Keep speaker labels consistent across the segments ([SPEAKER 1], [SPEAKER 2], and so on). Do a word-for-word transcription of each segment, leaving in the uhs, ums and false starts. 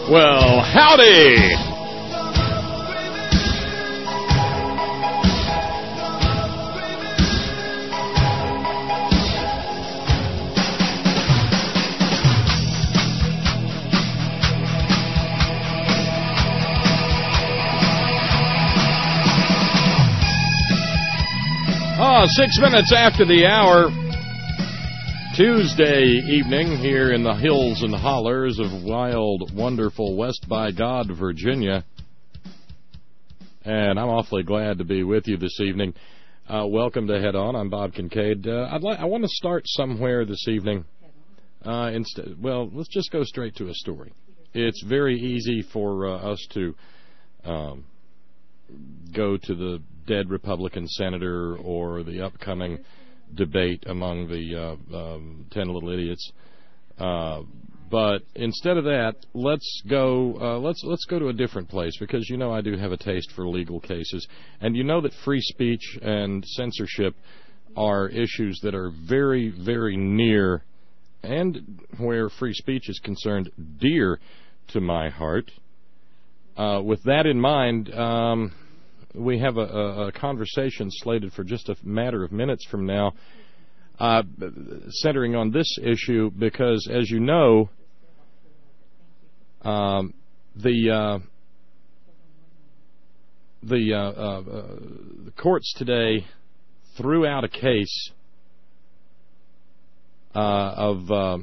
[SPEAKER 1] Well, howdy! Oh, six minutes after the hour, Tuesday evening here in the hills and hollers of wild, wonderful West by God, Virginia. And I'm awfully glad to be with you this evening. Uh, welcome to Head On. I'm Bob Kincaid. Uh, I'd like, I want to start somewhere this evening. Uh, instead, well, let's just go straight to a story. It's very easy for uh, us to um, go to the dead Republican senator or the upcoming debate among the uh, um, ten little idiots. Uh, but instead of that, let's go. Uh, let's let's go to a different place, because you know I do have a taste for legal cases, and you know that free speech and censorship are issues that are very, very near, and where free speech is concerned, dear to my heart. Uh, with that in mind, um, we have a, a, a conversation slated for just a matter of minutes from now, uh, centering on this issue, because, as you know, um, the uh, the, uh, uh, uh, the courts today threw out a case uh, of uh,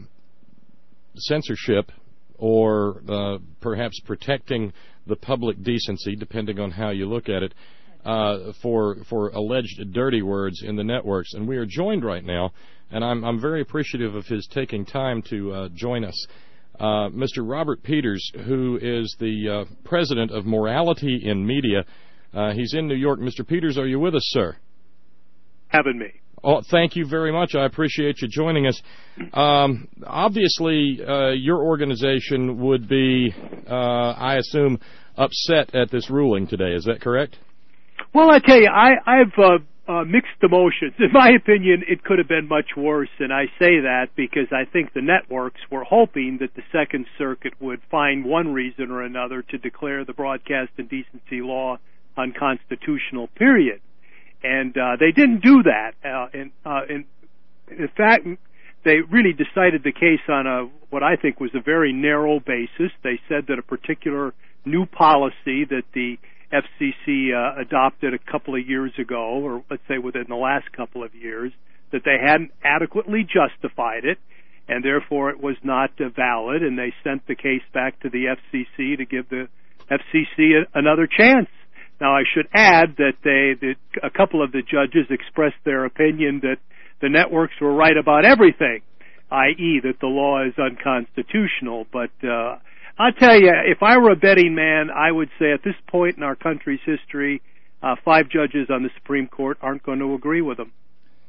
[SPEAKER 1] censorship, or uh, perhaps protecting the public decency, depending on how you look at it, uh, for for alleged dirty words in the networks. And we are joined right now, and I'm I'm very appreciative of his taking time to uh, join us, uh, Mister Robert Peters, who is the uh, president of Morality in Media. Uh, he's in New York. Mister Peters, are you with us, sir?
[SPEAKER 2] Having me.
[SPEAKER 1] Oh, thank you very much. I appreciate you joining us. Um, obviously, uh, your organization would be, uh, I assume, upset at this ruling today. Is that correct?
[SPEAKER 2] Well, I tell you, I, I've uh, uh, mixed emotions. In my opinion, it could have been much worse, and I say that because I think the networks were hoping that the Second Circuit would find one reason or another to declare the broadcast indecency law unconstitutional, period. And uh, they didn't do that. Uh, and, uh, in, in fact, they really decided the case on a what I think was a very narrow basis. They said that a particular new policy that the F C C uh, adopted a couple of years ago, or let's say within the last couple of years, that they hadn't adequately justified it, and therefore it was not uh, valid, and they sent the case back to the F C C to give the F C C a, another chance. Now, I should add that they, that a couple of the judges expressed their opinion that the networks were right about everything, that is that the law is unconstitutional. But uh, I'll tell you, if I were a betting man, I would say at this point in our country's history, uh, five judges on the Supreme Court aren't going to agree with them.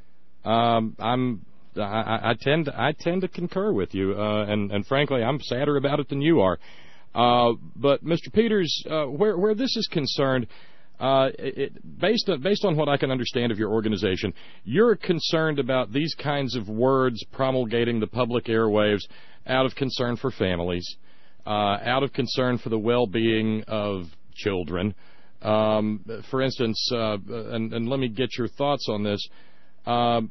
[SPEAKER 1] Um, I'm, I, I tend, to, I tend to concur with you, uh, and, and frankly, I'm sadder about it than you are. Uh, but Mister Peters, uh, where where this is concerned, uh, it, based on based on what I can understand of your organization, you're concerned about these kinds of words promulgating the public airwaves out of concern for families, uh, out of concern for the well-being of children. Um, for instance, uh, and, and let me get your thoughts on this. Uh,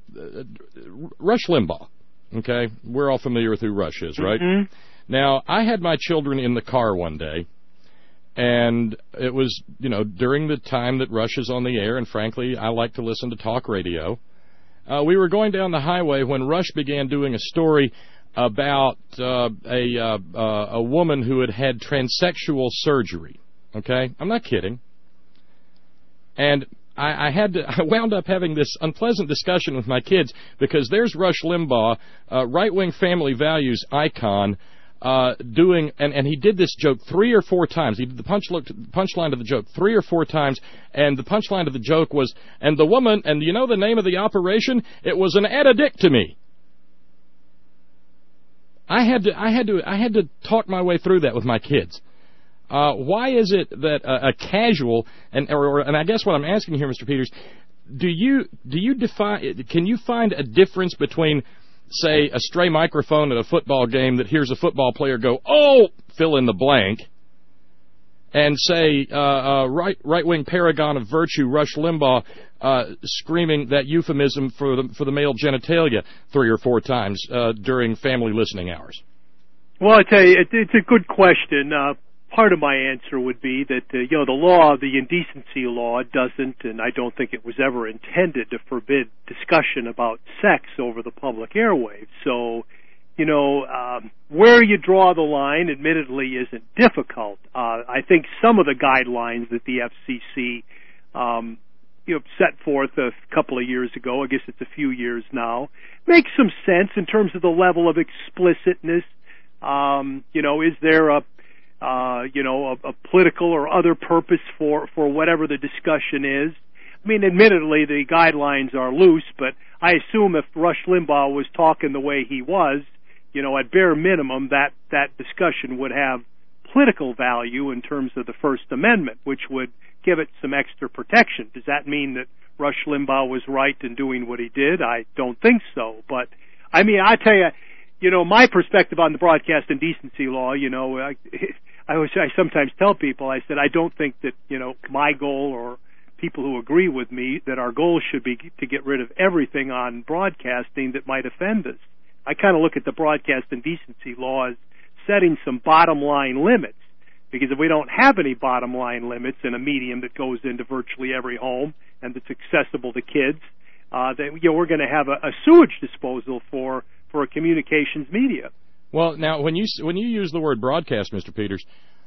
[SPEAKER 1] Rush Limbaugh. Okay, we're all familiar with who Rush is, right?
[SPEAKER 2] Mm-hmm.
[SPEAKER 1] Now, I had my children in the car one day, and it was, you know, during the time that Rush is on the air, and frankly, I like to listen to talk radio. Uh, we were going down the highway when Rush began doing a story about uh, a uh, uh, a woman who had had transsexual surgery. Okay? I'm not kidding. And I, I had to, I wound up having this unpleasant discussion with my kids, because there's Rush Limbaugh, uh, right-wing family values icon, Uh, doing, and, and he did this joke three or four times. He did the punch look, punchline of the joke three or four times, and the punchline of the joke was, and the woman, and you know the name of the operation? It was an addictomy. I had to, I had to, I had to talk my way through that with my kids. Uh, why is it that a, a casual, and or, or, and I guess what I'm asking here, Mister Peters, do you do you define? Can you find a difference between, say, a stray microphone at a football game that hears a football player go, "Oh, fill in the blank, and say uh, uh, right right wing paragon of virtue Rush Limbaugh uh, screaming that euphemism for the for the male genitalia three or four times uh, during family listening hours?
[SPEAKER 2] Well, I tell you, it, it's a good question. Uh, part of my answer would be that uh, you know the law, the indecency law, doesn't, and I don't think it was ever intended to forbid discussion about sex over the public airwaves. So, you know, um, where you draw the line, admittedly, isn't difficult. Uh, I think some of the guidelines that the F C C, um, you know, set forth a couple of years ago, I guess it's a few years now, make some sense in terms of the level of explicitness. Um, you know, is there a Uh, you know, a, a political or other purpose for, for whatever the discussion is. I mean, admittedly, the guidelines are loose, but I assume if Rush Limbaugh was talking the way he was, you know, at bare minimum, that, that discussion would have political value in terms of the First Amendment, which would give it some extra protection. Does that mean that Rush Limbaugh was right in doing what he did? I don't think so. But, I mean, I tell you, you know, my perspective on the broadcast indecency law, you know, I, I, always, I sometimes tell people, I said, I don't think that, you know, my goal or people who agree with me, that our goal should be to get rid of everything on broadcasting that might offend us. I kind of look at the broadcast indecency law as setting some bottom line limits, because if we don't have any bottom line limits in a medium that goes into virtually every home and that's accessible to kids, uh, then, you know, we're going to have a, a sewage disposal for for a communications media.
[SPEAKER 1] Well, now, when you when you use the word broadcast, Mister Peters,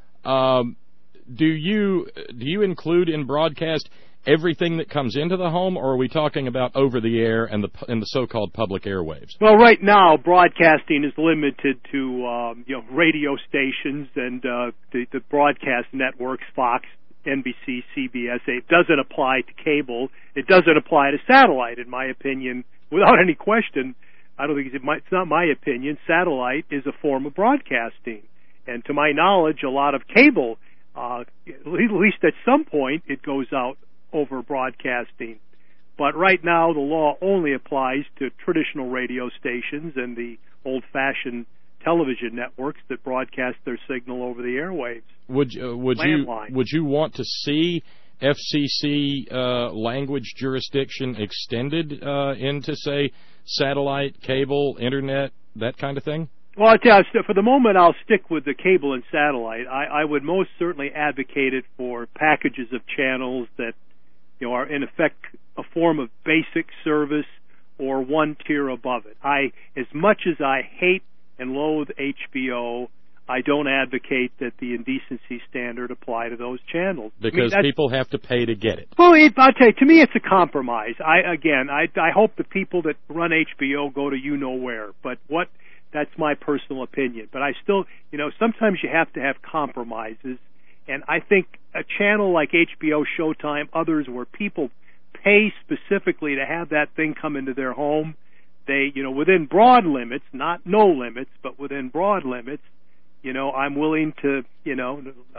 [SPEAKER 1] um, do you do you include in broadcast everything that comes into the home, or are we talking about over the air and the and the so-called public airwaves?
[SPEAKER 2] Well, right now, broadcasting is limited to um, you know radio stations and uh, the, the broadcast networks, Fox, N B C, C B S. It doesn't apply to cable. It doesn't apply to satellite, in my opinion, without any question. I don't think it's, it's not my opinion. Satellite is a form of broadcasting, and to my knowledge, a lot of cable, uh, at least at some point, it goes out over broadcasting. But right now, the law only applies to traditional radio stations and the old-fashioned television networks that broadcast their signal over the airwaves.
[SPEAKER 1] Would uh, would you would you want to see F C C uh, language jurisdiction extended uh, into, say, satellite, cable, internet, that kind of thing?
[SPEAKER 2] Well, I'll tell you, for the moment, I'll stick with the cable and satellite. I, I would most certainly advocate it for packages of channels that, you know, are in effect a form of basic service or one tier above it. I, as much as I hate and loathe H B O, I don't advocate that the indecency standard apply to those channels.
[SPEAKER 1] Because
[SPEAKER 2] I mean,
[SPEAKER 1] people have to pay to get it.
[SPEAKER 2] Well, it, I'll tell you, to me it's a compromise. I Again, I, I hope the people that run H B O go to you-know-where, but what, that's my personal opinion. But I still, you know, sometimes you have to have compromises, and I think a channel like H B O, Showtime, others where people pay specifically to have that thing come into their home, they, you know, within broad limits, not no limits, but within broad limits, you know, I'm willing to, you know,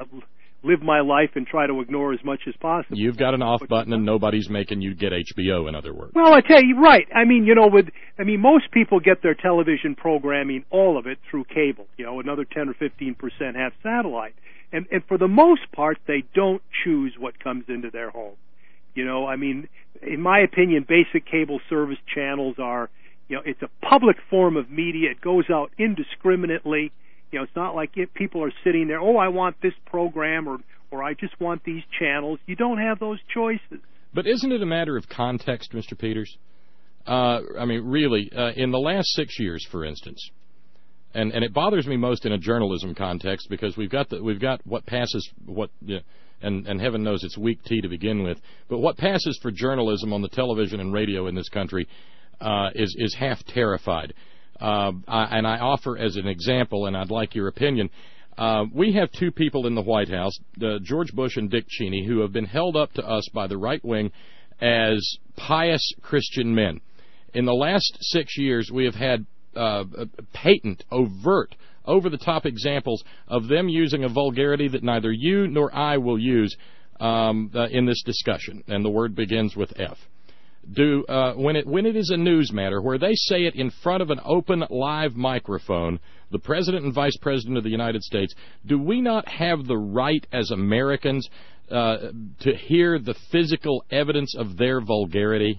[SPEAKER 2] live my life and try to ignore as much as possible.
[SPEAKER 1] You've got an off button and nobody's making you get H B O, in other words.
[SPEAKER 2] Well, I tell you, right. I mean, you know, with, I mean, most people get their television programming, all of it, through cable. You know, another ten or fifteen percent have satellite. And, and for the most part, they don't choose what comes into their home. You know, I mean, in my opinion, basic cable service channels are, you know, it's a public form of media. It goes out indiscriminately. You know, it's not like if people are sitting there, oh, I want this program, or, or I just want these channels. You don't have those choices.
[SPEAKER 1] But isn't it a matter of context, Mister Peters? Uh, I mean, really, uh, in the last six years, for instance, and, and it bothers me most in a journalism context because we've got the, we've got what passes, what, you know, and, and heaven knows it's weak tea to begin with, but what passes for journalism on the television and radio in this country uh, is, is half terrified. Uh, I, and I offer as an example, and I'd like your opinion, uh, we have two people in the White House, uh, George Bush and Dick Cheney, who have been held up to us by the right wing as pious Christian men. In the last six years, we have had uh, patent, overt, over-the-top examples of them using a vulgarity that neither you nor I will use um, uh, in this discussion, and the word begins with F. do uh, when it when it is a news matter where they say it in front of an open live microphone, the President and Vice President of the United States, do we not have the right as Americans uh, to hear the physical evidence of their vulgarity?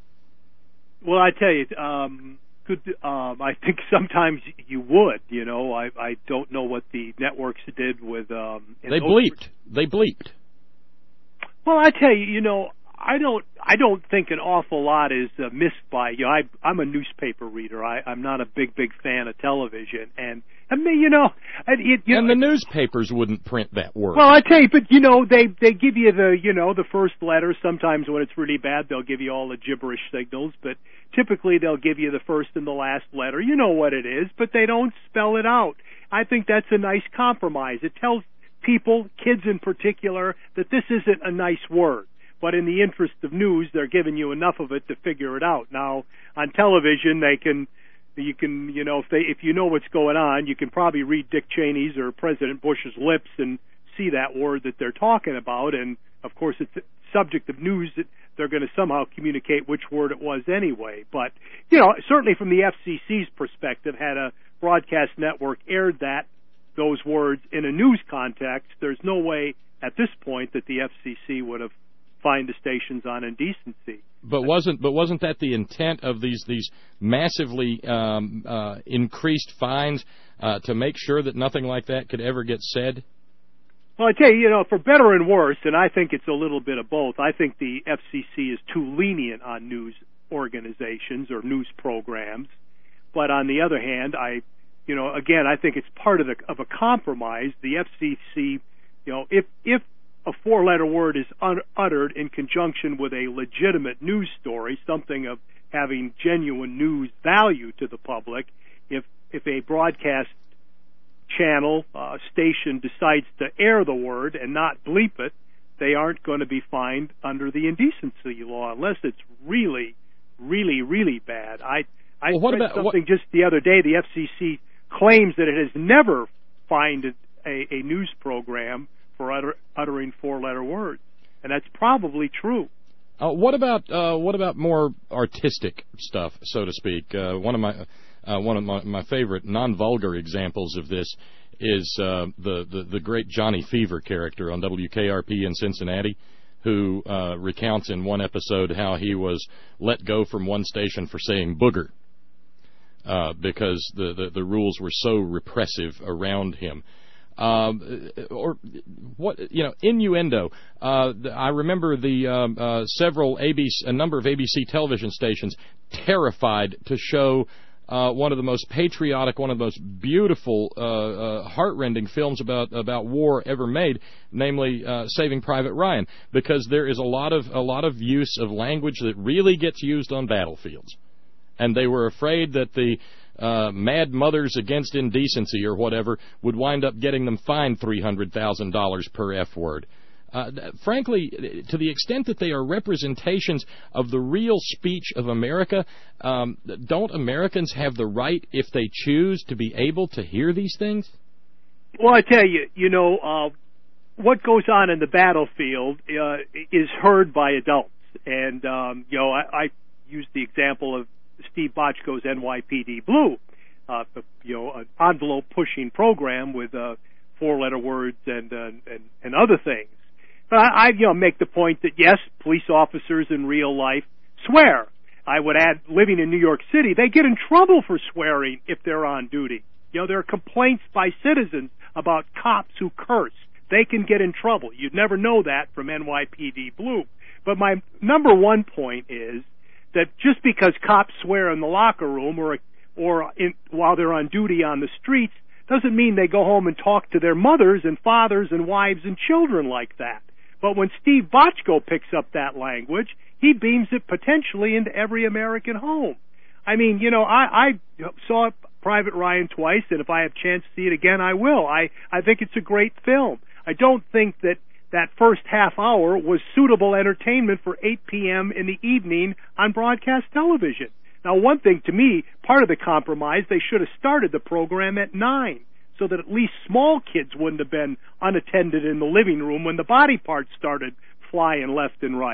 [SPEAKER 2] Well, I tell you, um, could, um, I think sometimes you would. You know, I, I don't know what the networks did with. Um,
[SPEAKER 1] they bleeped. They bleeped.
[SPEAKER 2] Well, I tell you, you know, I don't. I don't think an awful lot is uh, missed by you. Know, I, I'm a newspaper reader. I, I'm not a big, big fan of television, and I mean, you know, it, you
[SPEAKER 1] and
[SPEAKER 2] know,
[SPEAKER 1] the newspapers wouldn't print that word.
[SPEAKER 2] Well, I tell you, but you know, they they give you the you know the first letter. Sometimes when it's really bad, they'll give you all the gibberish signals, but typically they'll give you the first and the last letter. You know what it is, but they don't spell it out. I think that's a nice compromise. It tells people, kids in particular, that this isn't a nice word. But in the interest of news, they're giving you enough of it to figure it out. Now, on television, they can, you can, you know, if they, if you know what's going on, you can probably read Dick Cheney's or President Bush's lips and see that word that they're talking about. And of course, it's a subject of news that they're going to somehow communicate which word it was anyway. But you know, certainly from the F C C's perspective, had a broadcast network aired that those words in a news context, there's no way at this point that the F C C would have fined the stations on indecency.
[SPEAKER 1] But wasn't but wasn't that the intent of these these massively um, uh, increased fines uh, to make sure that nothing like that could ever get said?
[SPEAKER 2] Well, I tell you, you know, for better and worse, and I think it's a little bit of both. I think the F C C is too lenient on news organizations or news programs. But on the other hand, I, you know, again, I think it's part of the of a compromise. The F C C, you know, if if a four-letter word is un- uttered in conjunction with a legitimate news story, something of having genuine news value to the public, if if a broadcast channel uh, station decides to air the word and not bleep it, they aren't going to be fined under the indecency law unless it's really, really, really bad. I I
[SPEAKER 1] well, what
[SPEAKER 2] read
[SPEAKER 1] about,
[SPEAKER 2] something
[SPEAKER 1] what?
[SPEAKER 2] just the other day. The F C C claims that it has never fined a, a news program for utter, uttering four-letter words, and that's probably true.
[SPEAKER 1] Uh, what about uh, what about more artistic stuff, so to speak? Uh, one of my uh, one of my, my favorite non-vulgar examples of this is uh, the, the the great Johnny Fever character on W K R P in Cincinnati, who uh, recounts in one episode how he was let go from one station for saying booger uh, because the, the the rules were so repressive around him. Um, or what you know, innuendo. Uh, I remember the um, uh, several A B C, a number of A B C television stations terrified to show uh, one of the most patriotic, one of the most beautiful, uh, uh, heartrending films about about war ever made, namely uh, Saving Private Ryan, because there is a lot of a lot of use of language that really gets used on battlefields, and they were afraid that the Uh, Mad Mothers Against Indecency or whatever would wind up getting them fined three hundred thousand dollars per F word. Uh, frankly, to the extent that they are representations of the real speech of America, um, don't Americans have the right, if they choose, to be able to hear these things?
[SPEAKER 2] Well, I tell you, you know, uh, what goes on in the battlefield uh, is heard by adults. And, um, you know, I, I used the example of Steve Bochco's N Y P D Blue, uh, you know, an envelope-pushing program with uh, four-letter words and, uh, and and other things. But I, I, you know, make the point that yes, police officers in real life swear. I would add, living in New York City, they get in trouble for swearing if they're on duty. You know, there are complaints by citizens about cops who curse. They can get in trouble. You'd never know that from N Y P D Blue. But my number one point is that just because cops swear in the locker room or or in, while they're on duty on the streets doesn't mean they go home and talk to their mothers and fathers and wives and children like that. But when Steve Bochco picks up that language, he beams it potentially into every American home. I mean, you know, I, I saw Private Ryan twice, and if I have a chance to see it again, I will. I, I think it's a great film. I don't think that that first half hour was suitable entertainment for eight p.m. in the evening on broadcast television. Now, one thing to me, part of the compromise, they should have started the program at nine, so that at least small kids wouldn't have been unattended in the living room when the body parts started flying left and right.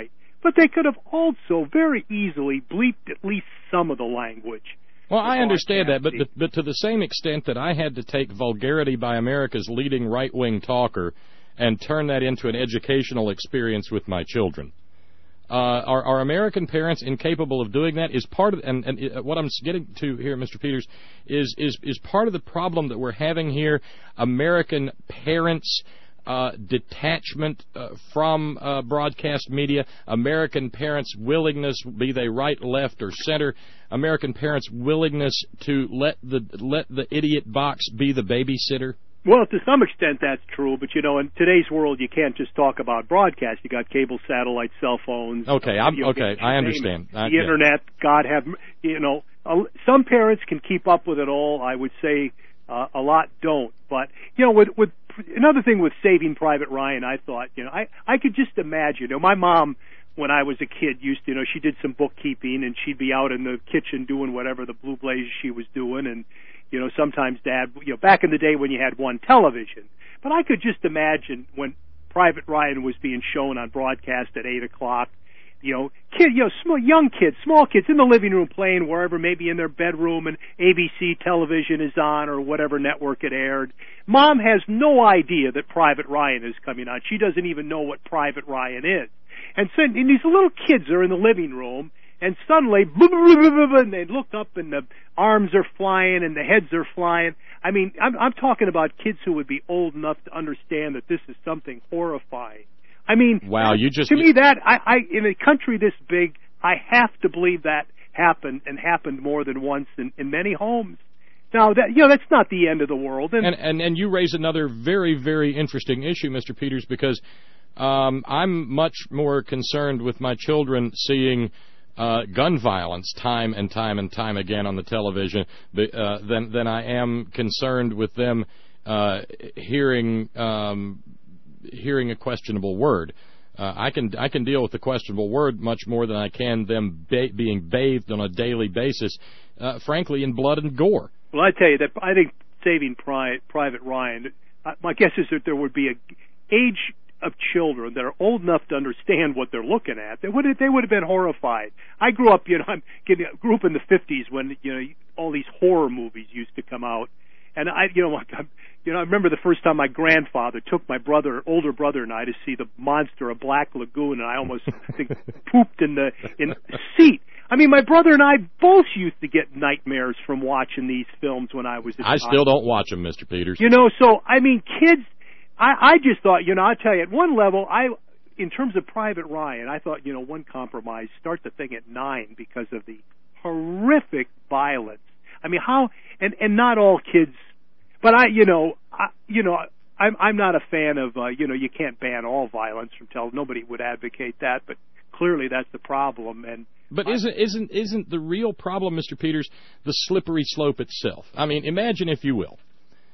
[SPEAKER 2] but they could have also very easily bleeped at least some of the language.
[SPEAKER 1] Well, I understand that, but, but but to the same extent that I had to take Vulgarity by America's leading right-wing talker and turn that into an educational experience with my children. Uh, are, are American parents incapable of doing that? Is part of and, and what I'm getting to here, Mister Peters, is is is part of the problem that we're having here. American parents. Uh, detachment uh, from uh, broadcast media, American parents' willingness, be they right, left, or center, American parents' willingness to let the let the idiot box be the babysitter?
[SPEAKER 2] Well, to some extent that's true, but you know, in today's world, you can't just talk about broadcast. You got cable, satellite, cell phones.
[SPEAKER 1] Okay, I'm okay. I understand.
[SPEAKER 2] The
[SPEAKER 1] I,
[SPEAKER 2] internet, yeah. God have you know, uh, some parents can keep up with it all. I would say uh, a lot don't, but you know, with with another thing with Saving Private Ryan, I thought, you know, I, I could just imagine, you know, my mom, when I was a kid, used to, you know, she did some bookkeeping, and she'd be out in the kitchen doing whatever the blue blaze she was doing, and, you know, sometimes Dad, you know, back in the day when you had one television. But I could just imagine when Private Ryan was being shown on broadcast at eight o'clock, you know, kid, you know, small, young kids, small kids in the living room playing wherever, maybe in their bedroom, and A B C television is on or whatever network it aired. Mom has no idea that Private Ryan is coming on. She doesn't even know what Private Ryan is. And so and these little kids are in the living room, and suddenly, blah, blah, blah, blah, blah, and they look up, and the arms are flying, and the heads are flying. I mean, I'm, I'm talking about kids who would be old enough to understand that this is something horrifying. I mean,
[SPEAKER 1] wow, you just
[SPEAKER 2] to me that I, I in a country this big, I have to believe that happened and happened more than once in, in many homes. Now that you know that's not the end of the world. And and,
[SPEAKER 1] and, and you raise another very very interesting issue, Mister Peters, because um, I'm much more concerned with my children seeing uh, gun violence time and time and time again on the television uh, than than I am concerned with them uh, hearing. Um, hearing a questionable word. Uh, I can I can deal with the questionable word much more than I can them ba- being bathed on a daily basis, uh, frankly, in blood and gore.
[SPEAKER 2] Well, I tell you that I think Saving Pri- Private Ryan, uh, my guess is that there would be a age of children that are old enough to understand what they're looking at. They would they would have been horrified. I grew up, you know, I'm getting, grew up in the fifties when you know all these horror movies used to come out. And I, you know, you know, I remember the first time my grandfather took my brother, older brother, and I to see the monster of Black Lagoon, and I almost I think pooped in the in the seat. I mean, my brother and I both used to get nightmares from watching these films when I was.
[SPEAKER 1] I still don't watch them, Mister Peters.
[SPEAKER 2] You know, so I mean, kids. I, I just thought, you know, I'll tell you, at one level, I, in terms of Private Ryan, I thought, you know, one compromise, start the thing at nine because of the horrific violence. I mean, how, and, and not all kids, but I, you know, I, you know, I'm, I'm not a fan of, uh, you know, you can't ban all violence from television. Nobody would advocate that, but clearly that's the problem. And
[SPEAKER 1] But isn't, isn't, isn't the real problem, Mister Peters, the slippery slope itself? I mean, imagine, if you will,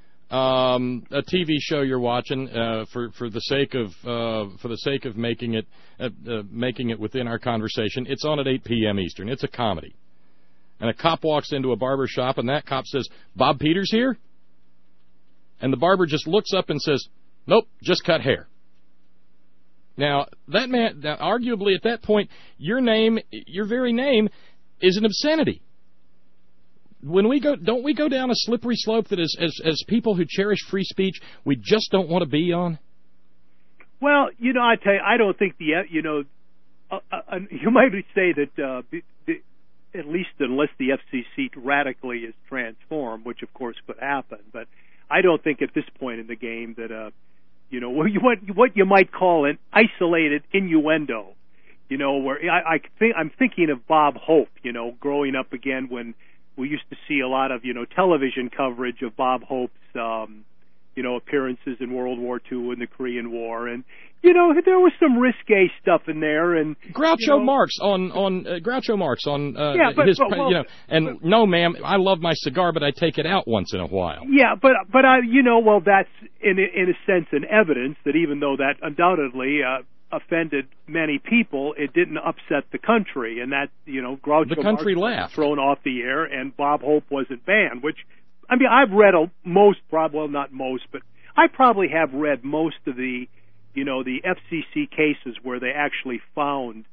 [SPEAKER 1] um, a T V show you're watching, uh, for, for the sake of, uh, for the sake of making it, uh, uh, making it within our conversation. It's on at eight p.m. Eastern. It's a comedy. And a cop walks into a barber shop, and that cop says, "Bob Peters here?" And the barber just looks up and says, "Nope, just cut hair." Now, that man, now, arguably at that point, your name, your very name, is an obscenity. When we go, don't we go down a slippery slope that as, as, as people who cherish free speech, we just don't want to be on?
[SPEAKER 2] Well, you know, I tell you, I don't think the, you know, uh, uh, you might say that, uh, the, the, at least unless the F C C radically is transformed, which of course could happen, but I don't think at this point in the game that, uh, you know, what you, what, what you might call an isolated innuendo, you know, where I, I think, I'm thinking of Bob Hope, you know, growing up again when we used to see a lot of, you know, television coverage of Bob Hope's, um, you know, appearances in World War Two and the Korean War, and you know there was some risque stuff in there. And
[SPEAKER 1] Groucho
[SPEAKER 2] you know,
[SPEAKER 1] Marx on on uh, Groucho Marx on uh,
[SPEAKER 2] yeah, but,
[SPEAKER 1] his,
[SPEAKER 2] but, well,
[SPEAKER 1] you know, and
[SPEAKER 2] but,
[SPEAKER 1] no, ma'am, I love my cigar, but I take it out once in a while.
[SPEAKER 2] Yeah, but but I, you know, well, that's in in a sense an evidence that even though that undoubtedly uh, offended many people, it didn't upset the country, and that you know Groucho
[SPEAKER 1] the country
[SPEAKER 2] Marx
[SPEAKER 1] laughed.
[SPEAKER 2] was thrown off the air, and Bob Hope wasn't banned. Which, I mean, I've read a, most, probably well, not most, but I probably have read most of the, you know, the F C C cases where they actually found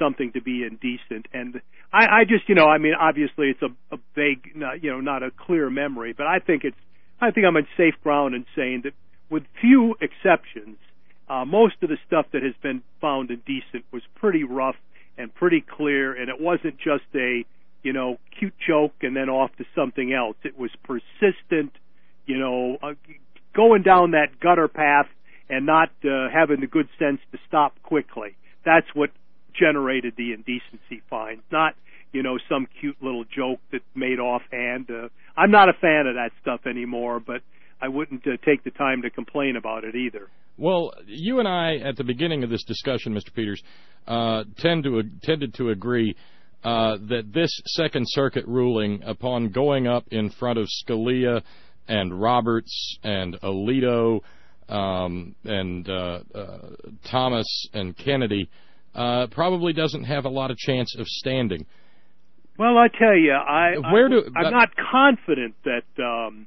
[SPEAKER 2] something to be indecent. And I, I just, you know, I mean, obviously it's a, a vague, you know, not a clear memory, but I think it's, I think I'm on safe ground in saying that with few exceptions, uh, most of the stuff that has been found indecent was pretty rough and pretty clear, and it wasn't just a, you know, cute joke and then off to something else. It was persistent, you know, uh, going down that gutter path and not uh, having the good sense to stop quickly. That's what generated the indecency fines, not, you know, some cute little joke that made offhand. Uh, I'm not a fan of that stuff anymore, but I wouldn't uh, take the time to complain about it either.
[SPEAKER 1] Well, you and I, at the beginning of this discussion, Mister Peters, uh, tend to, tended to agree uh, that this Second Circuit ruling, upon going up in front of Scalia and Roberts and Alito um, and uh, uh, Thomas and Kennedy, uh, probably doesn't have a lot of chance of standing.
[SPEAKER 2] Well, I tell you, I,
[SPEAKER 1] Where do,
[SPEAKER 2] I, I'm not confident that um,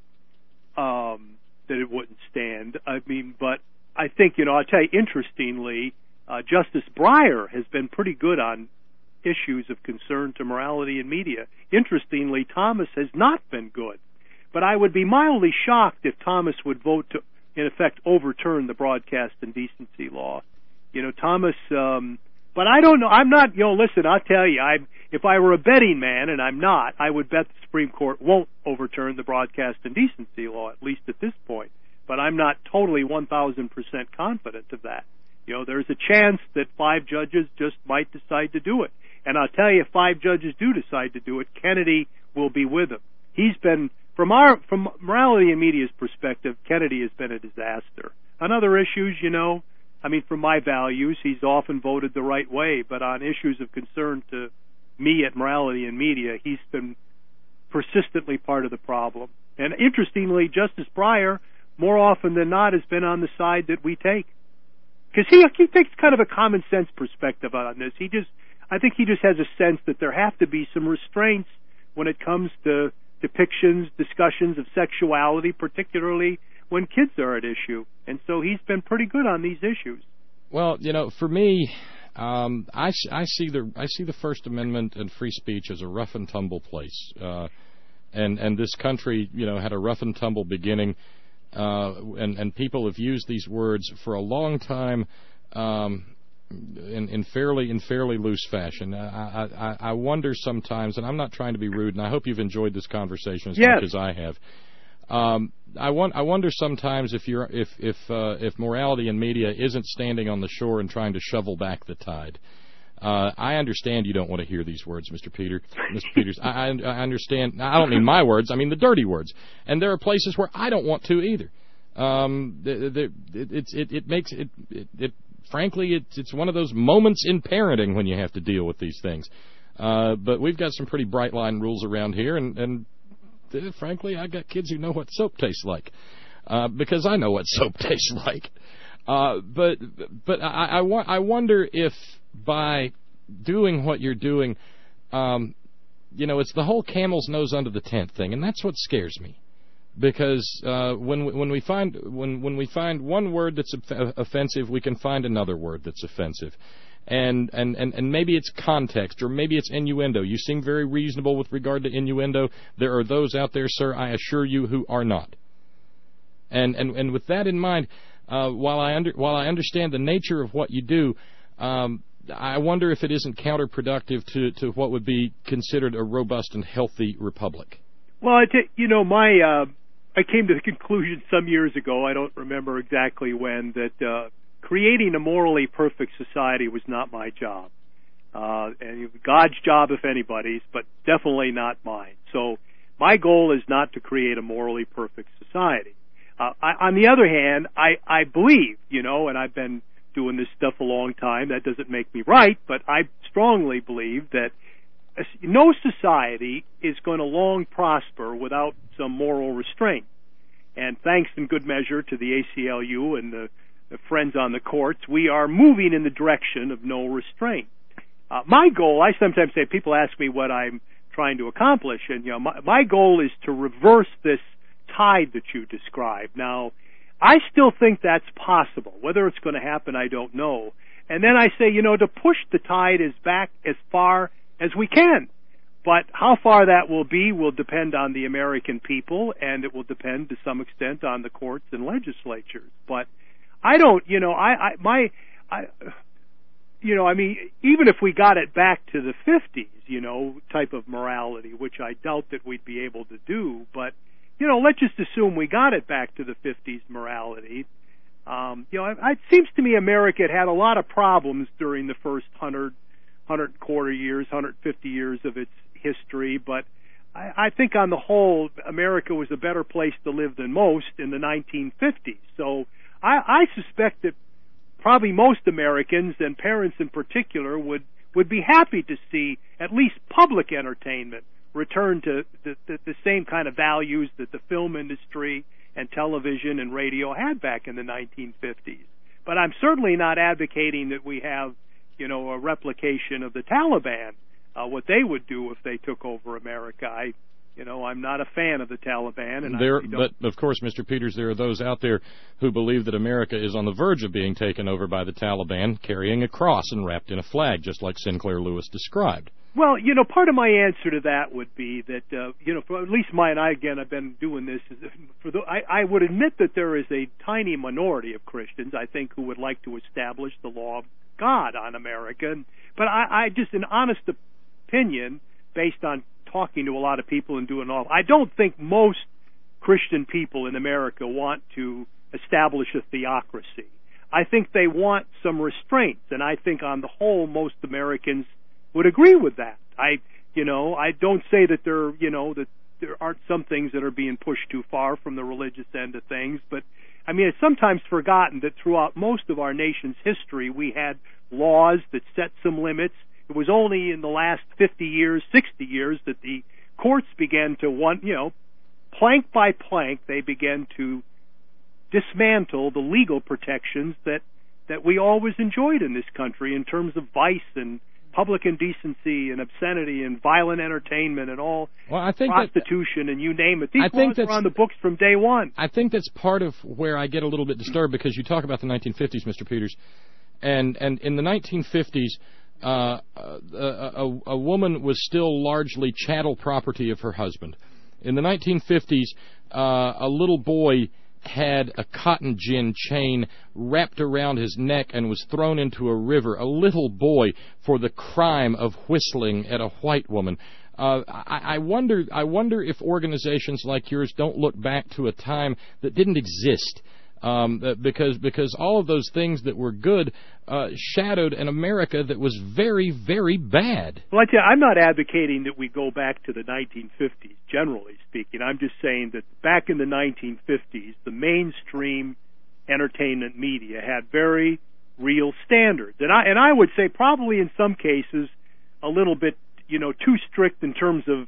[SPEAKER 2] um, that it wouldn't stand. I mean, but I think, you know, I'll tell you, interestingly, uh, Justice Breyer has been pretty good on issues of concern to morality in media. Interestingly, Thomas has not been good. But I would be mildly shocked if Thomas would vote to, in effect, overturn the broadcast indecency law. You know, Thomas, um, but I don't know. I'm not, you know, listen, I'll tell you, I, if I were a betting man, and I'm not, I would bet the Supreme Court won't overturn the broadcast indecency law, at least at this point. But I'm not totally one thousand percent confident of that. You know, there's a chance that five judges just might decide to do it. And I'll tell you, if five judges do decide to do it, Kennedy will be with them. He's been, from our, from morality and media's perspective, Kennedy has been a disaster. On other issues, you know, I mean, from my values, he's often voted the right way, but on issues of concern to me at morality and media, he's been persistently part of the problem. And interestingly, Justice Breyer, more often than not, has been on the side that we take. Because he, he takes kind of a common sense perspective on this. He just, I think he just has a sense that there have to be some restraints when it comes to depictions, discussions of sexuality, particularly when kids are at issue. And so he's been pretty good on these issues.
[SPEAKER 1] Well, you know, for me, um, I, I see the I see the First Amendment and free speech as a rough and tumble place, uh, and and this country, you know, had a rough and tumble beginning, uh, and and people have used these words for a long time, um, in in fairly in fairly loose fashion. I, I I wonder sometimes, and I'm not trying to be rude, and I hope you've enjoyed this conversation as
[SPEAKER 2] yes.
[SPEAKER 1] much as I have. Um, I want. I wonder sometimes if you're, if if uh, if morality in media isn't standing on the shore and trying to shovel back the tide. Uh, I understand you don't want to hear these words, Mister Peter, Mister Peters. I, I, I understand. I don't mean my words. I mean the dirty words. And there are places where I don't want to either. Um, the, the, it, it, it, it makes it, it, it. Frankly, it's it's one of those moments in parenting when you have to deal with these things. Uh, but we've got some pretty bright line rules around here, and and. Frankly, I got kids who know what soap tastes like, uh, because I know what soap tastes like. Uh, but but I, I, wa- I wonder if by doing what you're doing, um, you know, it's the whole camel's nose under the tent thing, and that's what scares me. Because uh, when we, when we find when when we find one word that's offensive, we can find another word that's offensive. And, and, and, and maybe it's context, or maybe it's innuendo. You seem very reasonable with regard to innuendo. There are those out there, sir, I assure you, who are not. And and, and with that in mind, uh, while I under, while I understand the nature of what you do, um, I wonder if it isn't counterproductive to, to what would be considered a robust and healthy republic.
[SPEAKER 2] Well, I t- you know, my uh, I came to the conclusion some years ago, I don't remember exactly when, that uh, creating a morally perfect society was not my job. Uh, and God's job, if anybody's, but definitely not mine. So my goal is not to create a morally perfect society. Uh, I, on the other hand, I, I believe, you know, and I've been doing this stuff a long time. That doesn't make me right, but I strongly believe that no society is going to long prosper without some moral restraint. And thanks in good measure to the A C L U and the The friends on the courts, we are moving in the direction of no restraint. Uh, my goal, I sometimes say, people ask me what I'm trying to accomplish, and you know, my, my goal is to reverse this tide that you described. Now, I still think that's possible. Whether it's going to happen, I don't know. And then I say, you know, to push the tide as back as far as we can. But how far that will be will depend on the American people, and it will depend to some extent on the courts and legislatures. But I don't, you know, I, I my, I, you know, I mean, even if we got it back to the fifties, you know, type of morality, which I doubt that we'd be able to do, but, you know, let's just assume we got it back to the fifties morality. Um, you know, it, it seems to me America had had a lot of problems during the first hundred, hundred and quarter years, one hundred fifty years of its history, but I, I think on the whole, America was a better place to live than most in the nineteen fifties. So I, I suspect that probably most Americans, and parents in particular, would, would be happy to see at least public entertainment return to the, the, the same kind of values that the film industry and television and radio had back in the nineteen fifties. But I'm certainly not advocating that we have, you know, a replication of the Taliban, uh, what they would do if they took over America. I, you know, I'm not a fan of the Taliban. And
[SPEAKER 1] there,
[SPEAKER 2] I don't...
[SPEAKER 1] But, of course, Mister Peters, there are those out there who believe that America is on the verge of being taken over by the Taliban, carrying a cross and wrapped in a flag, just like Sinclair Lewis described.
[SPEAKER 2] Well, you know, part of my answer to that would be that, uh, you know, for at least my and I, again, I've been doing this. For the, I, I would admit that there is a tiny minority of Christians, I think, who would like to establish the law of God on America. But I, I just, an honest opinion, based on talking to a lot of people and doing all, I don't think most Christian people in America want to establish a theocracy. I think they want some restraints, and I think on the whole, most Americans would agree with that. I, you know, I don't say that there, you know, that there aren't some things that are being pushed too far from the religious end of things, but I mean, it's sometimes forgotten that throughout most of our nation's history, we had laws that set some limits. It was only in the last fifty years, sixty years, that the courts began to want, you know, plank by plank, they began to dismantle the legal protections that, that we always enjoyed in this country in terms of vice and public indecency and obscenity and violent entertainment and all,
[SPEAKER 1] well, I think
[SPEAKER 2] prostitution
[SPEAKER 1] that,
[SPEAKER 2] and you name it. These
[SPEAKER 1] I think
[SPEAKER 2] laws were on the books from day one.
[SPEAKER 1] I think that's part of where I get a little bit disturbed, because you talk about the nineteen fifties, Mister Peters, and, and in the nineteen fifties, uh, a, a, a woman was still largely chattel property of her husband. In the nineteen fifties, uh, a little boy had a cotton gin chain wrapped around his neck and was thrown into a river, a little boy, for the crime of whistling at a white woman. Uh, I, I wonder I wonder if organizations like yours don't look back to a time that didn't exist, um, because because all of those things that were good uh, shadowed an America that was very, very bad.
[SPEAKER 2] Well, I tell you, I'm not advocating that we go back to the nineteen fifties, generally speaking. I'm just saying that back in the nineteen fifties, the mainstream entertainment media had very real standards. And I, and I would say probably in some cases a little bit, you know, too strict in terms of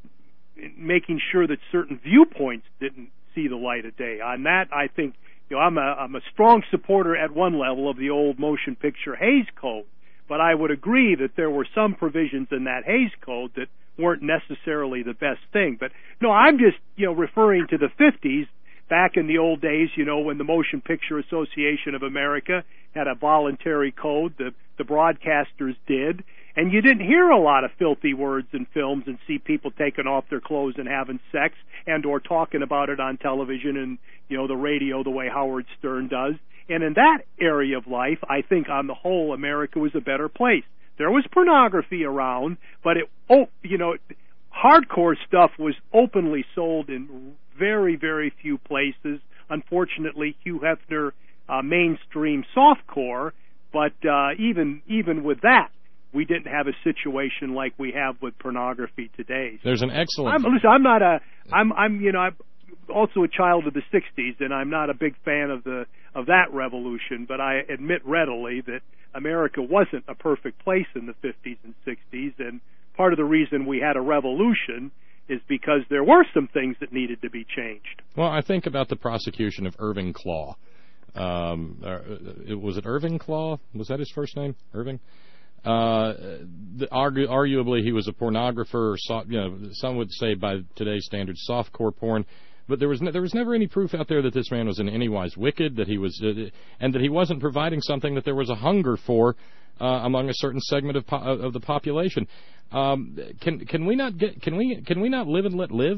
[SPEAKER 2] making sure that certain viewpoints didn't see the light of day. On that, I think, you know, I'm a, I'm a strong supporter at one level of the old motion picture Hays Code, but I would agree that there were some provisions in that Hays Code that weren't necessarily the best thing. But no, I'm just, you know, referring to the fifties, back in the old days, you know, when the Motion Picture Association of America had a voluntary code, the, the broadcasters did, and you didn't hear a lot of filthy words in films and see people taking off their clothes and having sex and or talking about it on television and, you know, the radio the way Howard Stern does. And in that area of life, I think on the whole, America was a better place. There was pornography around, but it, oh, you know, hardcore stuff was openly sold in very, very few places. Unfortunately, Hugh Hefner uh, mainstream softcore, but uh, even even with that, we didn't have a situation like we have with pornography today.
[SPEAKER 1] There's an excellent.
[SPEAKER 2] I'm, listen, I'm not a. I'm. I'm. You know, I'm also a child of the sixties, and I'm not a big fan of the of that revolution. But I admit readily that America wasn't a perfect place in the fifties and sixties, and part of the reason we had a revolution is because there were some things that needed to be changed.
[SPEAKER 1] Well, I think about the prosecution of Irving Klaw. Um, uh, was it Irving Klaw? Was that his first name? Irving? Uh, the, argu- arguably, he was a pornographer, or soft, you know, some would say by today's standards, softcore porn. but there was ne- there was never any proof out there that this man was in any wise wicked, that he was, uh, and that he wasn't providing something that there was a hunger for uh, among a certain segment of po- of the population. Um, can can we not get can we can we not live and let live?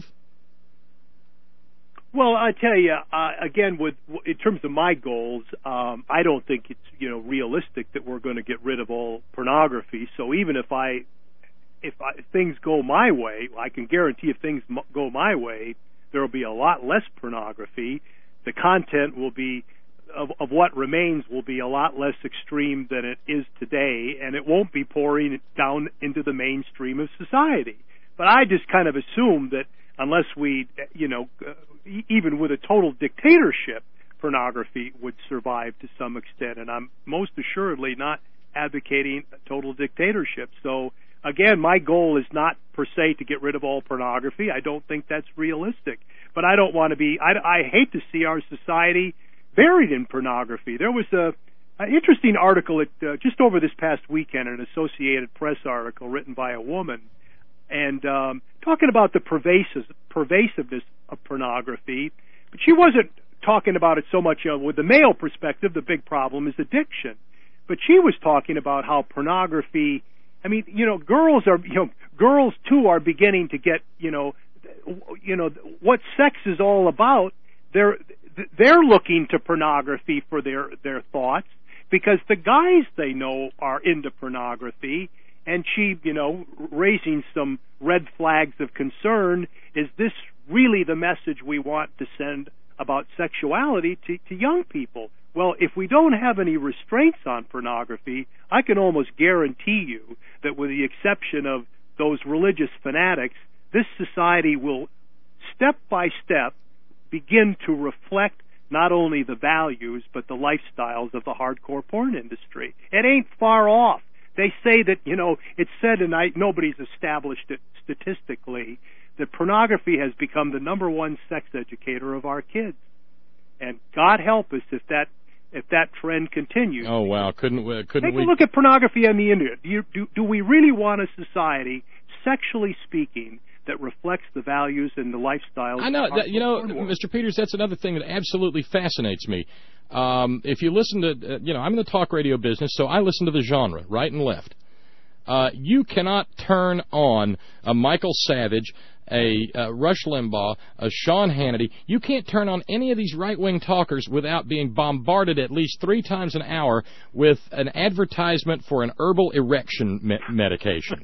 [SPEAKER 2] Well, I tell you, uh, again, with in terms of my goals, um, I don't think it's you know realistic that we're going to get rid of all pornography. So even if I, if, I, if things go my way, I can guarantee if things m- go my way, there will be a lot less pornography. The content will be of, of what remains will be a lot less extreme than it is today, and it won't be pouring down into the mainstream of society. But I just kind of assume that unless we, you know, uh, even with a total dictatorship, pornography would survive to some extent. And I'm most assuredly not advocating a total dictatorship. So, again, my goal is not per se to get rid of all pornography. I don't think that's realistic. But I don't want to be, I, I hate to see our society buried in pornography. There was a an interesting article at, uh, just over this past weekend, an Associated Press article written by a woman, and um, talking about the pervasive, pervasiveness of pornography. But she wasn't talking about it so much uh, with the male perspective. The big problem is addiction. But she was talking about how pornography, I mean, you know, girls are, you know, girls too are beginning to get, you know, you know, what sex is all about. They're, they're looking to pornography for their, their thoughts because the guys they know are into pornography. And she, you know, raising some red flags of concern. Is this really the message we want to send about sexuality to, to young people? Well, if we don't have any restraints on pornography, I can almost guarantee you that with the exception of those religious fanatics, this society will step by step begin to reflect not only the values but the lifestyles of the hardcore porn industry. It ain't far off. They say that, you know, it's said, and I, nobody's established it statistically, that pornography has become the number one sex educator of our kids. And God help us if that if that trend continues.
[SPEAKER 1] Oh, wow. Couldn't we? Couldn't
[SPEAKER 2] Take
[SPEAKER 1] we...
[SPEAKER 2] a look at pornography on the internet. Do, you, do, do we really want a society, sexually speaking, that reflects the values and the lifestyles?
[SPEAKER 1] I know. That, you know, Mister Peters, that's another thing that absolutely fascinates me. Um, if you listen to, uh, you know, I'm in the talk radio business, so I listen to the genre, right and left. Uh, you cannot turn on a Michael Savage, a uh, Rush Limbaugh, a Sean Hannity. You can't turn on any of these right-wing talkers without being bombarded at least three times an hour with an advertisement for an herbal erection me- medication.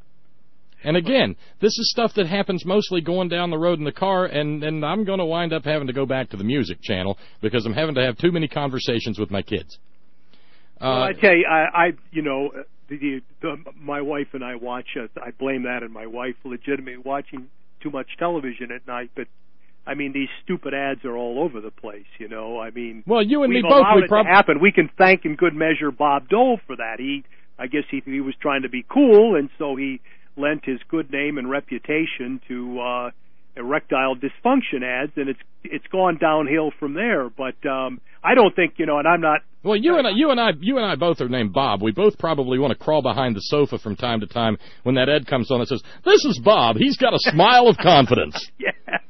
[SPEAKER 1] And again, this is stuff that happens mostly going down the road in the car, and, and I'm going to wind up having to go back to the music channel because I'm having to have too many conversations with my kids. Uh,
[SPEAKER 2] well, I tell you, I, I you know, the, the, my wife and I watch, uh, I blame that on my wife, legitimately watching too much television at night, but I mean, these stupid ads are all over the place, you know. I mean,
[SPEAKER 1] well, you and
[SPEAKER 2] we've
[SPEAKER 1] me both.
[SPEAKER 2] allowed
[SPEAKER 1] We
[SPEAKER 2] it
[SPEAKER 1] prob-
[SPEAKER 2] to happen. We can thank in good measure Bob Dole for that. He, I guess he, he was trying to be cool, and so he lent his good name and reputation to uh, erectile dysfunction ads, and it's it's gone downhill from there. But um, I don't think, you know, and I'm not.
[SPEAKER 1] Well, you and I, you and I, you and I both are named Bob. We both probably want to crawl behind the sofa from time to time when that ad comes on and says, "This is Bob. He's got a smile of confidence."
[SPEAKER 2] Yeah.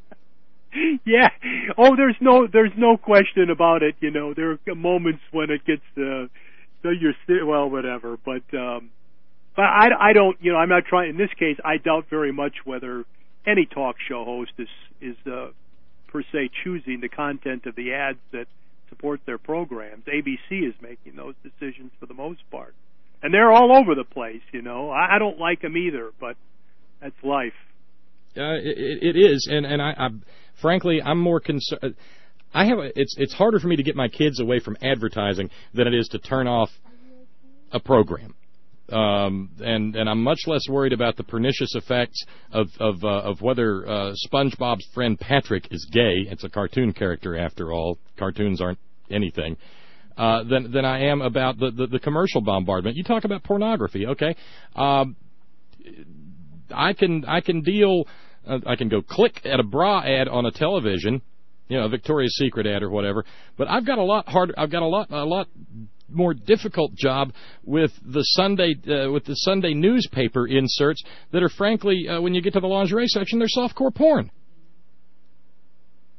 [SPEAKER 2] Yeah. Oh, there's no there's no question about it. You know, there are moments when it gets uh, so you're well, whatever. But um, but I, I don't. You know, I'm not trying. In this case, I doubt very much whether any talk show host is is uh, per se choosing the content of the ads that support their programs. A B C is making those decisions for the most part, and they're all over the place. You know, I, I don't like them either, but that's life.
[SPEAKER 1] Uh, it, it is, and and I, I frankly, I'm more concerned. I have a, it's it's harder for me to get my kids away from advertising than it is to turn off a program. Um, and and I'm much less worried about the pernicious effects of of uh, of whether uh, SpongeBob's friend Patrick is gay. It's a cartoon character after all. Cartoons aren't anything. Uh, than than I am about the, the, the commercial bombardment. You talk about pornography, okay? Um, I can I can deal. Uh, I can go click at a bra ad on a television, you know, a Victoria's Secret ad or whatever. But I've got a lot harder. I've got a lot a lot more difficult job with the Sunday uh, with the Sunday newspaper inserts that are frankly, uh, when you get to the lingerie section, they're softcore porn.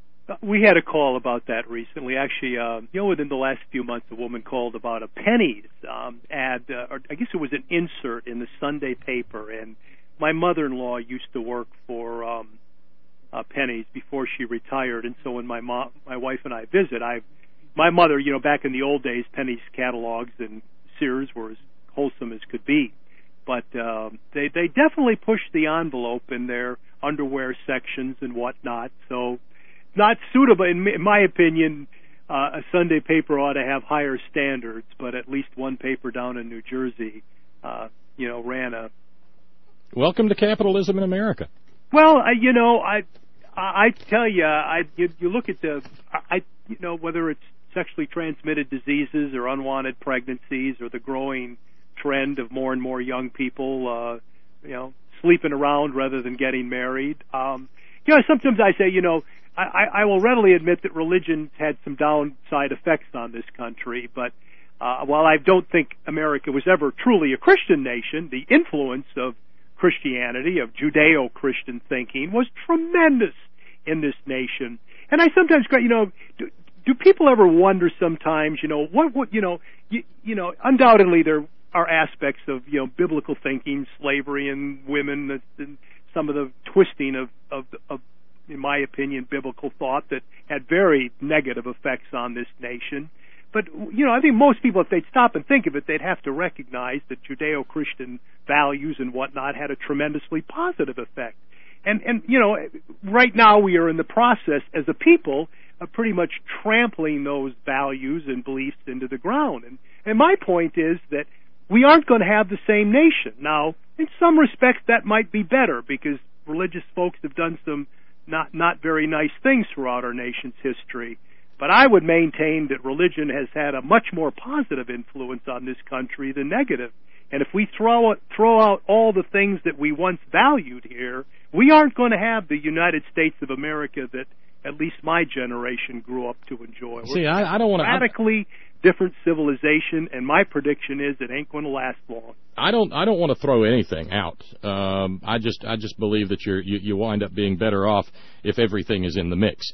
[SPEAKER 2] we had a call about that recently. Actually, uh, you know, within the last few months, a woman called about a pennies um, ad, uh, or I guess it was an insert in the Sunday paper. And my mother-in-law used to work for um, uh, pennies before she retired, and so when my mom, my wife and I visit, I, my mother, you know, back in the old days, pennies catalogs and Sears were as wholesome as could be. But um, they they definitely pushed the envelope in their underwear sections and whatnot. So, not suitable in, in my opinion. Uh, a Sunday paper ought to have higher standards, but at least one paper down in New Jersey, uh, you know, ran a.
[SPEAKER 1] Welcome to capitalism in America.
[SPEAKER 2] Well, I, you know, I I tell you, I you, you look at the I you know whether it's sexually transmitted diseases or unwanted pregnancies or the growing trend of more and more young people, uh, you know, sleeping around rather than getting married. Um, you know, sometimes I say, you know, I, I will readily admit that religion's had some downside effects on this country, but uh, while I don't think America was ever truly a Christian nation, the influence of Christianity, of Judeo-Christian thinking, was tremendous in this nation. And I sometimes, you know, do, do people ever wonder sometimes, you know, what, what you know, you, you know, undoubtedly there are aspects of, you know, biblical thinking, slavery and women, and some of the twisting of, of, of, in my opinion, biblical thought that had very negative effects on this nation. But, you know, I think most people, if they'd stop and think of it, they'd have to recognize that Judeo-Christian values and whatnot had a tremendously positive effect. And, and you know, right now we are in the process as a people of pretty much trampling those values and beliefs into the ground. And, and my point is that we aren't going to have the same nation. Now, in some respects, that might be better because religious folks have done some not not very nice things throughout our nation's history. But I would maintain that religion has had a much more positive influence on this country than negative. And if we throw it, throw out all the things that we once valued here, we aren't going to have the United States of America that at least my generation grew up to enjoy.
[SPEAKER 1] See, We're I, I don't want to
[SPEAKER 2] radically different civilization, and my prediction is it ain't going to last long.
[SPEAKER 1] I don't. I don't want to throw anything out. Um, I just. I just believe that you're. You, you wind up being better off if everything is in the mix.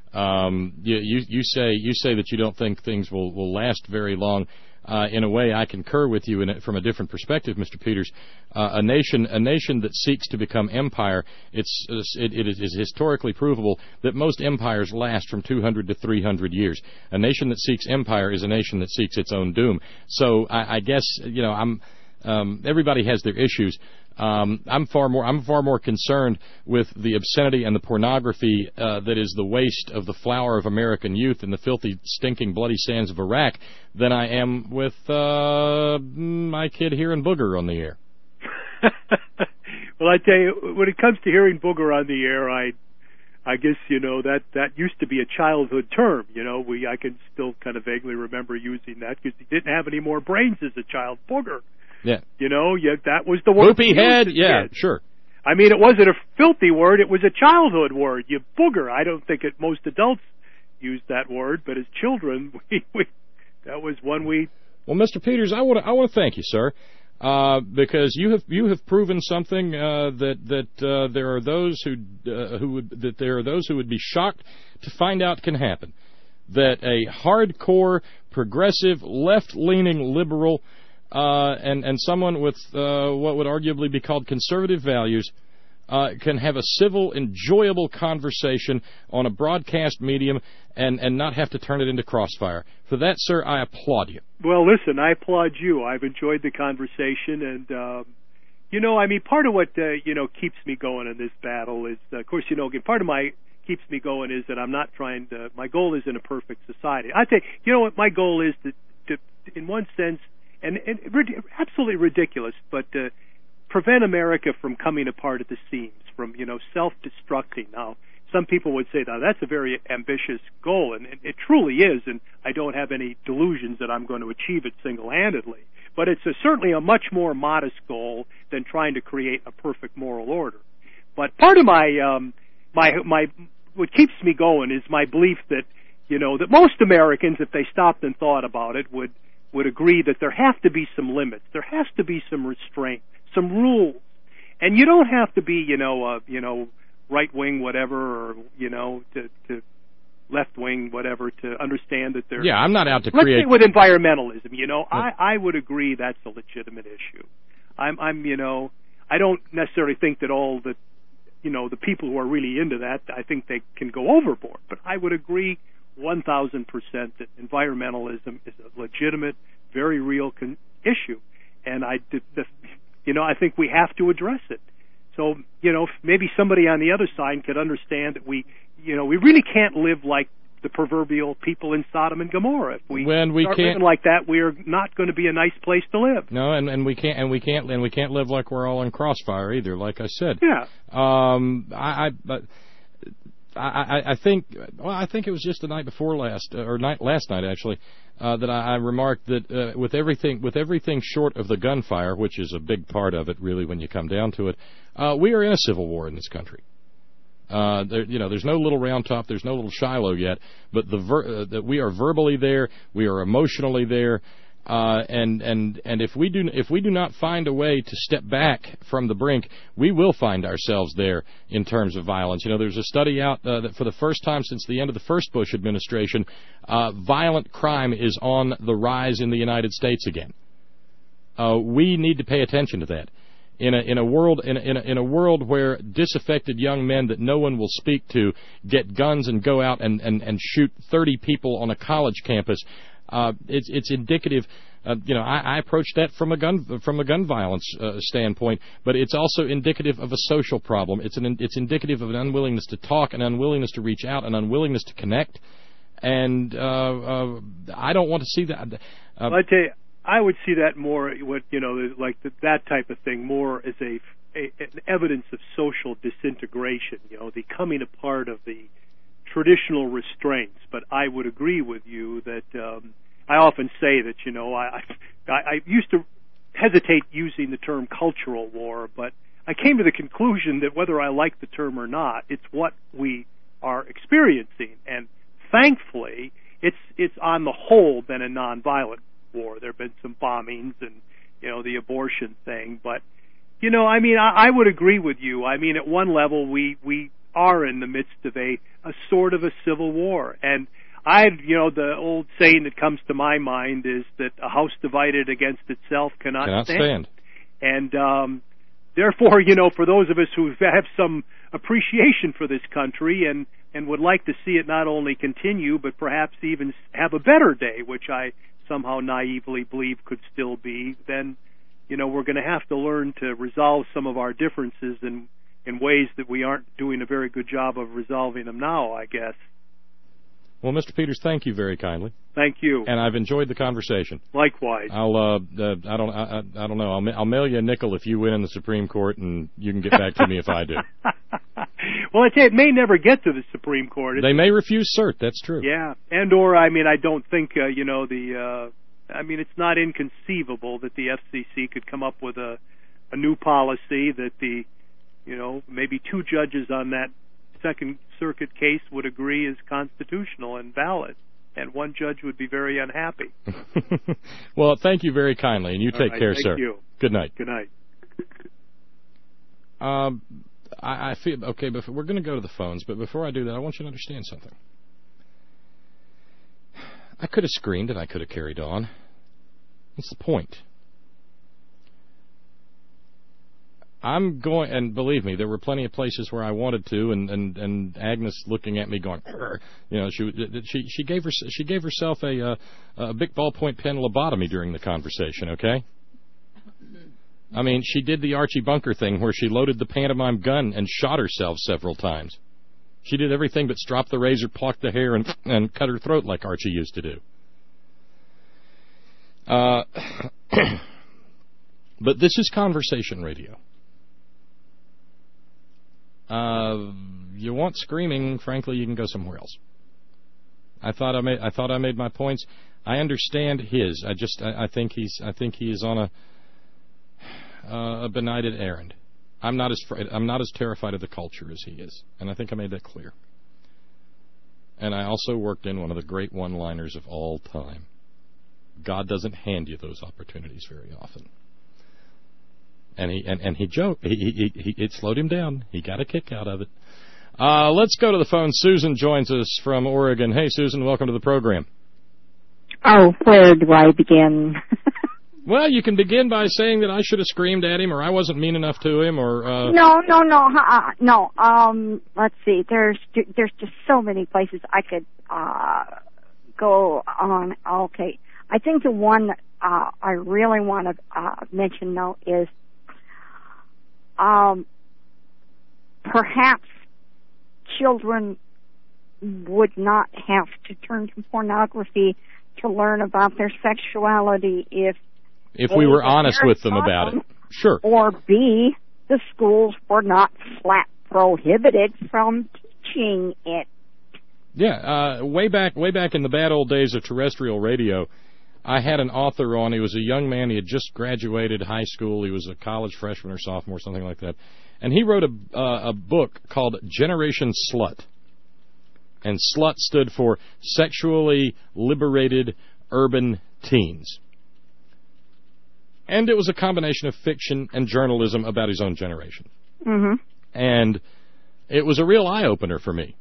[SPEAKER 1] Um, you, you. You say. You say that you don't think things will, will last very long. Uh, in a way, I concur with you in it from a different perspective, Mister Peters. Uh, a nation, a nation that seeks to become empire, it's it, it is historically provable that most empires last from two hundred to three hundred years. A nation that seeks empire is a nation that seeks its own doom. So I, I guess you know I'm. Um, everybody has their issues. Um, I'm far more. I'm far more concerned with the obscenity and the pornography uh, that is the waste of the flower of American youth in the filthy, stinking, bloody sands of Iraq than I am with uh, my kid hearing booger on the air.
[SPEAKER 2] Well, I tell you, when it comes to hearing booger on the air, I, I guess you know that that used to be a childhood term. You know, we I can still kind of vaguely remember using that because he didn't have any more brains as a child. Booger.
[SPEAKER 1] Yeah.
[SPEAKER 2] You know, yeah, that was the word.
[SPEAKER 1] Poopy head, yeah, kid. Sure.
[SPEAKER 2] I mean, it wasn't a filthy word, it was a childhood word. You booger. I don't think it, most adults use that word, but as children, we, we that was one we...
[SPEAKER 1] Well, Mister Peters, I want to I want to thank you, sir, uh, because you have you have proven something uh, that that uh, there are those who uh, who would that there are those who would be shocked to find out can happen. That a hardcore, progressive, left-leaning liberal Uh, and, and someone with uh, what would arguably be called conservative values uh, can have a civil, enjoyable conversation on a broadcast medium and, and not have to turn it into crossfire. For that, sir, I applaud you.
[SPEAKER 2] Well, listen, I applaud you. I've enjoyed the conversation, and, um, you know, I mean, part of what, uh, you know, keeps me going in this battle is, uh, of course, you know, part of my keeps me going is that I'm not trying to, my goal isn't a perfect society. I think, you know what, my goal is to, to in one sense, And, and absolutely ridiculous, but uh, prevent America from coming apart at the seams, from, you know, self-destructing. Now, some people would say, now, that's a very ambitious goal, and it, it truly is, and I don't have any delusions that I'm going to achieve it single-handedly. But it's a, certainly a much more modest goal than trying to create a perfect moral order. But part of my, um, my, my, what keeps me going is my belief that, you know, that most Americans, if they stopped and thought about it, would would agree that there have to be some limits. There has to be some restraint, some rules. And you don't have to be, you know, uh, you know, right-wing whatever, or, you know, to, to whatever to understand that they're...
[SPEAKER 1] Yeah, I'm not out to
[SPEAKER 2] let's
[SPEAKER 1] create...
[SPEAKER 2] say with environmentalism, you know, I, I would agree that's a legitimate issue. I'm, I'm, you know, I don't necessarily think that all the, you know, the people who are really into that, I think they can go overboard. But I would agree one thousand percent that environmentalism is a legitimate, very real con- issue. And I, the, you know, I think we have to address it. So, you know, maybe somebody on the other side could understand that we, you know, we really can't live like the proverbial people in Sodom and Gomorrah. If we,
[SPEAKER 1] when we
[SPEAKER 2] start
[SPEAKER 1] can't,
[SPEAKER 2] living like that, we are not going to be a nice place to live.
[SPEAKER 1] No, and, and we can't, and we can't, and we can't live like we're all in crossfire either. Like I said,
[SPEAKER 2] yeah.
[SPEAKER 1] Um, I, I but. I, I think, well, I think it was just the night before last, or night last night actually, uh, that I, I remarked that uh, with everything, with everything short of the gunfire, which is a big part of it, really, when you come down to it, uh, we are in a civil war in this country. Uh, there, you know, there's no little Round Top, there's no little Shiloh yet, but the ver- uh, that we are verbally there, we are emotionally there. Uh, and and and if we do if we do not find a way to step back from the brink, we will find ourselves there in terms of violence. You know, there's a study out uh, that for the first time since the end of the first Bush administration, uh, violent crime is on the rise in the United States again. Uh, we need to pay attention to that. In a in a world in a, in a, in a world where disaffected young men that no one will speak to get guns and go out and, and, and shoot thirty people on a college campus. Uh, it's it's indicative. Uh, you know, I, I approach that from a gun from a gun violence uh, standpoint, but it's also indicative of a social problem. It's an it's indicative of an unwillingness to talk, an unwillingness to reach out, an unwillingness to connect, and uh, uh, I don't want to see that. Uh,
[SPEAKER 2] well, I tell you, I would see that more, what you know, like the, that type of thing, more as a, a an evidence of social disintegration. You know, the coming apart of the traditional restraints. But I would agree with you that um, I often say that, you know, I, I I used to hesitate using the term cultural war, but I came to the conclusion that whether I like the term or not, it's what we are experiencing, and thankfully, it's it's on the whole been a nonviolent war. There have been some bombings and, you know, the abortion thing, but, you know, I mean, I, I would agree with you. I mean, at one level, we we are in the midst of a, a sort of a civil war. And I, you know, the old saying that comes to my mind is that a house divided against itself cannot,
[SPEAKER 1] cannot
[SPEAKER 2] stand.
[SPEAKER 1] stand.
[SPEAKER 2] And um, therefore, you know, for those of us who have some appreciation for this country and, and would like to see it not only continue, but perhaps even have a better day, which I somehow naively believe could still be, then, you know, we're going to have to learn to resolve some of our differences and in ways that we aren't doing a very good job of resolving them now, I guess.
[SPEAKER 1] Well, Mister Peters, thank you very kindly.
[SPEAKER 2] Thank you.
[SPEAKER 1] And I've enjoyed the conversation.
[SPEAKER 2] Likewise.
[SPEAKER 1] I'll, uh, uh I don't, I, I don't know. I'll, I'll mail you a nickel if you win in the Supreme Court, and you can get back to me if I do.
[SPEAKER 2] Well, I tell you, it may never get to the Supreme Court. It's,
[SPEAKER 1] they may refuse cert. That's true.
[SPEAKER 2] Yeah, and or I mean, I don't think uh, you know the. Uh, I mean, it's not inconceivable that the F C C could come up with a, a new policy that the, you know, maybe two judges on that Second Circuit case would agree is constitutional and valid, and one judge would be very unhappy.
[SPEAKER 1] Well, thank you very kindly, and you
[SPEAKER 2] All
[SPEAKER 1] take
[SPEAKER 2] right,
[SPEAKER 1] care,
[SPEAKER 2] thank
[SPEAKER 1] sir.
[SPEAKER 2] You.
[SPEAKER 1] Good night.
[SPEAKER 2] Good night.
[SPEAKER 1] Um, I, I feel okay, but we're going to go to the phones. But before I do that, I want you to understand something. I could have screamed and I could have carried on. What's the point? I'm going, and believe me, there were plenty of places where I wanted to, and, and, and Agnes looking at me going, you know, she she she gave her she gave herself a uh, a big ballpoint pen lobotomy during the conversation. Okay, I mean, she did the Archie Bunker thing where she loaded the pantomime gun and shot herself several times. She did everything but strop the razor, pluck the hair, and and cut her throat like Archie used to do. Uh, but this is conversation radio. Uh, you want screaming? Frankly, you can go somewhere else. I thought I made. I thought I made my points. I understand his. I just. I, I think he's. I think he is on a uh, a benighted errand. I'm not as. I'm not as terrified of the culture as he is, and I think I made that clear. And I also worked in one of the great one-liners of all time. God doesn't hand you those opportunities very often. And he and, and he joked. He, he, he, it slowed him down. He got a kick out of it. Uh, let's go to the phone. Susan joins us from Oregon. Hey, Susan, welcome to the program.
[SPEAKER 3] Oh, where do I begin?
[SPEAKER 1] Well, you can begin by saying that I should have screamed at him, or I wasn't mean enough to him, or uh...
[SPEAKER 3] no, no, no, uh, no. Um, let's see. There's there's just so many places I could uh go on. Okay, I think the one that uh, I really want to uh, mention though is um perhaps children would not have to turn to pornography to learn about their sexuality if
[SPEAKER 1] If we were honest with them about it. Sure.
[SPEAKER 3] Or B, the schools were not flat prohibited from teaching it.
[SPEAKER 1] Yeah, uh, way back way back in the bad old days of terrestrial radio, I had an author on. He was a young man. He had just graduated high school. He was a college freshman or sophomore, something like that. And he wrote a, uh, a book called Generation Slut. And SLUT stood for Sexually Liberated Urban Teens. And it was a combination of fiction and journalism about his own generation.
[SPEAKER 3] Mm-hmm.
[SPEAKER 1] And it was a real eye-opener for me.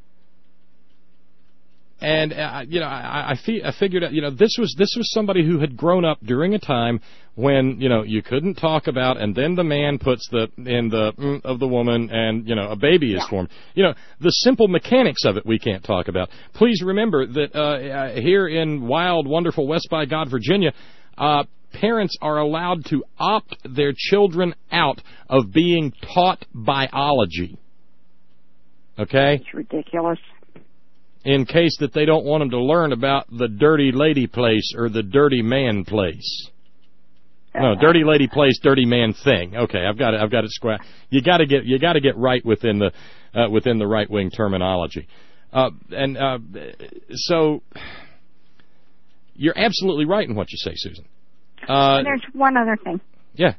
[SPEAKER 1] And, uh, you know, I, I, fi- I figured out, you know, this was this was somebody who had grown up during a time when, you know, you couldn't talk about, and then the man puts the in the mm, of the woman, and, you know, a baby is
[SPEAKER 3] yeah.
[SPEAKER 1] formed. You know, the simple mechanics of it we can't talk about. Please remember that uh, here in wild, wonderful West by God, Virginia, uh, parents are allowed to opt their children out of being taught biology. Okay?
[SPEAKER 3] It's ridiculous.
[SPEAKER 1] In case that they don't want them to learn about the dirty lady place or the dirty man place. No, dirty lady place, dirty man thing. Okay, I've got it. I've got it square. You got to get you got to get right within the uh, within the right wing terminology. Uh, and uh, so you're absolutely right in what you say, Susan. Uh,
[SPEAKER 3] and there's one other thing.
[SPEAKER 1] Yeah.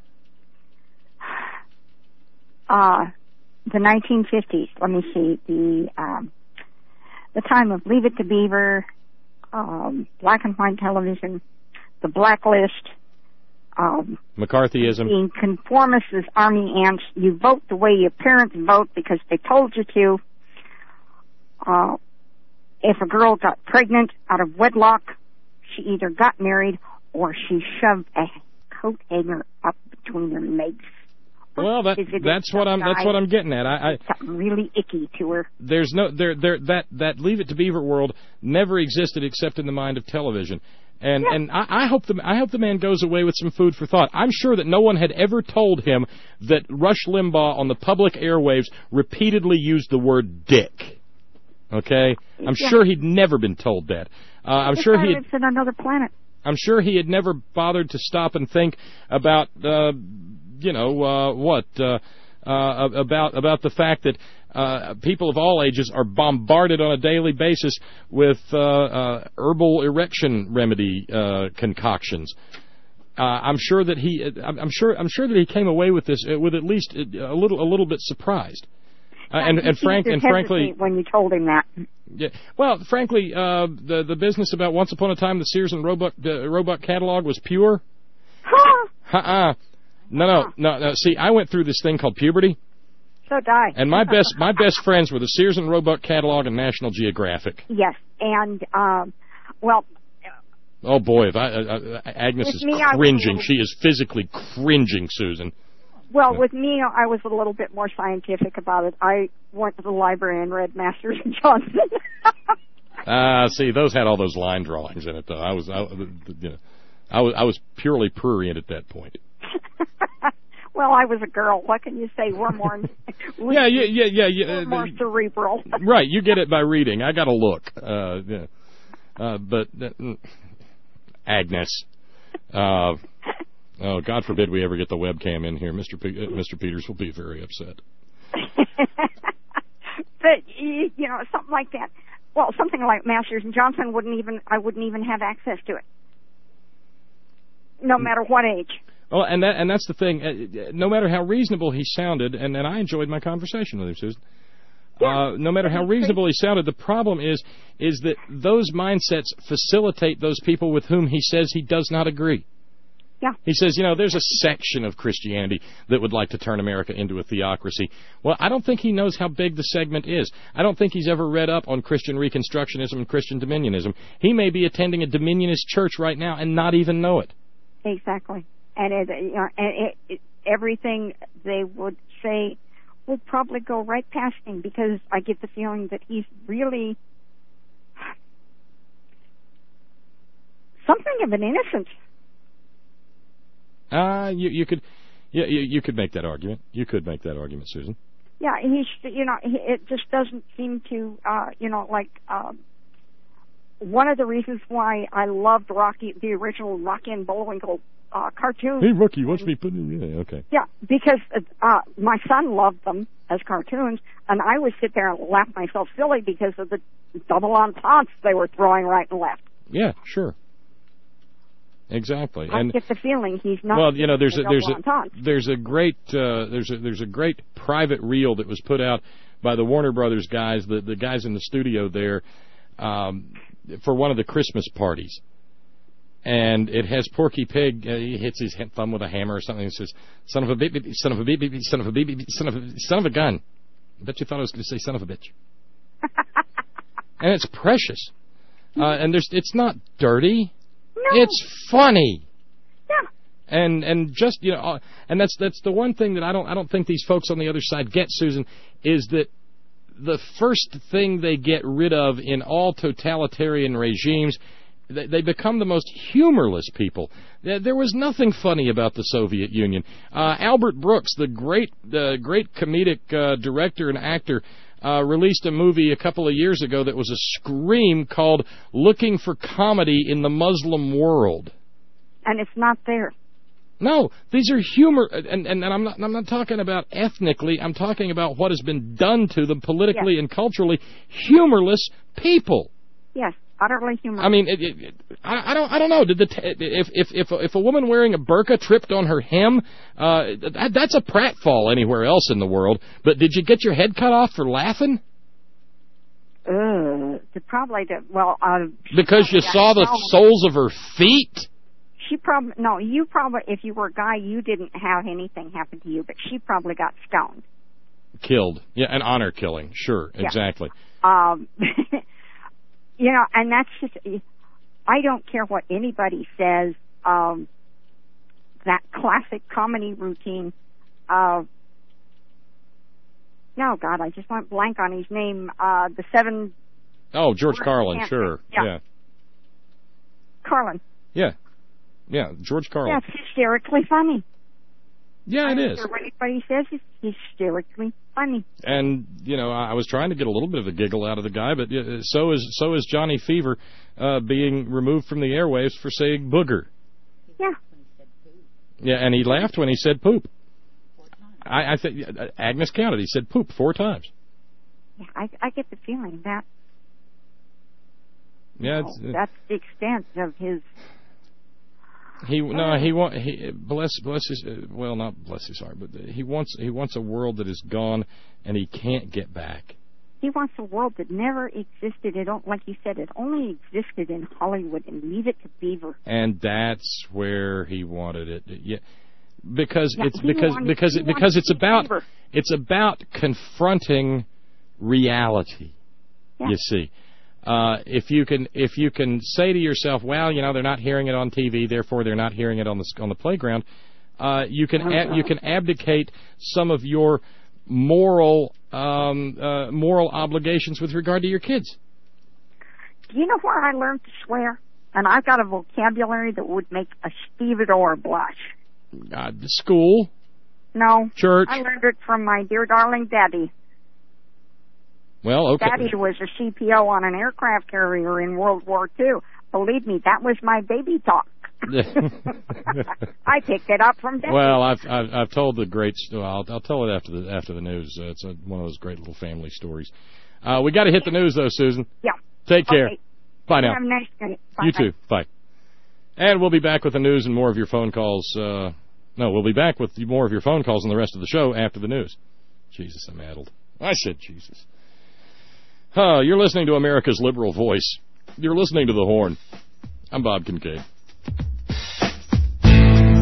[SPEAKER 3] Uh, the nineteen fifties. Let me see the. Um, The time of Leave It to Beaver, um, black and white television, the blacklist, um,
[SPEAKER 1] McCarthyism,
[SPEAKER 3] being conformists as army ants. You vote the way your parents vote because they told you to. Uh, if a girl got pregnant out of wedlock, she either got married or she shoved a coat hanger up between her legs.
[SPEAKER 1] Well, that that's what I'm that's what I'm getting at. I, I
[SPEAKER 3] something really icky to her.
[SPEAKER 1] There's no there there that that Leave It to Beaver world never existed except in the mind of television, and
[SPEAKER 3] yeah.
[SPEAKER 1] and I, I hope the I hope the man goes away with some food for thought. I'm sure that no one had ever told him that Rush Limbaugh on the public airwaves repeatedly used the word dick. Okay, I'm yeah. sure he'd never been told that. Uh, I'm
[SPEAKER 3] this
[SPEAKER 1] sure
[SPEAKER 3] guy
[SPEAKER 1] he
[SPEAKER 3] lives in another planet.
[SPEAKER 1] I'm sure he had never bothered to stop and think about. Uh, You know uh, what uh, uh, about about the fact that uh, people of all ages are bombarded on a daily basis with uh, uh, herbal erection remedy uh, concoctions. Uh, I'm sure that he I'm sure I'm sure that he came away with this with at least a little a little bit surprised. Uh, and and frank and frankly,
[SPEAKER 3] when you told him that.
[SPEAKER 1] Yeah, well, frankly, uh, the the business about Once Upon a Time the Sears and Roebuck uh, Roebuck catalog was pure.
[SPEAKER 3] Huh?
[SPEAKER 1] Uh-uh. No, no, no, no. See, I went through this thing called puberty.
[SPEAKER 3] So did I.
[SPEAKER 1] And my best, my best friends were the Sears and Roebuck catalog and National Geographic.
[SPEAKER 3] Yes, and um, well.
[SPEAKER 1] Oh boy, if I, uh, Agnes is
[SPEAKER 3] me,
[SPEAKER 1] cringing.
[SPEAKER 3] Was,
[SPEAKER 1] she is physically cringing, Susan.
[SPEAKER 3] Well, with me, I was a little bit more scientific about it. I went to the library and read Masters and Johnson.
[SPEAKER 1] Ah, uh, see, those had all those line drawings in it, though. I was, I, you know, I was, I was purely prurient at that point.
[SPEAKER 3] Well, I was a girl. What can you say? We're more. we,
[SPEAKER 1] yeah, yeah, yeah, yeah. yeah
[SPEAKER 3] we're more cerebral.
[SPEAKER 1] Right, you get it by reading. I got to look. Uh, yeah. uh, but uh, Agnes, uh, oh, God forbid we ever get the webcam in here. Mister P- uh, Mister Peters will be very upset.
[SPEAKER 3] But you know, something like that. Well, something like Masters and Johnson wouldn't even. I wouldn't even have access to it, no matter what age.
[SPEAKER 1] Well, and that and that's the thing. Uh, no matter how reasonable he sounded, and, and I enjoyed my conversation with him, Susan.
[SPEAKER 3] Yeah.
[SPEAKER 1] Uh, no matter how reasonable he sounded, the problem is is that those mindsets facilitate those people with whom he says he does not agree.
[SPEAKER 3] Yeah.
[SPEAKER 1] He says, you know, there's a section of Christianity that would like to turn America into a theocracy. Well, I don't think he knows how big the segment is. I don't think he's ever read up on Christian Reconstructionism and Christian Dominionism. He may be attending a Dominionist church right now and not even know it.
[SPEAKER 3] Exactly. And it, you know, and it, it, everything they would say will probably go right past him, because I get the feeling that he's really something of an innocent.
[SPEAKER 1] Uh, you, you could, yeah, you, you could make that argument. You could make that argument, Susan.
[SPEAKER 3] Yeah, he's, you know, he, it just doesn't seem to, uh, you know, like, um, one of the reasons why I loved Rocky, the original Rocky and Bullwinkle uh, cartoons.
[SPEAKER 1] Hey, Rocky, watch me put in, yeah, okay.
[SPEAKER 3] Yeah, because uh, my son loved them as cartoons, and I would sit there and laugh myself silly because of the double ententes they were throwing right and left.
[SPEAKER 1] Yeah, sure. Exactly.
[SPEAKER 3] I
[SPEAKER 1] and
[SPEAKER 3] get the feeling he's not.
[SPEAKER 1] Well, you know, there's a there's a
[SPEAKER 3] entente.
[SPEAKER 1] there's a great uh, there's a there's a great private reel that was put out by the Warner Brothers guys, the the guys in the studio there, um, for one of the Christmas parties, and it has Porky Pig. Uh, he hits his thumb with a hammer or something and says, "Son of a baby, son of a baby, son of a baby, son of a son of a gun." I bet you thought I was going to say "son of a bitch," and it's precious, uh, and there's it's not dirty.
[SPEAKER 3] No.
[SPEAKER 1] It's funny.
[SPEAKER 3] Yeah.
[SPEAKER 1] And and just you know, and that's that's the one thing that I don't I don't think these folks on the other side get, Susan, is that the first thing they get rid of in all totalitarian regimes, they, they become the most humorless people. There was nothing funny about the Soviet Union. Uh, Albert Brooks, the great the great comedic uh, director and actor, Uh, released a movie a couple of years ago that was a scream called Looking for Comedy in the Muslim World.
[SPEAKER 3] And it's not there.
[SPEAKER 1] No, these are humor, and, and, and I'm not I'm not talking about ethnically, I'm talking about what has been done to them politically
[SPEAKER 3] yes.
[SPEAKER 1] and culturally. Humorless people.
[SPEAKER 3] Yes, utterly humorless.
[SPEAKER 1] I mean, it, it, it, I, I don't I don't know. Did the t- if if if if a woman wearing a burqa tripped on her hem, uh, that, that's a pratfall anywhere else in the world. But did you get your head cut off for laughing?
[SPEAKER 3] Uh, probably did. Well, uh,
[SPEAKER 1] because you saw the soles of her feet.
[SPEAKER 3] She probably no. You probably, if you were a guy, you didn't have anything happen to you, but she probably got stoned,
[SPEAKER 1] killed. Yeah, an honor killing. Sure,
[SPEAKER 3] yeah.
[SPEAKER 1] Exactly.
[SPEAKER 3] Um. You know, and that's just, I don't care what anybody says, um, that classic comedy routine of, no, God, I just went blank on his name, uh, the seven...
[SPEAKER 1] Oh, George Carlin, sure, yeah. yeah.
[SPEAKER 3] Carlin.
[SPEAKER 1] Yeah, yeah, George Carlin.
[SPEAKER 3] That's hysterically funny.
[SPEAKER 1] Yeah, it
[SPEAKER 3] I
[SPEAKER 1] is.
[SPEAKER 3] don't care what anybody says, it's hysterically funny.
[SPEAKER 1] And, you know, I was trying to get a little bit of a giggle out of the guy, but uh, so is so is Johnny Fever uh, being removed from the airwaves for saying booger.
[SPEAKER 3] Yeah.
[SPEAKER 1] Yeah, and he laughed when he said poop. I, I think uh, Agnes counted. He said poop four times.
[SPEAKER 3] Yeah, I, I get the feeling that.
[SPEAKER 1] Yeah,
[SPEAKER 3] know,
[SPEAKER 1] it's, uh,
[SPEAKER 3] that's the extent of his.
[SPEAKER 1] He no he want he bless bless his uh, well not bless his heart, but he wants he wants a world that is gone and he can't get back.
[SPEAKER 3] He wants a world that never existed. It don't, like you said, it only existed in Hollywood, and leave it to Beaver.
[SPEAKER 1] And that's where he wanted it. Yeah, because
[SPEAKER 3] yeah,
[SPEAKER 1] it's because
[SPEAKER 3] wanted,
[SPEAKER 1] because it, because it's about
[SPEAKER 3] Beaver.
[SPEAKER 1] it's about confronting reality.
[SPEAKER 3] Yeah.
[SPEAKER 1] You see. Uh, if you can, if you can say to yourself, "Well, you know, they're not hearing it on T V, therefore they're not hearing it on the on the playground," uh, you can ab- you can abdicate some of your moral um, uh, moral obligations with regard to your kids.
[SPEAKER 3] Do you know where I learned to swear? And I've got a vocabulary that would make a stevedore blush.
[SPEAKER 1] Uh, school.
[SPEAKER 3] No.
[SPEAKER 1] Church.
[SPEAKER 3] I learned it from my dear darling daddy.
[SPEAKER 1] Well, okay.
[SPEAKER 3] Daddy was a C P O on an aircraft carrier in World War Two. Believe me, that was my baby talk. I picked it up from Daddy.
[SPEAKER 1] Well, I've I've, I've told the great. Well, I'll, I'll tell it after the after the news. Uh, it's a, one of those great little family stories. Uh, we got to hit the news though, Susan.
[SPEAKER 3] Yeah.
[SPEAKER 1] Take care.
[SPEAKER 3] Okay.
[SPEAKER 1] Bye now.
[SPEAKER 3] Have a nice day. Bye.
[SPEAKER 1] You too. Bye. And we'll be back with the news and more of your phone calls. Uh, no, we'll be back with more of your phone calls and the rest of the show after the news. Jesus, I'm addled. I said Jesus. Uh, you're listening to America's Liberal Voice. You're listening to The Horn. I'm Bob Kincaid.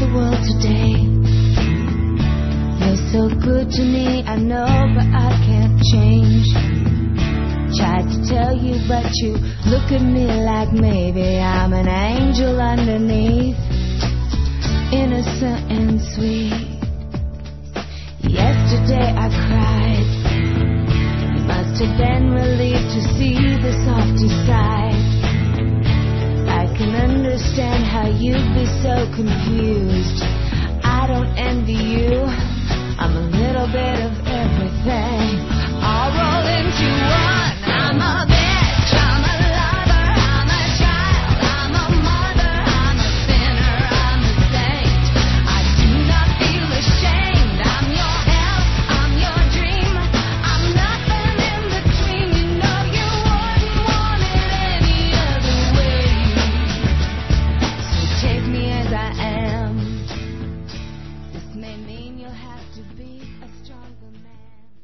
[SPEAKER 4] the world today. You're so good to me, I know, but I can't change. Tried to tell you, but you look at me like maybe I'm an angel underneath, innocent and sweet. Yesterday I cried. You must have been relieved to see the softy side. I can understand how you'd be so confused. I don't envy you. I'm a little bit of everything. I'll roll into one. I'm a bitch, I'm a lover, I'm a child, I'm a mother, I'm a sinner, I'm a saint. I do not feel ashamed. I'm your hell, I'm your dream. I'm nothing in between. You know you wouldn't want it any other way. So take me as I am. This may mean you'll have to be a stronger man.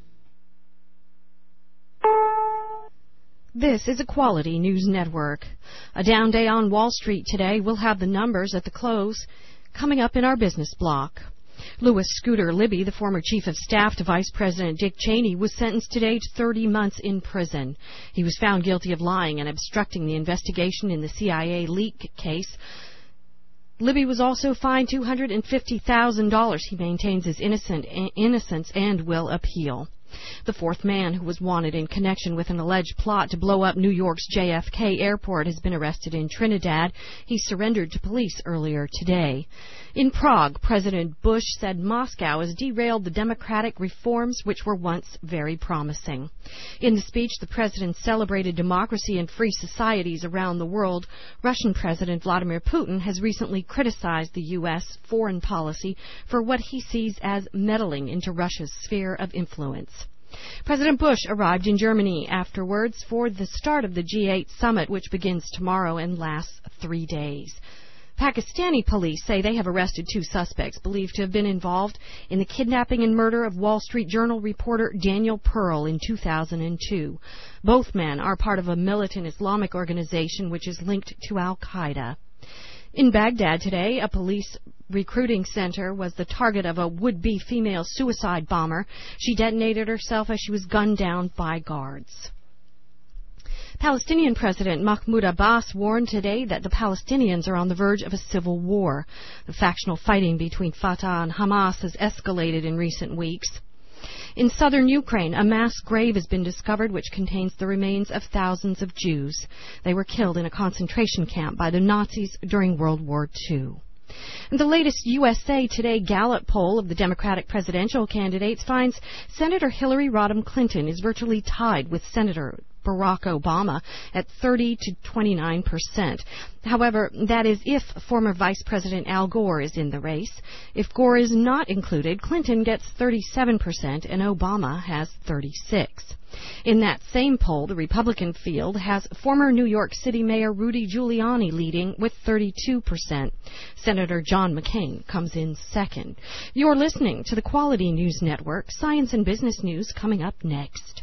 [SPEAKER 5] This is a Quality News Network. A down day on Wall Street today. We'll have the numbers at the close coming up in our business block. Louis Scooter Libby, the former chief of staff to Vice President Dick Cheney, was sentenced today to thirty months in prison. He was found guilty of lying and obstructing the investigation in the C I A leak case. Libby was also fined two hundred fifty thousand dollars. He maintains his innocent, innocence and will appeal. The fourth man, who was wanted in connection with an alleged plot to blow up New York's J F K airport, has been arrested in Trinidad. He surrendered to police earlier today. In Prague, President Bush said Moscow has derailed the democratic reforms which were once very promising. In the speech, the president celebrated democracy and free societies around the world. Russian President Vladimir Putin has recently criticized the U S foreign policy for what he sees as meddling into Russia's sphere of influence. President Bush arrived in Germany afterwards for the start of the G eight summit, which begins tomorrow and lasts three days. Pakistani police say they have arrested two suspects believed to have been involved in the kidnapping and murder of Wall Street Journal reporter Daniel Pearl in two thousand two. Both men are part of a militant Islamic organization which is linked to Al-Qaeda. In Baghdad today, a police recruiting center was the target of a would-be female suicide bomber. She detonated herself as she was gunned down by guards. Palestinian President Mahmoud Abbas warned today that the Palestinians are on the verge of a civil war. The factional fighting between Fatah and Hamas has escalated in recent weeks. In southern Ukraine, a mass grave has been discovered which contains the remains of thousands of Jews. They were killed in a concentration camp by the Nazis during World War Two. And the latest U S A Today Gallup poll of the Democratic presidential candidates finds Senator Hillary Rodham Clinton is virtually tied with Senator Barack Obama at thirty to twenty-nine percent. However, that is if former Vice President Al Gore is in the race. If Gore is not included, Clinton gets thirty-seven percent and Obama has thirty-six percent. In that same poll, the Republican field has former New York City Mayor Rudy Giuliani leading with thirty-two percent. Senator John McCain comes in second. You're listening to the Quality News Network. Science and business news coming up next.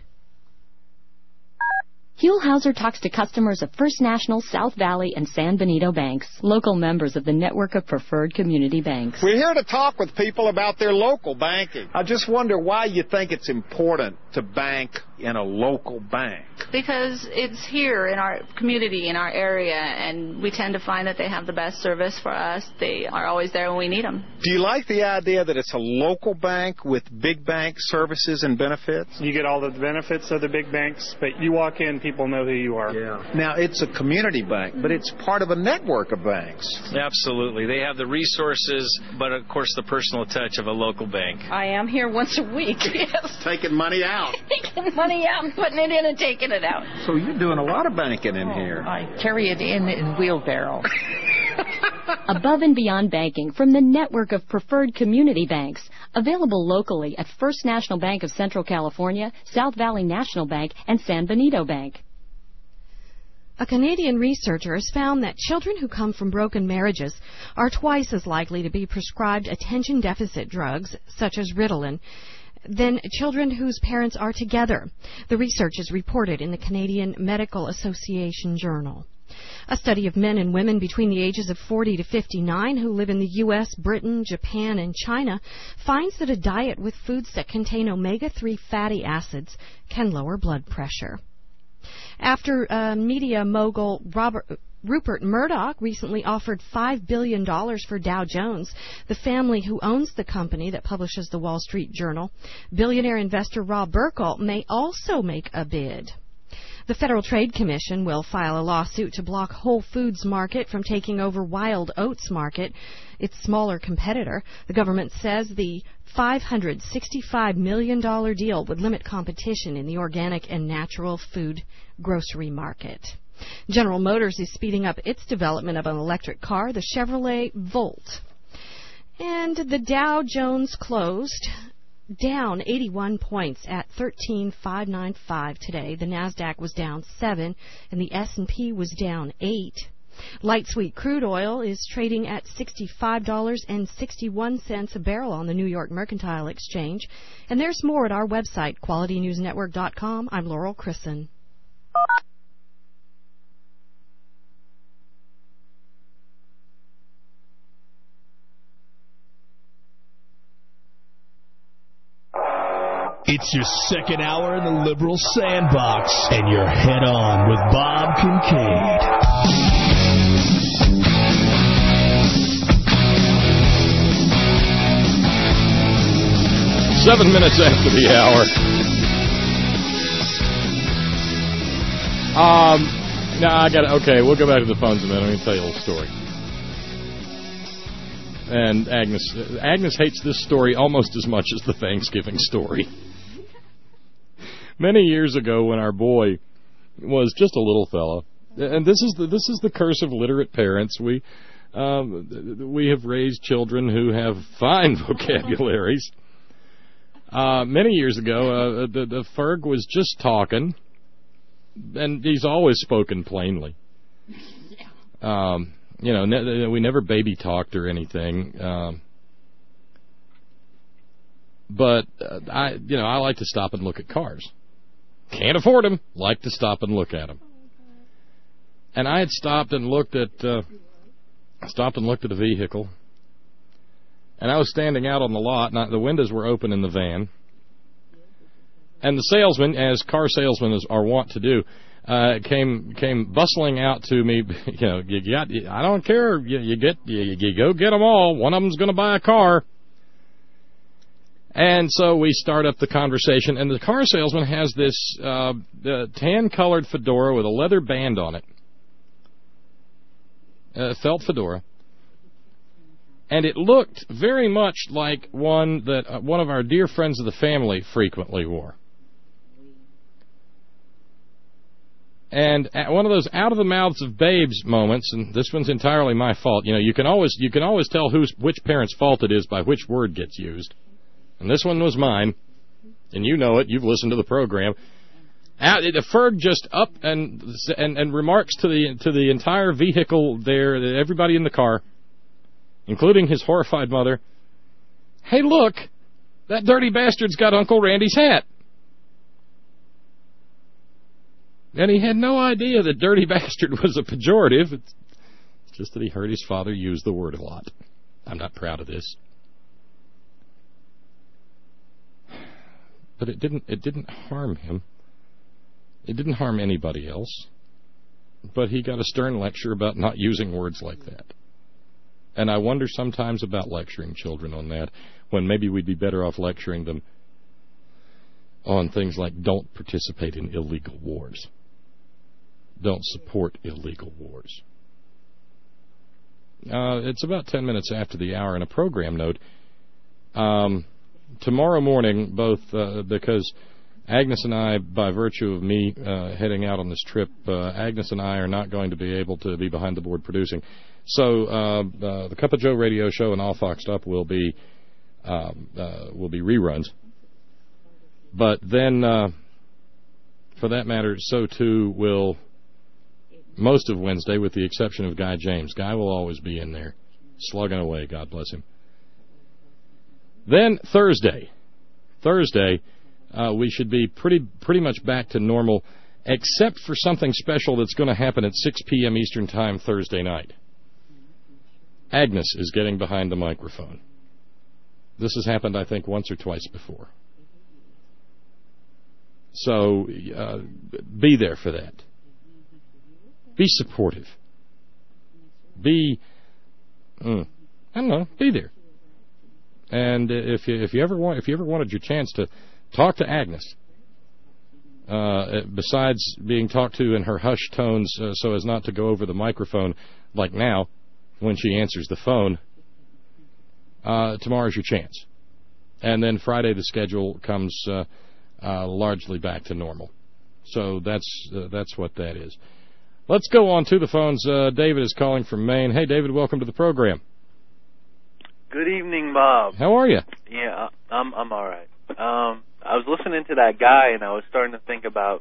[SPEAKER 6] Huell-Hauser talks to customers of First National, South Valley, and San Benito banks, local members of the network of preferred community banks.
[SPEAKER 7] We're here to talk with people about their local banking. I just wonder why you think it's important to bank in a local bank.
[SPEAKER 8] Because it's here in our community, in our area, and we tend to find that they have the best service for us. They are always there when we need them.
[SPEAKER 7] Do you like the idea that it's a local bank with big bank services and benefits?
[SPEAKER 9] You get all the benefits of the big banks, but you walk in, people know who you are.
[SPEAKER 7] Yeah. Now, it's a community bank, but it's part of a network of banks.
[SPEAKER 10] Absolutely. They have the resources, but, of course, the personal touch of a local bank.
[SPEAKER 8] I am here once a week, yes.
[SPEAKER 7] Taking money out.
[SPEAKER 8] Taking money out and putting it in and taking it out.
[SPEAKER 7] So you're doing a lot of banking in
[SPEAKER 8] oh,
[SPEAKER 7] here.
[SPEAKER 8] I carry it in in wheelbarrow.
[SPEAKER 6] Above and beyond banking from the network of preferred community banks, available locally at First National Bank of Central California, South Valley National Bank, and San Benito Bank.
[SPEAKER 5] A Canadian researcher has found that children who come from broken marriages are twice as likely to be prescribed attention deficit drugs, such as Ritalin, than children whose parents are together. The research is reported in the Canadian Medical Association Journal. A study of men and women between the ages of forty to fifty-nine who live in the U S, Britain, Japan, and China finds that a diet with foods that contain omega three fatty acids can lower blood pressure. After uh, media mogul Robert, Rupert Murdoch recently offered five billion dollars for Dow Jones, the family who owns the company that publishes the Wall Street Journal, billionaire investor Rob Burkle may also make a bid. The Federal Trade Commission will file a lawsuit to block Whole Foods Market from taking over Wild Oats Market, its smaller competitor. The government says the five hundred sixty-five million dollars deal would limit competition in the organic and natural food grocery market. General Motors is speeding up its development of an electric car, the Chevrolet Volt. And the Dow Jones closed down eighty-one points at thirteen thousand five hundred ninety-five today. The Nasdaq was down seven, and the S and P was down eight. Light sweet crude oil is trading at sixty-five dollars and sixty-one cents a barrel on the New York Mercantile Exchange. And there's more at our website, quality news network dot com. I'm Laurel Chrisson.
[SPEAKER 11] It's your second hour in the Liberal Sandbox, and you're head on with Bob Kincaid.
[SPEAKER 1] Seven minutes after the hour. Um, no, I got it. Okay, we'll go back to the phones in a minute. Let me tell you a little story. And Agnes, Agnes hates this story almost as much as the Thanksgiving story. Many years ago, when our boy was just a little fella, and this is the this is the curse of literate parents. We um, we have raised children who have fine vocabularies. Uh, many years ago, uh, the, the Ferg was just talking, and he's always spoken plainly. Um, you know, ne- we never baby talked or anything. Um, but uh, I, you know, I like to stop and look at cars. Can't afford them. Like to stop and look at them. And I had stopped and looked at, uh, stopped and looked at a vehicle. And I was standing out on the lot, and I, the windows were open in the van. And the salesman, as car salesmen are wont to do, uh, came came bustling out to me. You know, you got. I don't care. You, you get. You, you go get them all. One of them's going to buy a car. And so we start up the conversation, and the car salesman has this uh, uh, tan-colored fedora with a leather band on it, uh, felt fedora, and it looked very much like one that uh, one of our dear friends of the family frequently wore. And at one of those out of the mouths of babes moments, and this one's entirely my fault. You know, you can always you can always tell who's which parent's fault it is by which word gets used. And this one was mine, and you know it. You've listened to the program. Out, the Ferg just up and and and remarks to the to the entire vehicle there, everybody in the car, including his horrified mother. Hey, look, that dirty bastard's got Uncle Randy's hat. And he had no idea that dirty bastard was a pejorative. It's just that he heard his father use the word a lot. I'm not proud of this. But it didn't it didn't harm him. It didn't harm anybody else. But he got a stern lecture about not using words like that. And I wonder sometimes about lecturing children on that, when maybe we'd be better off lecturing them on things like don't participate in illegal wars. Don't support illegal wars. Uh, it's about ten minutes after the hour, and a program note. Um... Tomorrow morning, both uh, because Agnes and I, by virtue of me uh, heading out on this trip, uh, Agnes and I are not going to be able to be behind the board producing. So uh, uh, the Cup of Joe radio show and All Foxed Up will be um, uh, will be reruns. But then, uh, for that matter, so too will most of Wednesday, with the exception of Guy James. Guy will always be in there, slugging away. God bless him. Then Thursday, Thursday, uh, we should be pretty pretty much back to normal, except for something special that's going to happen at six p.m. Eastern Time Thursday night. Agnes is getting behind the microphone. This has happened, I think, once or twice before. So uh, be there for that. Be supportive. Be, mm, I don't know, be there. And if you if you ever want if you ever wanted your chance to talk to Agnes, uh, besides being talked to in her hushed tones uh, so as not to go over the microphone like now when she answers the phone, uh, tomorrow's your chance. And then Friday the schedule comes uh, uh, largely back to normal. So that's uh, that's what that is. Let's go on to the phones. Uh, David is calling from Maine. Hey, David, welcome to the program.
[SPEAKER 12] Good evening, Bob.
[SPEAKER 1] How are you?
[SPEAKER 12] Yeah, I'm I'm all right. Um, I was listening to that guy, and I was starting to think about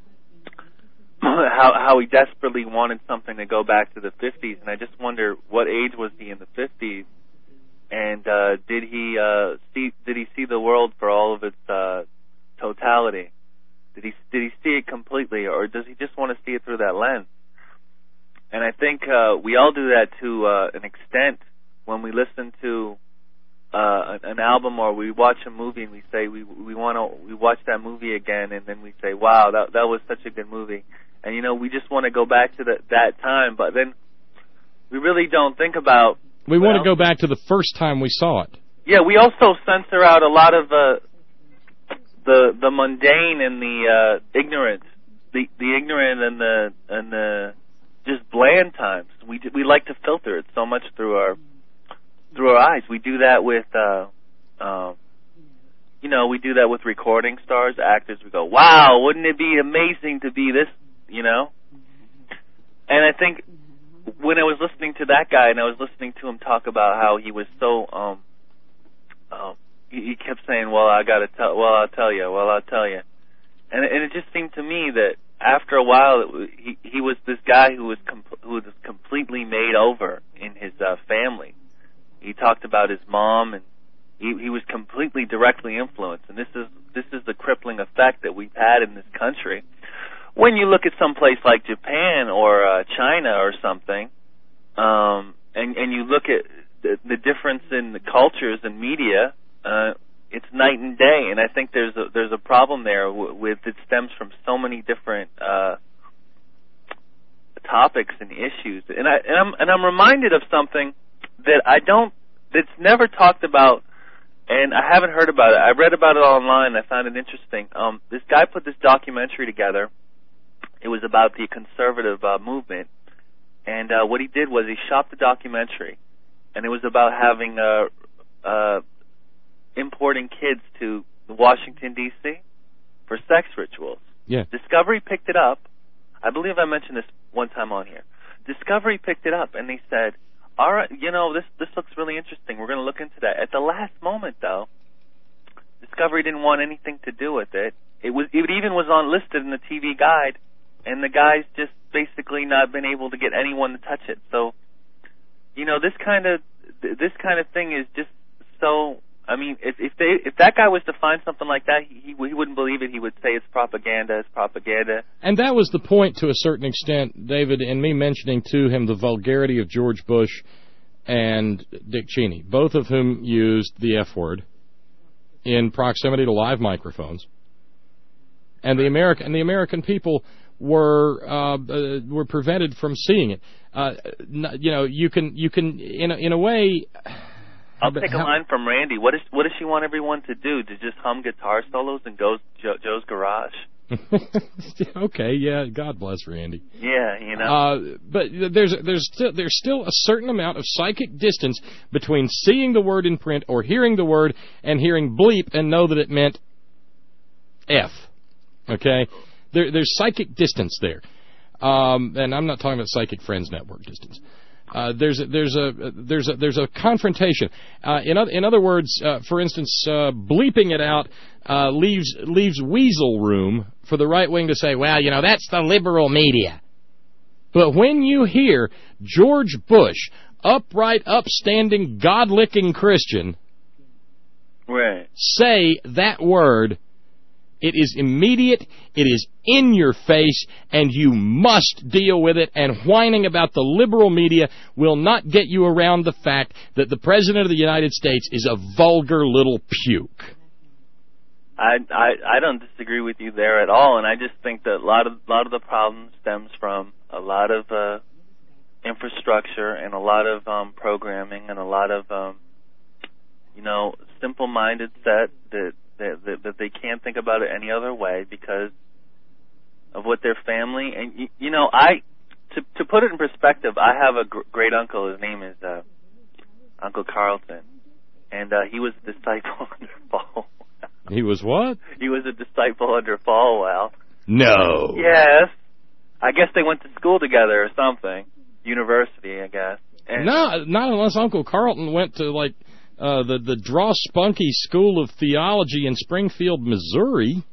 [SPEAKER 12] how how he desperately wanted something to go back to the fifties, and I just wonder what age was he in the fifties, and uh, did he uh, see did he see the world for all of its uh, totality? Did he did he see it completely, or does he just want to see it through that lens? And I think uh, we all do that to uh, an extent. When we listen to uh, an album or we watch a movie and we say we we want to we watch that movie again, and then we say, wow, that that was such a good movie, and you know we just want to go back to the, that time, but then we really don't think about.
[SPEAKER 1] We want to go back to the first time we saw it.
[SPEAKER 12] Yeah, we also censor out a lot of uh, the the mundane and the uh, ignorant, the the ignorant and the and the just bland times. We we like to filter it so much through our. Through our eyes. We do that with, uh, uh, you know, we do that with recording stars, actors. We go, wow, wouldn't it be amazing to be this, you know? And I think when I was listening to that guy and I was listening to him talk about how he was so, um, um, he, he kept saying, well, I got to tell, well, I'll tell you, well, I'll tell you. And, and it just seemed to me that after a while, it, he, he was this guy who was, com- who was completely made over in his uh, family. He talked about his mom, and he, he was completely directly influenced. And this is this is the crippling effect that we've had in this country. When you look at some place like Japan or uh, China or something, um, and, and you look at the, the difference in the cultures and media, uh, it's night and day. And I think there's a, there's a problem there w- with it stems from so many different uh, topics and issues. And I and I'm and I'm reminded of something that I don't, that's never talked about, and I haven't heard about it. I read about it online, and I found it interesting. Um, this guy put this documentary together. It was about the conservative uh, movement, and uh, what he did was he shot the documentary, and it was about having, uh, uh, importing kids to Washington, D C for sex rituals.
[SPEAKER 1] Yeah.
[SPEAKER 12] Discovery picked it up. I believe I mentioned this one time on here. Discovery picked it up, and they said, all right, you know, this this looks really interesting. We're going to look into that. At the last moment, though, Discovery didn't want anything to do with it. It was it even was on listed in the T V guide, and the guy's just basically not been able to get anyone to touch it. So, you know, this kind of this kind of thing is just so. I mean, if if they if that guy was to find something like that, he he wouldn't believe it. He would say it's propaganda, it's propaganda.
[SPEAKER 1] And that was the point to a certain extent, David, and me mentioning to him the vulgarity of George Bush and Dick Cheney, both of whom used the F word in proximity to live microphones, and the American and the American people were uh, uh, were prevented from seeing it. Uh, you know, you can you can in a, in a way.
[SPEAKER 12] I'll take a line from Randy. What, is, what does she want everyone to do? To just hum guitar solos and go jo- Joe's Garage?
[SPEAKER 1] Okay, yeah, God bless Randy.
[SPEAKER 12] Yeah, you know.
[SPEAKER 1] Uh, but there's there's still, there's still a certain amount of psychic distance between seeing the word in print or hearing the word and hearing bleep and know that it meant F. Okay? There, there's psychic distance there. Um, and I'm not talking about Psychic Friends Network distance. Uh, there's a, there's a there's a there's a confrontation. Uh, in other in other words, uh, for instance, uh, bleeping it out uh, leaves leaves weasel room for the right wing to say, well, you know, that's the liberal media. But when you hear George Bush, upright, upstanding, God-licking Christian,
[SPEAKER 12] right,
[SPEAKER 1] say that word, It is immediate, it is in your face, and you must deal with it, and whining about the liberal media will not get you around the fact that the President of the United States is a vulgar little puke.
[SPEAKER 12] I, I, I don't disagree with you there at all, and I just think that a lot of, a lot of the problem stems from a lot of uh, infrastructure and a lot of um, programming and a lot of, um, you know, simple-minded set that That, that, that they can't think about it any other way because of what their family and you, you know I to to put it in perspective, I have a gr- great uncle. His name is uh, Uncle Carlton, and uh, he was a disciple under Falwell.
[SPEAKER 1] He was what?
[SPEAKER 12] He was a disciple under Falwell.
[SPEAKER 1] No.
[SPEAKER 12] Yes, I guess they went to school together or something, university, I guess. And
[SPEAKER 1] no, not unless Uncle Carlton went to like. Uh, the the Draw Spunky School of Theology in Springfield, Missouri.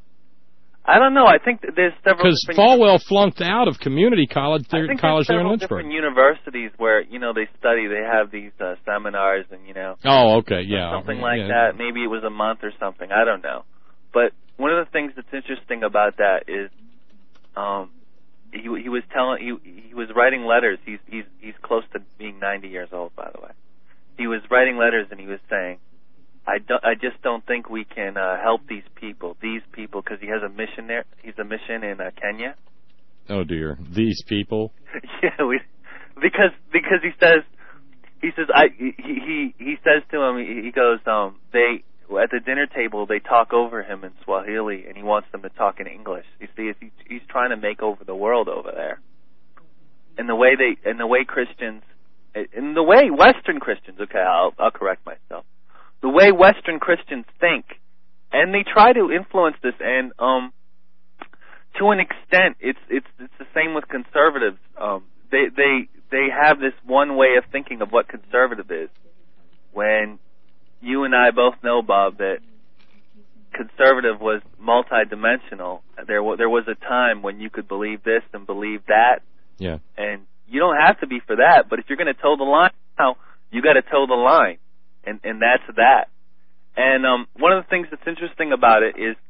[SPEAKER 12] I don't know. I think that there's several.
[SPEAKER 1] Because Falwell flunked out of community college there,
[SPEAKER 12] I think
[SPEAKER 1] college
[SPEAKER 12] there's
[SPEAKER 1] there in
[SPEAKER 12] several
[SPEAKER 1] Lynchburg.
[SPEAKER 12] Different universities where you know they study. They have these uh, seminars and you know.
[SPEAKER 1] Oh, okay, yeah,
[SPEAKER 12] something like
[SPEAKER 1] yeah.
[SPEAKER 12] that. Maybe it was a month or something. I don't know. But one of the things that's interesting about that is, um, he he was telling he he was writing letters. He's he's he's close to being ninety years old, by the way. He was writing letters and he was saying, I, don't, I just don't think we can uh, help these people, these people, because he has a mission there. He's a mission in uh, Kenya.
[SPEAKER 1] Oh dear, these people.
[SPEAKER 12] yeah, we, because because he says he says I he he, he says to him he, he goes um they at the dinner table they talk over him in Swahili and he wants them to talk in English. You see, he's, he's trying to make over the world over there. And the way they and the way Christians. In the way Western Christians, okay, I'll, I'll correct myself. The way Western Christians think, and they try to influence this, and um, to an extent, it's it's it's the same with conservatives. Um, they they they have this one way of thinking of what conservative is. When you and I both know, Bob, that conservative was multidimensional. There was there was a time when you could believe this and believe that.
[SPEAKER 1] Yeah.
[SPEAKER 12] And you don't have to be for that, but if you're going to toe the line now, you got to toe the line, and and that's that. And um, one of the things that's interesting about it is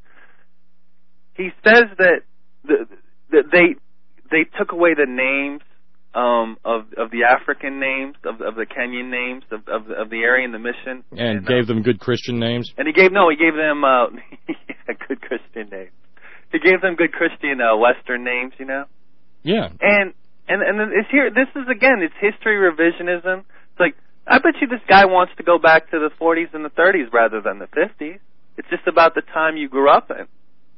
[SPEAKER 12] he says that the, that they they took away the names um, of of the African names, of of the Kenyan names, of of, of the area in the mission,
[SPEAKER 1] and,
[SPEAKER 12] and
[SPEAKER 1] gave
[SPEAKER 12] uh,
[SPEAKER 1] them good Christian names.
[SPEAKER 12] And he gave no, he gave them uh, yeah, good Christian names. He gave them good Christian uh, Western names, you know.
[SPEAKER 1] Yeah.
[SPEAKER 12] And. And and it's here. This is again. It's history revisionism. It's like I bet you this guy wants to go back to the forties and the thirties rather than the fifties. It's just about the time you grew up in.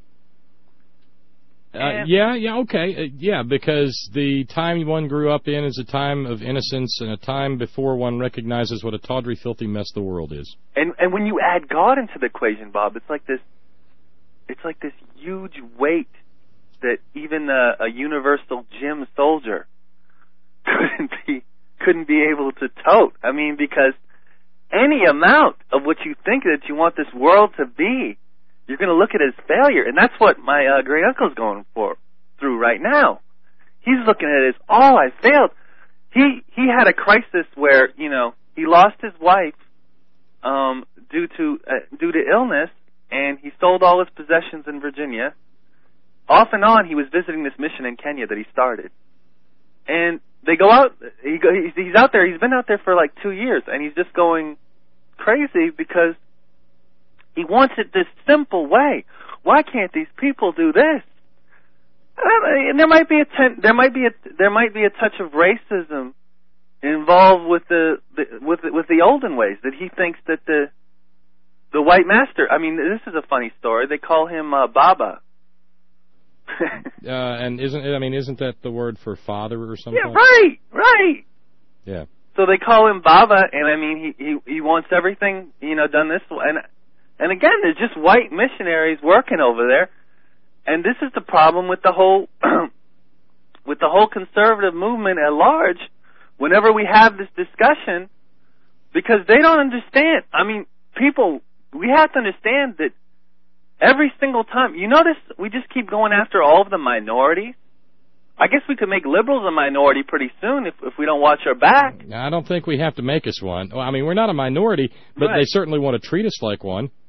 [SPEAKER 1] Uh, yeah, yeah, okay, uh, yeah, because the time one grew up in is a time of innocence and a time before one recognizes what a tawdry, filthy mess the world is.
[SPEAKER 12] And and when you add God into the equation, Bob, it's like this. It's like this huge weight that even a, a universal gym soldier couldn't be couldn't be able to tote. I mean, because any amount of what you think that you want this world to be, you're going to look at it as failure, and that's what my uh, great uncle's going for through right now. He's looking at it as all I failed. He he had a crisis where you know he lost his wife um, due to uh, due to illness, and he sold all his possessions in Virginia. Off and on, he was visiting this mission in Kenya that he started. And they go out, he go, he's, he's out there, he's been out there for like two years, and he's just going crazy because he wants it this simple way. Why can't these people do this? And there might be a ten, there might be a there might be a touch of racism involved with the, the with the, with the olden ways that he thinks that the the white master. I mean, this is a funny story. They call him uh, Baba.
[SPEAKER 1] uh, and isn't I mean, isn't that the word for father or something?
[SPEAKER 12] Yeah, right, right.
[SPEAKER 1] Yeah.
[SPEAKER 12] So they call him Baba, and I mean, he he, he wants everything you know done this way. And and again, there's just white missionaries working over there, and this is the problem with the whole with the whole conservative movement at large. Whenever we have this discussion, because they don't understand. I mean, people, we have to understand that. Every single time. You notice we just keep going after all of the minorities? I guess we could make liberals a minority pretty soon if if we don't watch our back.
[SPEAKER 1] I don't think we have to make us one. Well, I mean, we're not a minority, but
[SPEAKER 12] right.
[SPEAKER 1] They certainly want to treat us like one.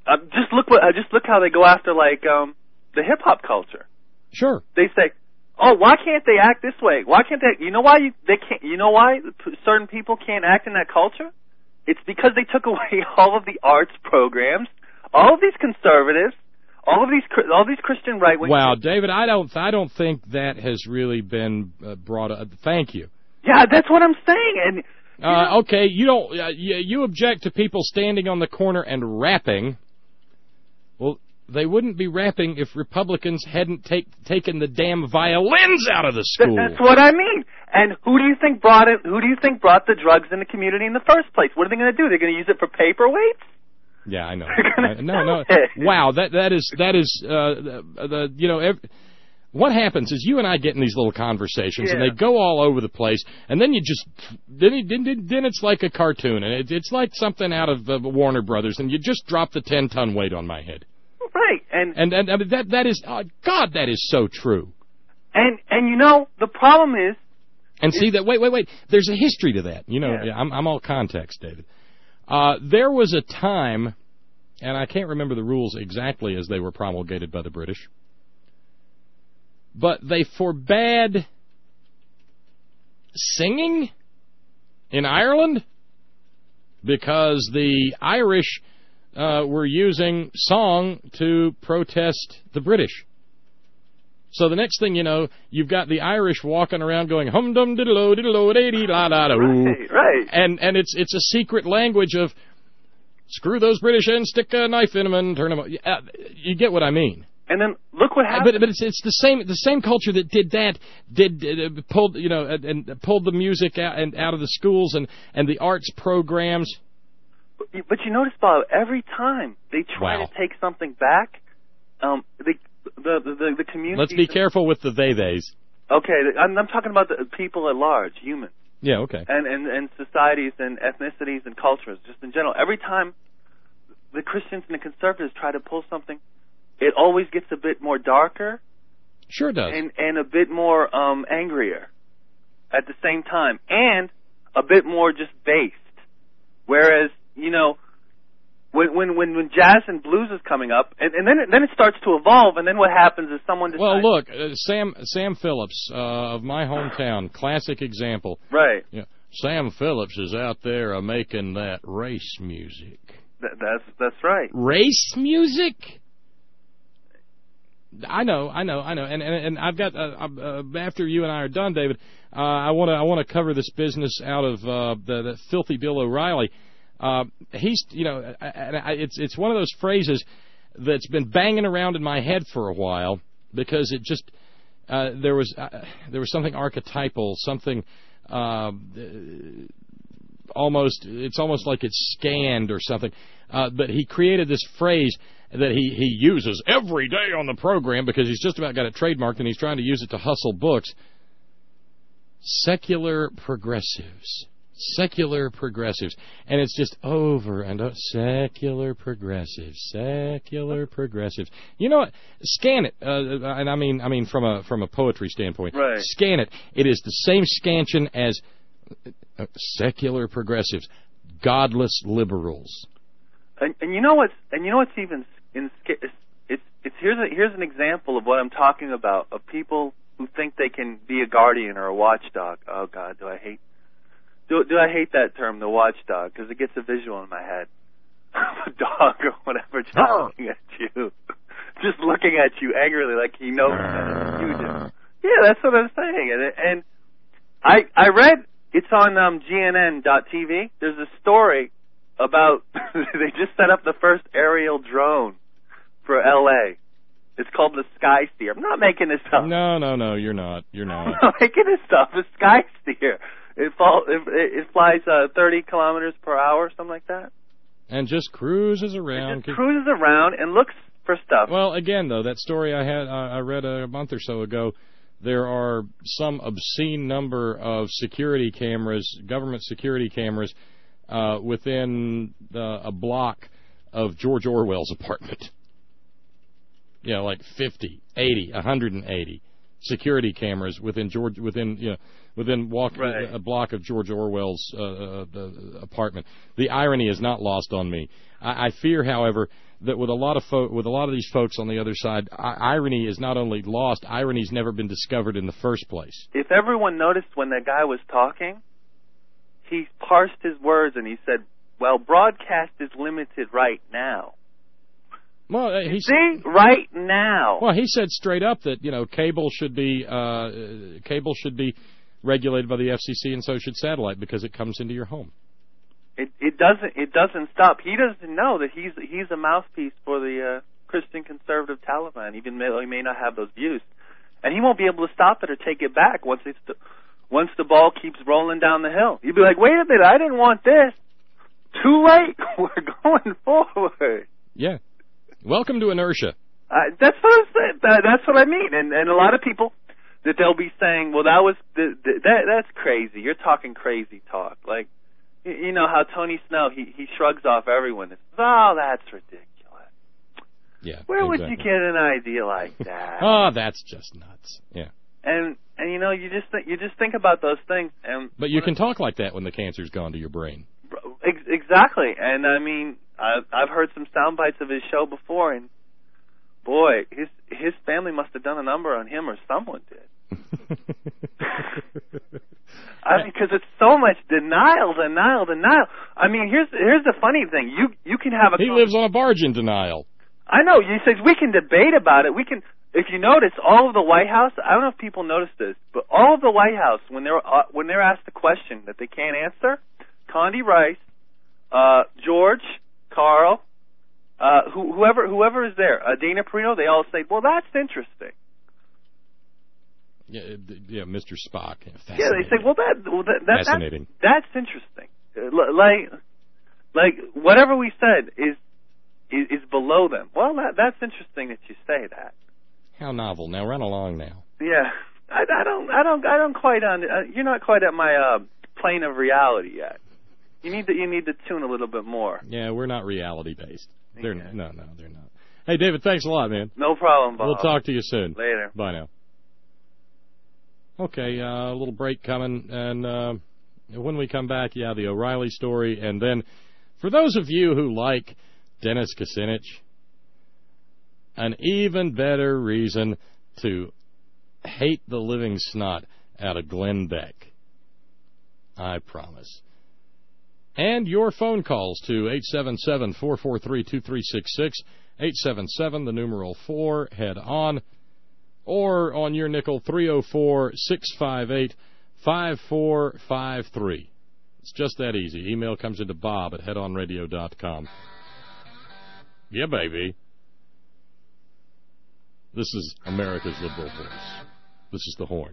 [SPEAKER 12] uh, just look what uh, just look how they go after like um, the hip hop culture.
[SPEAKER 1] Sure.
[SPEAKER 12] They say, "Oh, why can't they act this way? Why can't they? You know why you, they can't? You know why certain people can't act in that culture? It's because they took away all of the arts programs, all of these conservatives, all of these all these Christian right wing."
[SPEAKER 1] Wow, David, I don't I don't think that has really been uh, brought up. Thank you.
[SPEAKER 12] Yeah, that's what I'm saying. And
[SPEAKER 1] uh, okay, you don't uh, you, you object to people standing on the corner and rapping. Well, they wouldn't be rapping if Republicans hadn't take, taken the damn violins out of the school.
[SPEAKER 12] That's what I mean. And who do you think brought it? Who do you think brought the drugs in the community in the first place? What are they going to do? They're going to use it for paperweights?
[SPEAKER 1] Yeah, I know. I, no, no. Wow, that that is that is uh, the, the you know. Every, what happens is you and I get in these little conversations, yeah. and they go all over the place, and then you just then then, then it's like a cartoon, and it, it's like something out of uh, Warner Brothers, and you just drop the ten ton weight on my head.
[SPEAKER 12] Right, and
[SPEAKER 1] and and, and that that is uh, God, that is so true.
[SPEAKER 12] And and you know the problem is,
[SPEAKER 1] and see that wait wait wait, there's a history to that. You know,
[SPEAKER 12] yeah.
[SPEAKER 1] I'm I'm all context, David. Uh, there was a time, and I can't remember the rules exactly as they were promulgated by the British, but they forbade singing in Ireland because the Irish uh, were using song to protest the British. So the next thing you know, you've got the Irish walking around going hum dum diddle diddle dee la la da.
[SPEAKER 12] Right, right.
[SPEAKER 1] And and it's it's a secret language of screw those British and stick a knife in them and turn them. Uh, you get what I mean?
[SPEAKER 12] And then look what happened.
[SPEAKER 1] But but it's it's the same the same culture that did that did uh, pulled you know and, and pulled the music out and out of the schools and, and the arts programs.
[SPEAKER 12] But, but you notice, Bob, every time they try
[SPEAKER 1] wow.
[SPEAKER 12] to take something back, um, they. The, the the community.
[SPEAKER 1] Let's be careful with the they theys.
[SPEAKER 12] Okay, I'm, I'm talking about the people at large, humans.
[SPEAKER 1] Yeah, okay.
[SPEAKER 12] And, and and societies and ethnicities and cultures, just in general. Every time the Christians and the conservatives try to pull something, it always gets a bit more darker.
[SPEAKER 1] Sure does.
[SPEAKER 12] And and a bit more um, angrier at the same time, and a bit more just based. Whereas, you know. When, when when when jazz and blues is coming up, and, and then it, then it starts to evolve, and then what happens is someone decides...
[SPEAKER 1] Well, look, uh, Sam Sam Phillips uh, of my hometown, classic example.
[SPEAKER 12] Right.
[SPEAKER 1] Yeah, Sam Phillips is out there uh, making that race music.
[SPEAKER 12] Th- that's that's right.
[SPEAKER 1] Race music? I know, I know, I know, and and, and I've got uh, uh, after you and I are done, David, uh, I want to I want to cover this business out of uh, the, the filthy Bill O'Reilly. Uh, he's, you know, it's it's one of those phrases that's been banging around in my head for a while because it just uh, there was uh, there was something archetypal, something uh, almost it's almost like it's scanned or something. Uh, but he created this phrase that he he uses every day on the program because he's just about got it trademarked and he's trying to use it to hustle books. Secular progressives. Secular progressives, and it's just over and over. Secular progressives, secular progressives. You know what? Scan it, uh, and I mean, I mean from a from a poetry standpoint.
[SPEAKER 12] Right.
[SPEAKER 1] Scan it. It is the same scansion as uh, secular progressives, godless liberals.
[SPEAKER 12] And, and you know what's and you know what's even in it's it's, it's here's a, here's an example of what I'm talking about of people who think they can be a guardian or a watchdog. Oh God, do I hate. Do, do I hate that term, the watchdog, because it gets a visual in my head. A dog or whatever just looking at you. Just looking at you angrily like he knows that you do. Yeah, that's what I'm saying. And, and I I read, it's on um, G N N dot T V. There's a story about, they just set up the first aerial drone for L A. It's called the Skysteer. I'm not making this up.
[SPEAKER 1] No, no, no, you're not. You're not.
[SPEAKER 12] I'm not making this up. The Skysteer. It, fall, it, it flies uh, thirty kilometers per hour, something like that.
[SPEAKER 1] And just cruises around.
[SPEAKER 12] It just cruises around and looks for stuff.
[SPEAKER 1] Well, again, though, that story I had, uh, I read a month or so ago, there are some obscene number of security cameras, government security cameras, uh, within uh, a block of George Orwell's apartment. You know, like fifty, eighty, one hundred eighty. security cameras within George within you know within walk
[SPEAKER 12] Right.
[SPEAKER 1] a block of George Orwell's uh, uh, uh, apartment. The irony is not lost on me. I, I fear, however, that with a lot of fo- with a lot of these folks on the other side, I- irony is not only lost, irony's never been discovered in the first place.
[SPEAKER 12] If everyone noticed when that guy was talking, he parsed his words and he said, well, broadcast is limited right now.
[SPEAKER 1] Well, uh, he
[SPEAKER 12] See? Right now.
[SPEAKER 1] Well, he said straight up that, you know, cable should be uh, cable should be regulated by the F C C, and so should satellite, because it comes into your home.
[SPEAKER 12] It it doesn't it doesn't stop. He doesn't know that he's he's a mouthpiece for the uh, Christian conservative Taliban, even though he may not have those views, and he won't be able to stop it or take it back once it's the, once the ball keeps rolling down the hill. You'd be like, wait a minute, I didn't want this. Too late. We're going forward.
[SPEAKER 1] Yeah. Welcome to inertia.
[SPEAKER 12] Uh, that's what I'm saying. That, that's what I mean. And and a lot of people that they'll be saying, well, that was the, the, that that's crazy. You're talking crazy talk. Like, you, you know how Tony Snow he he shrugs off everyone. It's, oh, that's ridiculous.
[SPEAKER 1] Yeah.
[SPEAKER 12] Where
[SPEAKER 1] exactly.
[SPEAKER 12] would you get an idea like that?
[SPEAKER 1] Oh, that's just nuts. Yeah.
[SPEAKER 12] And and you know you just th- you just think about those things. And
[SPEAKER 1] But you can talk like that when the cancer's gone to your brain.
[SPEAKER 12] Ex- exactly. And I mean, I've I've heard some sound bites of his show before, and boy, his his family must have done a number on him, or someone did. I mean, because it's so much denial, denial, denial. I mean, here's here's the funny thing. You you can have a
[SPEAKER 1] He lives on a barge in denial.
[SPEAKER 12] I know. You said we can debate about it. We can. If you notice, all of the White House. I don't know if people notice this, but all of the White House, when they're uh, when they're asked a question that they can't answer, Condi Rice, uh, George, Carl, uh, who, whoever whoever is there, uh, Dana Perino, they all say, "Well, that's interesting."
[SPEAKER 1] Yeah, yeah, Mister Spock.
[SPEAKER 12] Yeah, they say, "Well, that, well, that, that
[SPEAKER 1] fascinating.
[SPEAKER 12] That's, that's interesting." Uh, like, like whatever we said is is, is below them. Well, that, that's interesting that you say that.
[SPEAKER 1] How novel. Now run along now.
[SPEAKER 12] Yeah, I, I don't, I don't, I don't quite on. Uh, you're not quite at my uh, plane of reality yet. You need to, you need to tune a little bit more.
[SPEAKER 1] Yeah, we're not reality based. They're okay. no, no, they're not. Hey, David, thanks a lot, man.
[SPEAKER 12] No problem, Bob.
[SPEAKER 1] We'll talk to you soon.
[SPEAKER 12] Later.
[SPEAKER 1] Bye now. Okay, uh, a little break coming, and uh, when we come back, yeah, the O'Reilly story, and then for those of you who like Dennis Kucinich, an even better reason to hate the living snot out of Glenn Beck. I promise. And your phone calls to eight seven seven, four four three, two three six six, eight seven seven, the numeral four, head on, or on your nickel, three oh four, six five eight, five four five three. It's just that easy. Email comes into Bob at head on radio dot com. Yeah, baby. This is America's liberal voice. This is the Horn.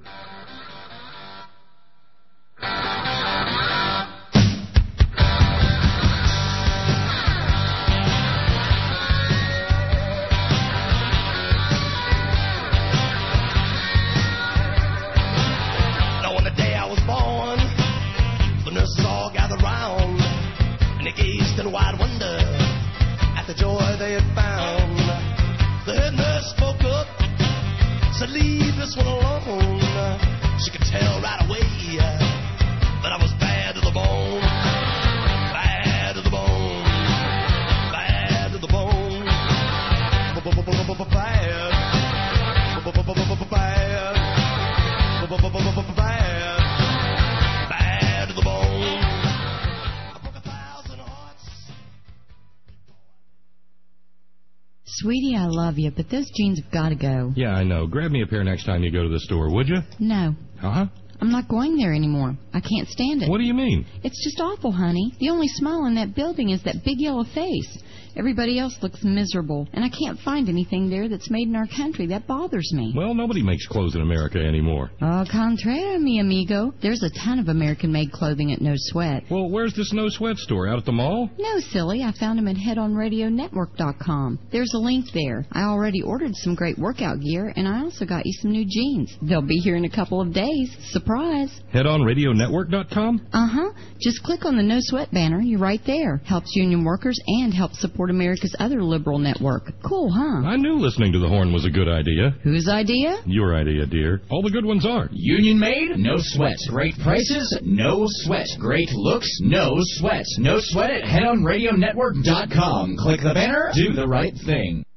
[SPEAKER 13] Now on the day I was born, the nurses all gathered round, and they gazed in wide wonder at the joy they had found. The head nurse spoke up, said, leave this one alone. She could tell right away that I was bad to the bone. Bad to the bone. Bad to the bone. Bad. Bad. Bad to the bone. I broke a thousand hearts.
[SPEAKER 14] Sweetie, I love you, but those jeans have got to go.
[SPEAKER 1] Yeah, I know. Grab me a pair next time you go to the store, would you?
[SPEAKER 14] No.
[SPEAKER 1] Uh-huh.
[SPEAKER 14] I'm not going there anymore. I can't stand it.
[SPEAKER 1] What do you mean?
[SPEAKER 14] It's just awful, honey. The only smile in that building is that big yellow face. Everybody else looks miserable, and I can't find anything there that's made in our country. That bothers me.
[SPEAKER 1] Well, nobody makes clothes in America anymore.
[SPEAKER 14] Au contraire, mi amigo. There's a ton of American-made clothing at No Sweat.
[SPEAKER 1] Well, where's this No Sweat store? Out at the mall?
[SPEAKER 14] No, silly. I found them at head on radio network dot com. There's a link there. I already ordered some great workout gear, and I also got you some new jeans. They'll be here in a couple of days. Surprise. prize.
[SPEAKER 11] head on radio network dot com?
[SPEAKER 14] Uh-huh. Just click on the No Sweat banner. You're right there. Helps union workers and helps support America's other liberal network. Cool, huh?
[SPEAKER 11] I knew listening to the Horn was a good idea.
[SPEAKER 14] Whose idea?
[SPEAKER 11] Your idea, dear. All the good ones are.
[SPEAKER 15] Union made? No sweat. Great prices? No sweat. Great looks? No sweat. No sweat at head on radio network dot com. Click the banner. Do the right thing.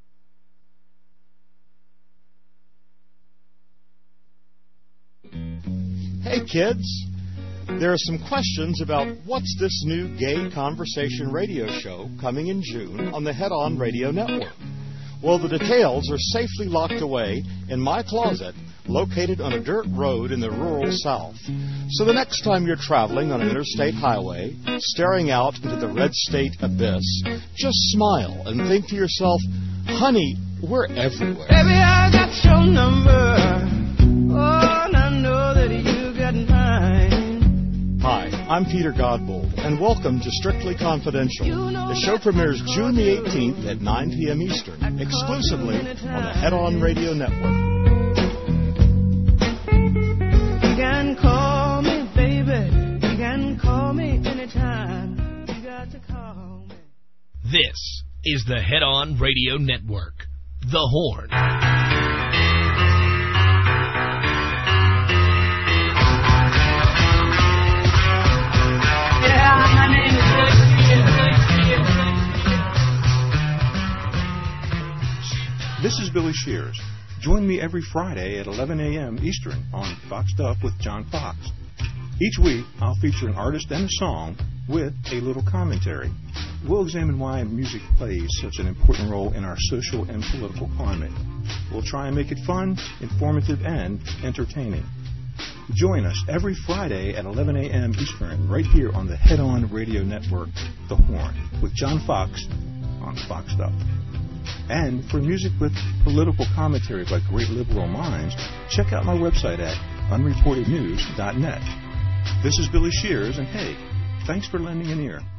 [SPEAKER 16] Hey kids, there are some questions about what's this new gay conversation radio show coming in June on the Head On Radio Network. Well, the details are safely locked away in my closet, located on a dirt road in the rural South. So the next time you're traveling on an interstate highway, staring out into the red state abyss, just smile and think to yourself, honey, we're everywhere.
[SPEAKER 13] Baby, I got your number. Oh, and I know that you got mine.
[SPEAKER 16] Hi, I'm Peter Godbold, and welcome to Strictly Confidential. The show premieres June the eighteenth at nine p.m. Eastern, exclusively on the Head On Radio Network.
[SPEAKER 13] You can call me, baby. You can call me anytime. You got to call me.
[SPEAKER 11] This is the Head On Radio Network, The Horn.
[SPEAKER 17] This is Billy Shears. Join me every Friday at eleven a.m. Eastern on Foxed Up with John Fox. Each week, I'll feature an artist and a song with a little commentary. We'll examine why music plays such an important role in our social and political climate. We'll try and make it fun, informative, and entertaining. Join us every Friday at eleven a.m. Eastern right here on the Head On Radio Network, The Horn, with John Fox on Foxed Up. And for music with political commentary by great liberal minds, check out my website at unreported news dot net. This is Billy Shears, and hey, thanks for lending an ear.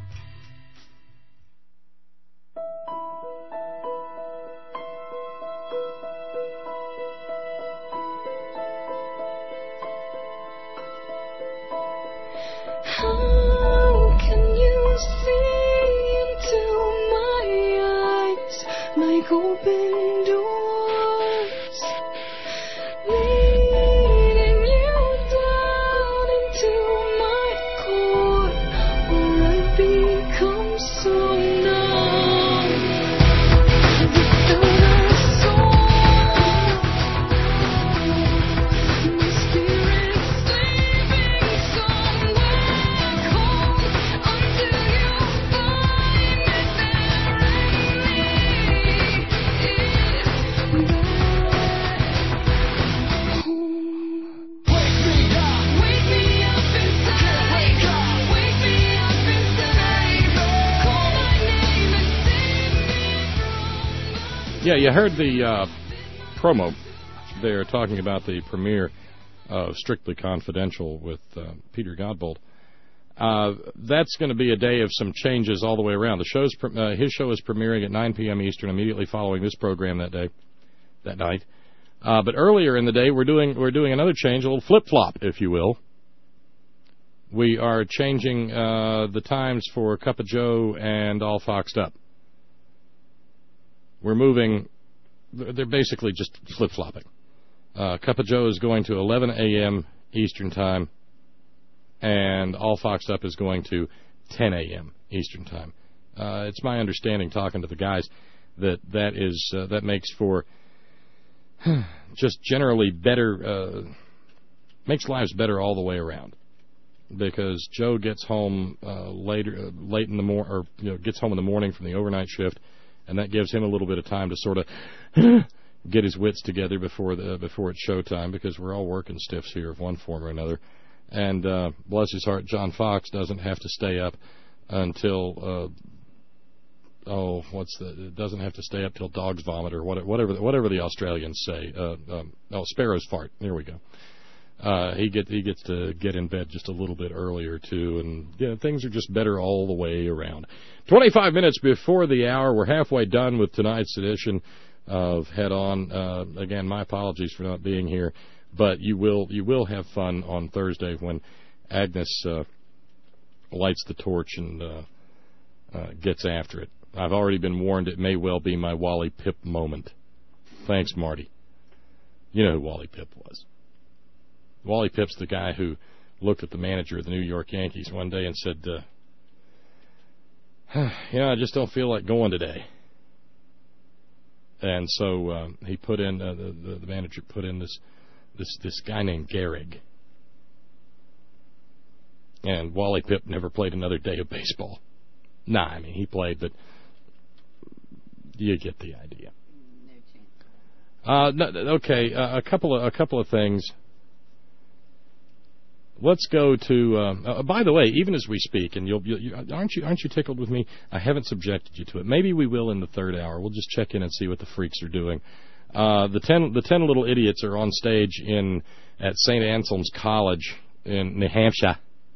[SPEAKER 4] How can you see into my eyes like open doors, leading you down into my core, where I've become so numb without a soul. My spirit's sleeping somewhere cold until you find me
[SPEAKER 1] Yeah, you heard the uh, promo there talking about the premiere of Strictly Confidential with uh, Peter Godbold. Uh, that's going to be a day of some changes all the way around. The show's uh, his show is premiering at nine p.m. Eastern, immediately following this program that day, that night. Uh, but earlier in the day, we're doing we're doing another change, a little flip flop, if you will. We are changing uh, the times for Cup of Joe and All Foxed Up. We're moving. They're basically just flip flopping. Uh, Cup of Joe is going to eleven a.m. Eastern Time, and All Foxed Up is going to ten a.m. Eastern Time. Uh, it's my understanding, talking to the guys, that that is uh, that makes for just generally better, uh, makes lives better all the way around. Because Joe gets home uh, later, uh, late in the morning, or you know, gets home in the morning from the overnight shift, and that gives him a little bit of time to sort of get his wits together before the before it's showtime. Because we're all working stiffs here of one form or another. And uh, bless his heart, John Fox doesn't have to stay up until uh, oh, what's the? Doesn't have to stay up till dogs vomit or whatever whatever the Australians say. Uh, um, oh, sparrows fart. There we go. Uh, he get he gets to get in bed just a little bit earlier too, and yeah, things are just better all the way around. Twenty-five minutes before the hour, we're halfway done with tonight's edition of Head On. Uh, again, my apologies for not being here But you will you will have fun on Thursday when Agnes uh, lights the torch and uh, uh, gets after it. I've already been warned it may well be my Wally Pipp moment. Thanks, Marty. You know who Wally Pipp was. Wally Pipp's the guy who looked at the manager of the New York Yankees one day and said, uh, you know, I just don't feel like going today. And so uh, he put in, uh, the, the manager put in this, this, this guy named Gehrig. And Wally Pipp never played another day of baseball. Nah, I mean, he played, but you get the idea. Uh, no, okay, uh, a couple of a couple of things. Let's go to. Uh, uh, by the way, even as we speak, and you'll, you, aren't you aren't you tickled with me? I haven't subjected you to it. Maybe we will in the third hour. We'll just check in and see what the freaks are doing. Uh, the ten the ten little idiots are on stage in at Saint Anselm's College in New Hampshire,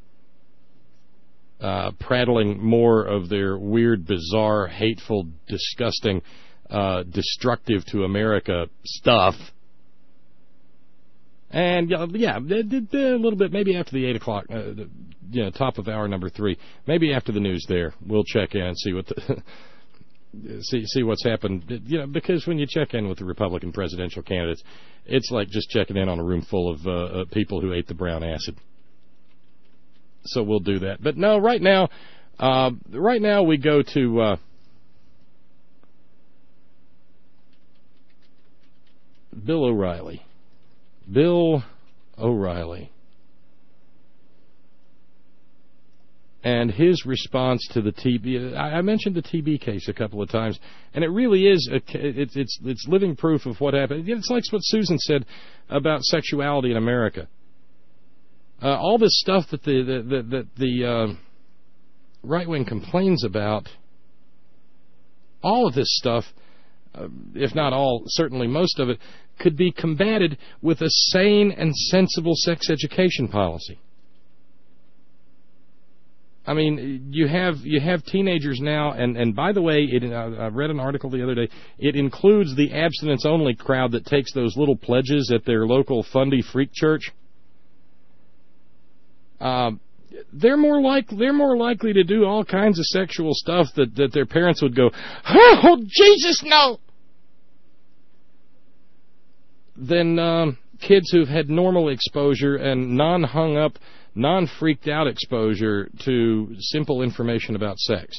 [SPEAKER 1] uh, prattling more of their weird, bizarre, hateful, disgusting. Uh, destructive to America stuff. And, uh, yeah, a little bit, maybe after the eight o'clock, uh, you know, top of hour number three, maybe after the news there, we'll check in and see what the, see see what's happened. You know, because when you check in with the Republican presidential candidates, it's like just checking in on a room full of uh, uh, people who ate the brown acid. So we'll do that. But no, right now, uh, right now we go to... Uh, Bill O'Reilly. Bill O'Reilly. And his response to the T B. I mentioned the T B case a couple of times, and it really is, a, it's, it's, it's living proof of what happened. It's like what Susan said about sexuality in America. Uh, all this stuff that the, the, the, the, the uh, right wing complains about, all of this stuff, uh, if not all, certainly most of it, could be combated with a sane and sensible sex education policy. I mean, you have you have teenagers now, and, and by the way, it, uh, I read an article the other day, it includes the abstinence-only crowd that takes those little pledges at their local fundy freak church. Uh, they're more like they're more likely to do all kinds of sexual stuff that, that their parents would go, oh, Jesus, no! Than um, kids who've had normal exposure and non-hung up, non-freaked out exposure to simple information about sex.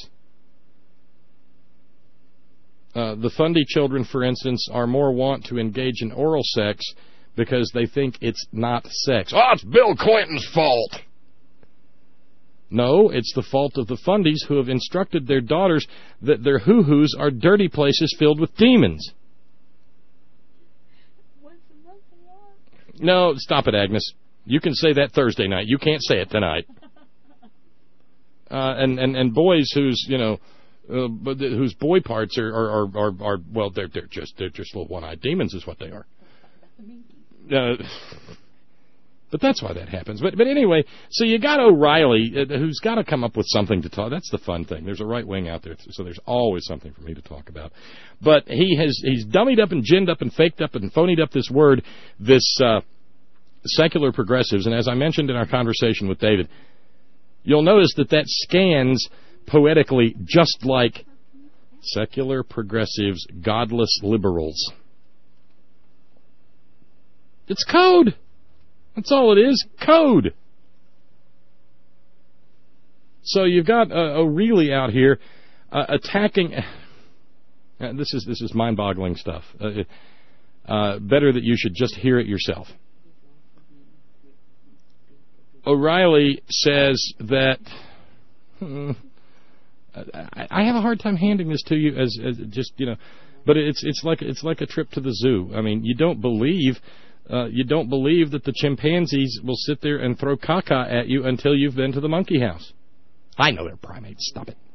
[SPEAKER 1] Uh, the Fundy children, for instance, are more wont to engage in oral sex because they think it's not sex. Oh, it's Bill Clinton's fault. No, it's the fault of the Fundys who have instructed their daughters that their hoo-hoos are dirty places filled with demons. No, stop it, Agnes. You can say that Thursday night. You can't say it tonight. Uh, and, and, and boys whose, you know, uh, whose boy parts are, are, are, are, are well, they're, they're just, they're just little one-eyed demons is what they are. Uh, but that's why that happens. But, but anyway, so you got O'Reilly, uh, who's got to come up with something to talk. That's the fun thing. There's a right wing out there, so there's always something for me to talk about. But he has, he's dummied up and ginned up and faked up and phonied up this word, this, uh, secular progressives, and as I mentioned in our conversation with David, you'll notice that that scans poetically just like secular progressives, godless liberals. It's code. That's all it is, code. So you've got uh, O'Reilly out here uh, attacking. Uh, this is this is mind-boggling stuff. Uh, uh, better that you should just hear it yourself. O'Reilly says that hmm, I, I have a hard time handing this to you as, as just you know, but it's it's like it's like a trip to the zoo. I mean, you don't believe uh, you don't believe that the chimpanzees will sit there and throw caca at you until you've been to the monkey house. I know they're primates. Stop it.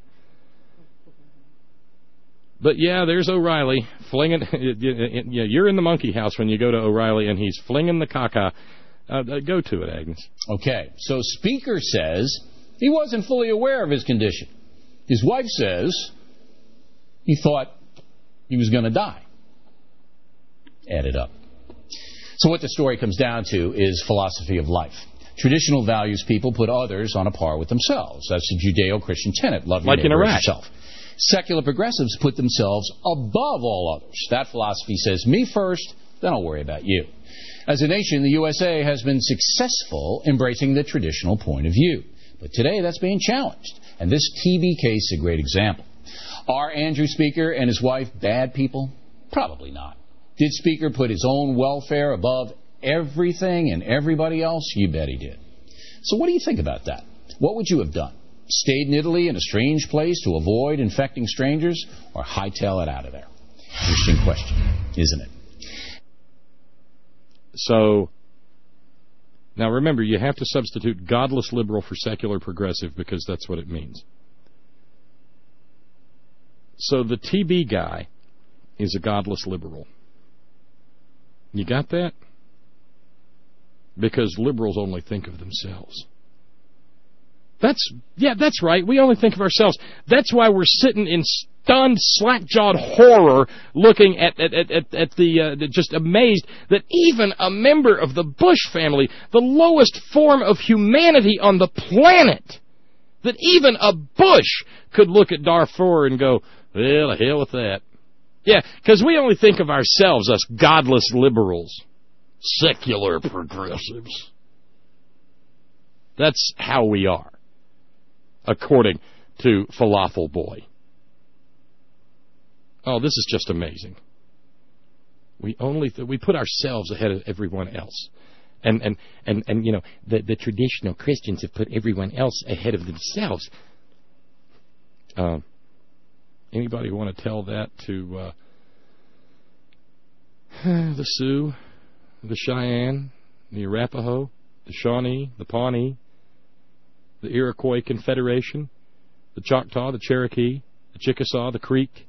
[SPEAKER 1] But yeah, there's O'Reilly flinging. Yeah, you're in the monkey house when you go to O'Reilly, and he's flinging the caca. Uh, go to it, Agnes.
[SPEAKER 18] Okay, so Speaker says he wasn't fully aware of his condition. His wife says he thought he was going to die. Add it up. So what the story comes down to is philosophy of life. Traditional values people put others on a par with themselves. That's the Judeo-Christian tenet. Love your
[SPEAKER 1] like in
[SPEAKER 18] neighbor
[SPEAKER 1] Iraq.
[SPEAKER 18] as yourself. Secular progressives put themselves above all others. That philosophy says, me first, then I'll worry about you. As a nation, the U S A has been successful embracing the traditional point of view. But today, that's being challenged. And this T V case is a great example. Are Andrew Speaker and his wife bad people? Probably not. Did Speaker put his own welfare above everything and everybody else? You bet he did. So what do you think about that? What would you have done? Stayed in Italy in a strange place to avoid infecting strangers, or hightail it out of there? Interesting question, isn't it?
[SPEAKER 1] So, now remember, you have to substitute godless liberal for secular progressive because that's what it means. So the T B guy is a godless liberal. You got that? Because liberals only think of themselves. That's, yeah, that's right. We only think of ourselves. That's why we're sitting in stunned, slack-jawed horror looking at, at, at, at, at the, uh, just amazed that even a member of the Bush family, the lowest form of humanity on the planet, that even a Bush could look at Darfur and go, well, the hell with that. Yeah, because we only think of ourselves, us godless liberals, secular progressives. That's how we are, according to Falafel Boy. Oh, this is just amazing. We only th- we put ourselves ahead of everyone else, and and and and you know the the traditional Christians have put everyone else ahead of themselves. Uh, anybody want to tell that to uh, the Sioux, the Cheyenne, the Arapaho, the Shawnee, the Pawnee, the Iroquois Confederation, the Choctaw, the Cherokee, the Chickasaw, the Creek,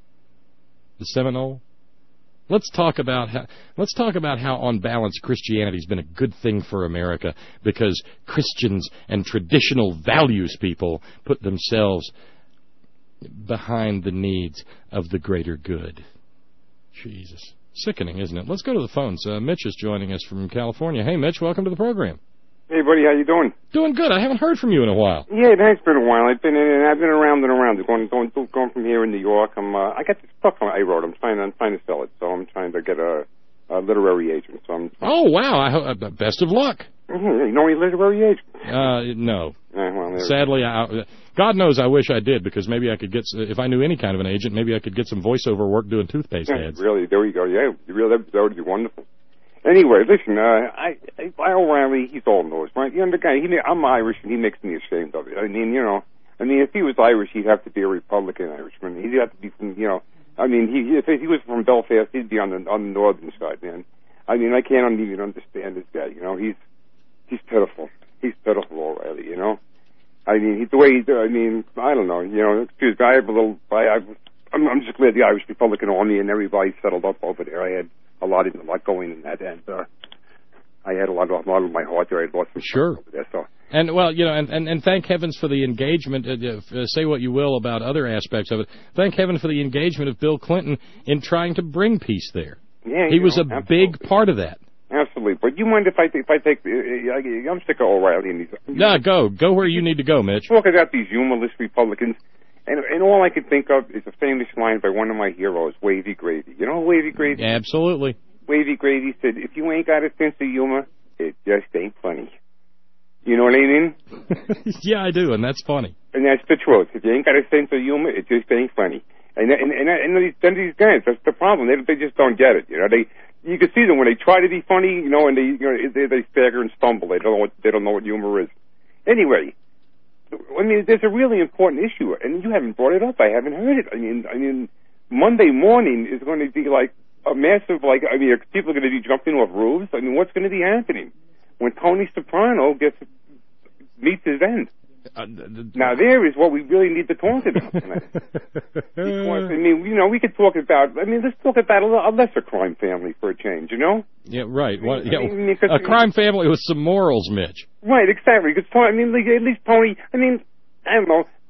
[SPEAKER 1] the Seminole? Let's talk about how, let's talk about how, on balance, Christianity has been a good thing for America because Christians and traditional values people put themselves behind the needs of the greater good. Jesus. Sickening, isn't it? Let's go to the phones. Uh, Mitch is joining us from California. Hey, Mitch, welcome to the program.
[SPEAKER 19] Hey, buddy, how you doing?
[SPEAKER 1] Doing good. I haven't heard from you in a while.
[SPEAKER 19] Yeah, it has been a while. I've been in, I've been around and around, going going going from here in New York. I'm uh, I got this book I wrote. I'm trying I'm trying to sell it, so I'm trying to get a, a literary agent. So I'm.
[SPEAKER 1] Oh wow! I ho- uh, best of luck.
[SPEAKER 19] Mm-hmm. You know any literary agents?
[SPEAKER 1] Uh, no.
[SPEAKER 19] Uh, well,
[SPEAKER 1] Sadly, I, God knows I wish I did, because maybe I could get, if I knew any kind of an agent, maybe I could get some voiceover work doing toothpaste
[SPEAKER 19] yeah,
[SPEAKER 1] ads.
[SPEAKER 19] Really, there you go. Yeah, really, that, that would be wonderful. Anyway, listen, uh, I, I, By O'Reilly, he's all knows, right? You know, the guy, he, I'm Irish, and he makes me ashamed of it. I mean, you know, I mean, if he was Irish, he'd have to be a Republican Irishman. He'd have to be from, you know, I mean, he, if he was from Belfast, he'd be on the on the northern side, man. I mean, I can't even understand this guy. You know, he's he's pitiful. He's pitiful, O'Reilly. You know, I mean, he, the way he, I mean, I don't know. You know, excuse me, I have a little. I, I I'm, I'm just glad the Irish Republican Army and everybody settled up over there. I had a lot in a lot going in that, and uh, I had a lot of a lot of my heart there. I had lost some
[SPEAKER 1] sure.
[SPEAKER 19] over there, so.
[SPEAKER 1] And, well, you know, and, and, and thank heavens for the engagement. Uh, uh, say what you will about other aspects of it. Thank heaven for the engagement of Bill Clinton in trying to bring peace there.
[SPEAKER 19] Yeah,
[SPEAKER 1] he was
[SPEAKER 19] know,
[SPEAKER 1] a
[SPEAKER 19] absolutely.
[SPEAKER 1] big part of that.
[SPEAKER 19] Absolutely. But you mind if I if I take? Uh, I'm sick of O'Reilly and these.
[SPEAKER 1] No, go go where you need to go, Mitch.
[SPEAKER 19] Talk about these humorless Republicans, and and all I can think of is a famous line by one of my heroes, Wavy Gravy. You know Wavy Gravy?
[SPEAKER 1] Absolutely.
[SPEAKER 19] Wavy Gravy said, "If you ain't got a sense of humor, it just ain't funny." You know what I mean?
[SPEAKER 1] Yeah, I do, and that's funny.
[SPEAKER 19] And that's the truth. If you ain't got a sense of humor, it just ain't funny. And and and, and these, and these guys, that's the problem. They they just don't get it. You know, they you can see them when they try to be funny. You know, and they you know they, they stagger and stumble. They don't know what they don't know what humor is. Anyway, I mean, there's a really important issue, and you haven't brought it up. I haven't heard it. I mean, I mean, Monday morning is going to be like a massive, like I mean, people are going to be jumping off roofs. I mean, what's going to be happening when Tony Soprano gets meets his end? Uh, now there is what we really need to talk about tonight. Because, I mean, you know, we could talk about. I mean, let's talk about a, a lesser crime family for a change. You know?
[SPEAKER 1] Yeah, right. Well,
[SPEAKER 19] I
[SPEAKER 1] yeah,
[SPEAKER 19] mean, because,
[SPEAKER 1] a crime family with some morals, Mitch.
[SPEAKER 19] Right, exactly. Because I mean, like, at least Tony. I mean, I don't know.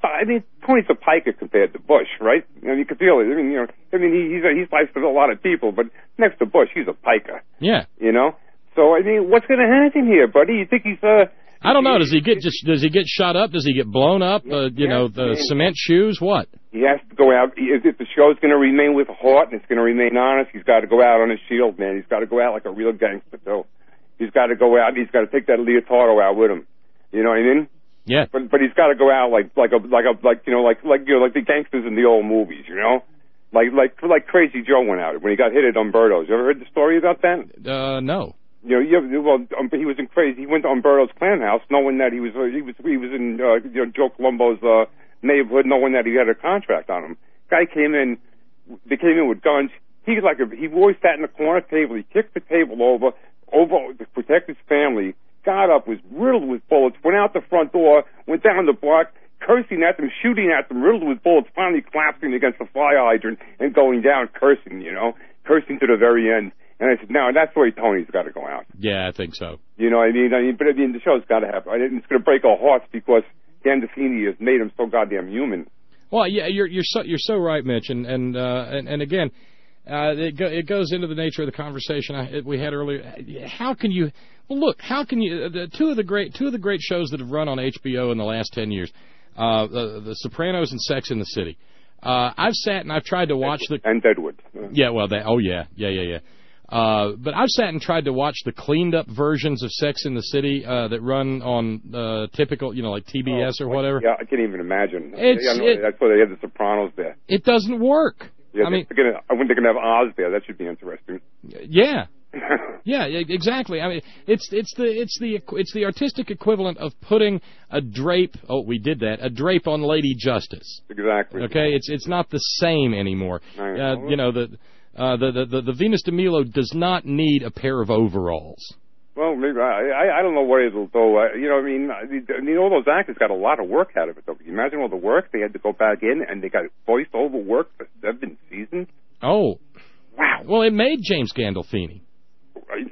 [SPEAKER 19] I mean, Tony's a piker compared to Bush, right? You know, you can feel it. I mean, you know, I mean, he, he's a, he's nice to a lot of people, but next to Bush, he's a piker.
[SPEAKER 1] Yeah.
[SPEAKER 19] You know. So I mean, what's going to happen here, buddy? You think he's uh?
[SPEAKER 1] I don't know. Does he get just? Does he get shot up? Does he get blown up? Uh, you know, the cement shoes. What?
[SPEAKER 19] He has to go out. If, if the show's going to remain with Hart and it's going to remain honest, he's got to go out on his shield, man. He's got to go out like a real gangster, too. He's got to go out. He's got to take that leotardo out with him. You know what I mean?
[SPEAKER 1] Yeah.
[SPEAKER 19] But but he's got to go out like like a like a like you know like like you know like the gangsters in the old movies. You know, like like like Crazy Joe went out when he got hit at Umberto's. You ever heard the story about that?
[SPEAKER 1] Uh, no.
[SPEAKER 19] You know, you, well, um, he was in crazy. He went to Umberto's clan house, knowing that he was uh, he was he was in uh, you know, Joe Colombo's uh, neighborhood, knowing that he had a contract on him. Guy came in, they came in with guns. He like a, he always sat in the corner table. He kicked the table over over to protect his family. Got up, was riddled with bullets. Went out the front door, went down the block, cursing at them, shooting at them, riddled with bullets. Finally collapsing against the fire hydrant and going down, cursing. You know, cursing to the very end. And I said, no, that's the way Tony's got to go out.
[SPEAKER 1] Yeah, I think so.
[SPEAKER 19] You know what I mean? I mean, but I mean, the show's got to happen. It's going to break our hearts because Gandolfini has made him so goddamn human.
[SPEAKER 1] Well, yeah, you're you're so you're so right, Mitch, and and uh, and, and again, uh, it go, it goes into the nature of the conversation I, we had earlier. How can you? Well, look, how can you? The, two of the great two of the great shows that have run on H B O in the last ten years, uh, the, the Sopranos and Sex and the City. Uh, I've sat and I've tried to watch the
[SPEAKER 19] and Deadwood.
[SPEAKER 1] Yeah, well, that. Oh yeah, yeah, yeah, yeah. Uh, but I've sat and tried to watch the cleaned-up versions of Sex in the City uh, that run on uh, typical, you know, like T B S
[SPEAKER 19] oh,
[SPEAKER 1] or whatever.
[SPEAKER 19] Yeah, I can't even imagine.
[SPEAKER 1] It's,
[SPEAKER 19] yeah,
[SPEAKER 1] it,
[SPEAKER 19] that's why they have the Sopranos there.
[SPEAKER 1] It doesn't work.
[SPEAKER 19] Yeah,
[SPEAKER 1] I mean,
[SPEAKER 19] gonna, I wouldn't think they're going to have Oz there. That should be interesting.
[SPEAKER 1] Yeah. Yeah, exactly. I mean, it's it's the it's the it's the artistic equivalent of putting a drape. Oh, we did that. A drape on Lady Justice.
[SPEAKER 19] Exactly.
[SPEAKER 1] Okay, it's it's not the same anymore.
[SPEAKER 19] Know.
[SPEAKER 1] Uh, you know the. Uh, the, the, the, the Venus de Milo does not need a pair of overalls.
[SPEAKER 19] Well, maybe I, I, I don't know what it'll do. Uh, you know, I mean, I mean, all those actors got a lot of work out of it, though. Can you imagine all the work? They had to go back in, and they got voiced over work for seven seasons.
[SPEAKER 1] Oh.
[SPEAKER 19] Wow.
[SPEAKER 1] Well, it made James Gandolfini.
[SPEAKER 19] I,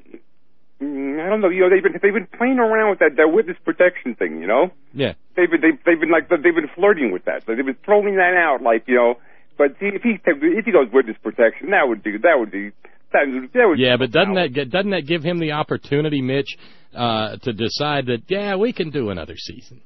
[SPEAKER 19] I don't know. You know, they've been they've been playing around with that, that witness protection thing. You know.
[SPEAKER 1] Yeah.
[SPEAKER 19] They've been they, they've been like they've been flirting with that. So they've been throwing that out, like you know. But if he if he goes witness protection, that would be that would be that, that would
[SPEAKER 1] yeah. But doesn't that get, doesn't that give him the opportunity, Mitch, uh, to decide that yeah we can do another season?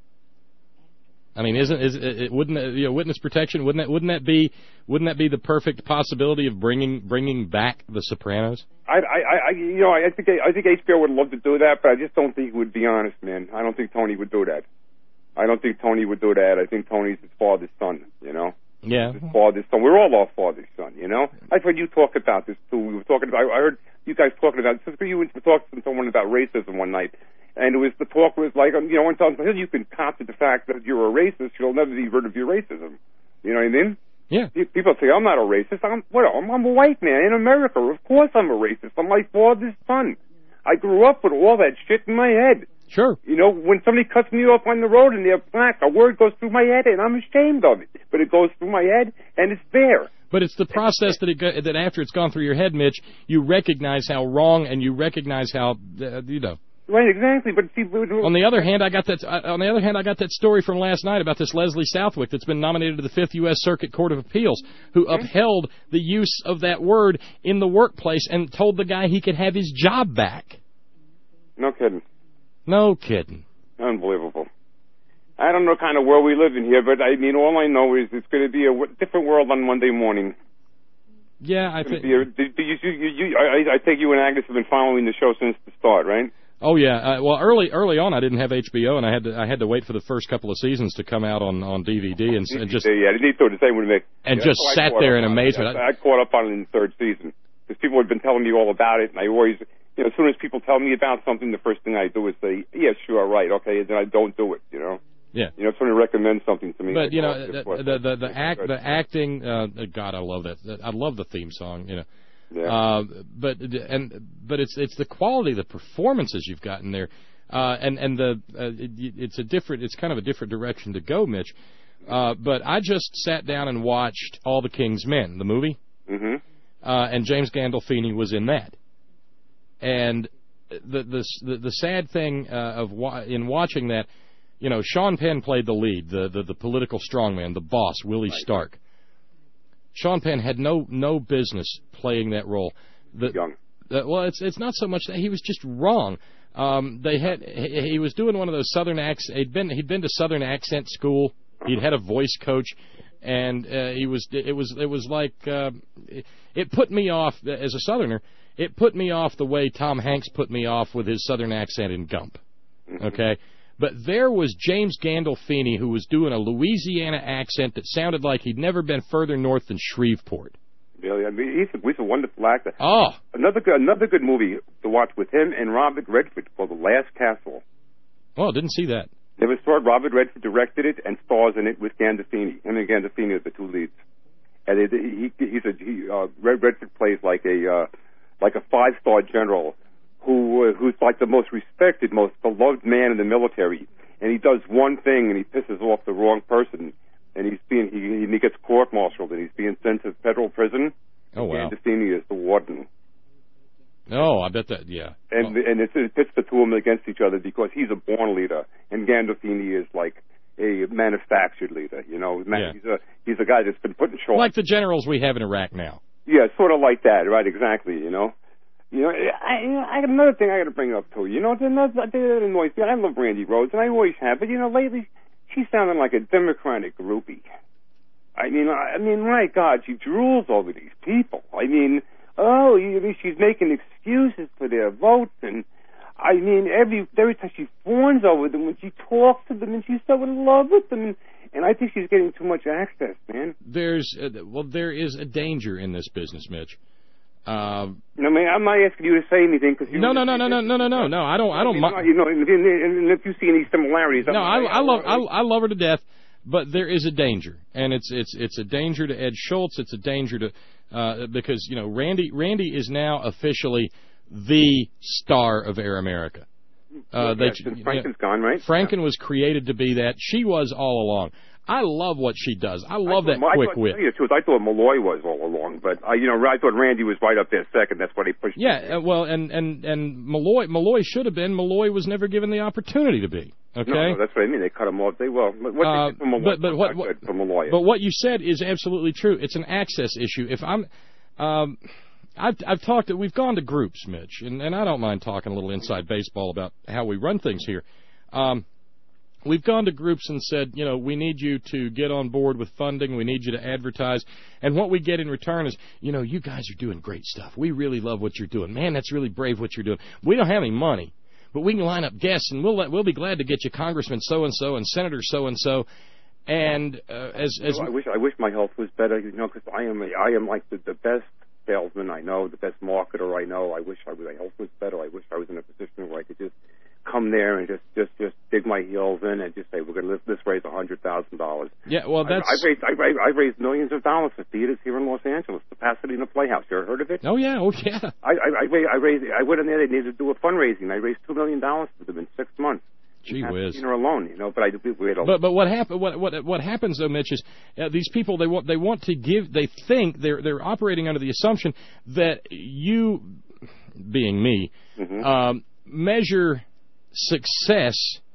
[SPEAKER 1] I mean, isn't is it wouldn't that, you know witness protection wouldn't that wouldn't that be wouldn't that be the perfect possibility of bringing bringing back The Sopranos?
[SPEAKER 19] I I, I you know I think I think H B O would love to do that, but I just don't think he would be honest, man. I don't think Tony would do that. I don't think Tony would do that. I think Tony's his father's son, you know.
[SPEAKER 1] Yeah.
[SPEAKER 19] His father's son. We're all our father's son, you know. I've heard you talk about this too. We were talking about. I heard you guys talking about. You went to talk to someone about racism one night, and it was the talk was like, you know, until you can copy the fact that you're a racist, you'll never be rid of your racism. You know what I mean?
[SPEAKER 1] Yeah.
[SPEAKER 19] People say I'm not a racist. I'm what? I'm, I'm a white man in America. Of course I'm a racist. I'm my father's son. I grew up with all that shit in my head.
[SPEAKER 1] Sure.
[SPEAKER 19] You know, when somebody cuts me off on the road and they're black, a word goes through my head and I'm ashamed of it. But it goes through my head and it's there.
[SPEAKER 1] But it's the process that it go, that after it's gone through your head, Mitch, you recognize how wrong and you recognize how, uh, you know.
[SPEAKER 19] Right, exactly. But see,
[SPEAKER 1] on the other hand, I got that. Uh, on the other hand, I got that story from last night about this Leslie Southwick that's been nominated to the Fifth U S Circuit Court of Appeals, who mm-hmm. upheld the use of that word in the workplace and told the guy he could have his job back.
[SPEAKER 19] No kidding.
[SPEAKER 1] No kidding.
[SPEAKER 19] Unbelievable. I don't know what kind of world we live in here, but I mean, all I know is it's going to be a w- different world on Monday morning.
[SPEAKER 1] Yeah, I think.
[SPEAKER 19] You, you, you, you, I, I take you and Agnes have been following the show since the start, right?
[SPEAKER 1] Oh yeah. Uh, well, early early on, I didn't have H B O, and I had to I had to wait for the first couple of seasons to come out on, on D V D, and, and just
[SPEAKER 19] yeah, they thought the same with me.
[SPEAKER 1] And
[SPEAKER 19] yeah,
[SPEAKER 1] just
[SPEAKER 19] so
[SPEAKER 1] sat there in amazement.
[SPEAKER 19] I, I caught up on it in the third season because people had been telling me all about it, and I always. You know, as soon as people tell me about something, the first thing I do is say, yeah, sure, right, okay, and then I don't do it, you know?
[SPEAKER 1] Yeah.
[SPEAKER 19] You know, if somebody recommends something to me.
[SPEAKER 1] But, you know, the, the, the, the, act, the acting, uh, God, I love that. I love the theme song, you know.
[SPEAKER 19] Yeah.
[SPEAKER 1] Uh, but, and, but it's, it's the quality of the performances you've got in there. Uh, and, and the, uh, it, it's a different, it's kind of a different direction to go, Mitch. Uh, but I just sat down and watched All the King's Men, the movie.
[SPEAKER 19] Mm-hmm.
[SPEAKER 1] Uh, and James Gandolfini was in that. And the the the, the sad thing uh, of wa- in watching that, You know, Sean Penn played the lead, the the, the political strongman, the boss, Willie right. Stark. Sean Penn had no no business playing that role. The,
[SPEAKER 19] Young.
[SPEAKER 1] The, well, it's it's not so much that he was just wrong. Um, they had he, he was doing one of those Southern accents. He'd been he'd been to Southern accent school. He'd had a voice coach, and uh, he was it was it was like uh, it, it put me off as a Southerner. It put me off the way Tom Hanks put me off with his Southern accent in Gump. Okay. But there was James Gandolfini, who was doing a Louisiana accent that sounded like he'd never been further north than Shreveport.
[SPEAKER 19] Really, I mean, he's a, he's a wonderful actor.
[SPEAKER 1] Oh,
[SPEAKER 19] another good, another good movie to watch with him and Robert Redford called The Last Castle.
[SPEAKER 1] Oh, didn't see that.
[SPEAKER 19] Never saw it. Robert Redford directed it and stars in it with Gandolfini. Him and Gandolfini are the two leads. And it, he, he's a he, uh, Redford plays like a uh, like a five star general. Who uh, who's like the most respected, most beloved man in the military, and he does one thing and he pisses off the wrong person, and he's being he, he gets court-martialed and he's being sent to federal prison.
[SPEAKER 1] Oh wow!
[SPEAKER 19] Gandolfini is the warden.
[SPEAKER 1] Oh, I bet that yeah.
[SPEAKER 19] And
[SPEAKER 1] oh.
[SPEAKER 19] and it's, it pits the two of them against each other because he's a born leader and Gandolfini is like a manufactured leader. You know,
[SPEAKER 1] yeah.
[SPEAKER 19] he's a he's a guy that's been put in charge.
[SPEAKER 1] Like the generals we have in Iraq now.
[SPEAKER 19] Yeah, sort of like that, right? Exactly. You know. You know, I, you know, I got another thing I got to bring up too. You know, that annoys me. I love Randy Rhodes, and I always have. But you know, lately she's sounding like a Democratic groupie. I mean, I, I mean, my God, she drools over these people. I mean, oh, you mean she's making excuses for their votes, and I mean, every every time she fawns over them, when she talks to them, and she's so in love with them. And, And I think she's getting too much access, man.
[SPEAKER 1] There's uh, well, there is a danger in this business, Mitch. Uh,
[SPEAKER 19] I mean, I'm not asking you to say anything because
[SPEAKER 1] no, no, no, no, no, no, no, no, no. I don't, I don't.
[SPEAKER 19] I mean, you know, and, and if you see any similarities,
[SPEAKER 1] no, I, I love, I,
[SPEAKER 19] I
[SPEAKER 1] I love her to death, but there is a danger, and it's, it's, it's a danger to Ed Schultz. It's a danger to, uh, because you know, Randy, Randy is now officially the star of Air America. Uh,
[SPEAKER 19] yeah,
[SPEAKER 1] they,
[SPEAKER 19] Franken's you know, gone, right?
[SPEAKER 1] Franken yeah. was created to be that. She was all along. I love what she does. I love
[SPEAKER 19] I
[SPEAKER 1] that
[SPEAKER 19] thought,
[SPEAKER 1] quick
[SPEAKER 19] I thought,
[SPEAKER 1] wit.
[SPEAKER 19] To tell you the truth, I thought Malloy was all along, but uh, you know, I thought Randy was right up there second. That's why they pushed.
[SPEAKER 1] Yeah, uh, well, and and and Malloy, Malloy should have been. Malloy was never given the opportunity to be. Okay,
[SPEAKER 19] no, no, that's what I mean. They cut him off. They well, what
[SPEAKER 1] uh,
[SPEAKER 19] they did for Malloy,
[SPEAKER 1] but but what, what
[SPEAKER 19] for Malloy.
[SPEAKER 1] But what you said is absolutely true. It's an access issue. If I'm, um, I've I've talked. We've gone to groups, Mitch, and and I don't mind talking a little inside baseball about how we run things here. Um. We've gone to groups and said, you know, we need you to get on board with funding. We need you to advertise. And what we get in return is, you know, you guys are doing great stuff. We really love what you're doing. Man, that's really brave what you're doing. We don't have any money, but we can line up guests, and we'll let, we'll be glad to get you Congressman so-and-so and Senator so-and-so. And uh, as... as
[SPEAKER 19] you know, I wish I wish my health was better, you know, because I am, a, I am like the, the best salesman I know, the best marketer I know. I wish I, my health was better. I wish I was in a position where I could just come there and just, just, just dig my heels in and just say, we're going to let's raise a hundred thousand dollars.
[SPEAKER 1] Yeah, well, that's.
[SPEAKER 19] I, I've raised, I raised, I've raised millions of dollars for theaters here in Los Angeles. The Pasadena Playhouse. You ever heard of it?
[SPEAKER 1] Oh yeah, oh yeah.
[SPEAKER 19] I, I, I raised, I raised, I went in there. They needed to do a fundraising. I raised two million dollars for them in six months.
[SPEAKER 1] Gee whiz.
[SPEAKER 19] Pasadena alone, you know. But I, we had a.
[SPEAKER 1] But but what happen? What what what happens though, Mitch, is uh, these people they want they want to give. They think they're they're operating under the assumption that you, being me,
[SPEAKER 19] mm-hmm.
[SPEAKER 1] um, measure success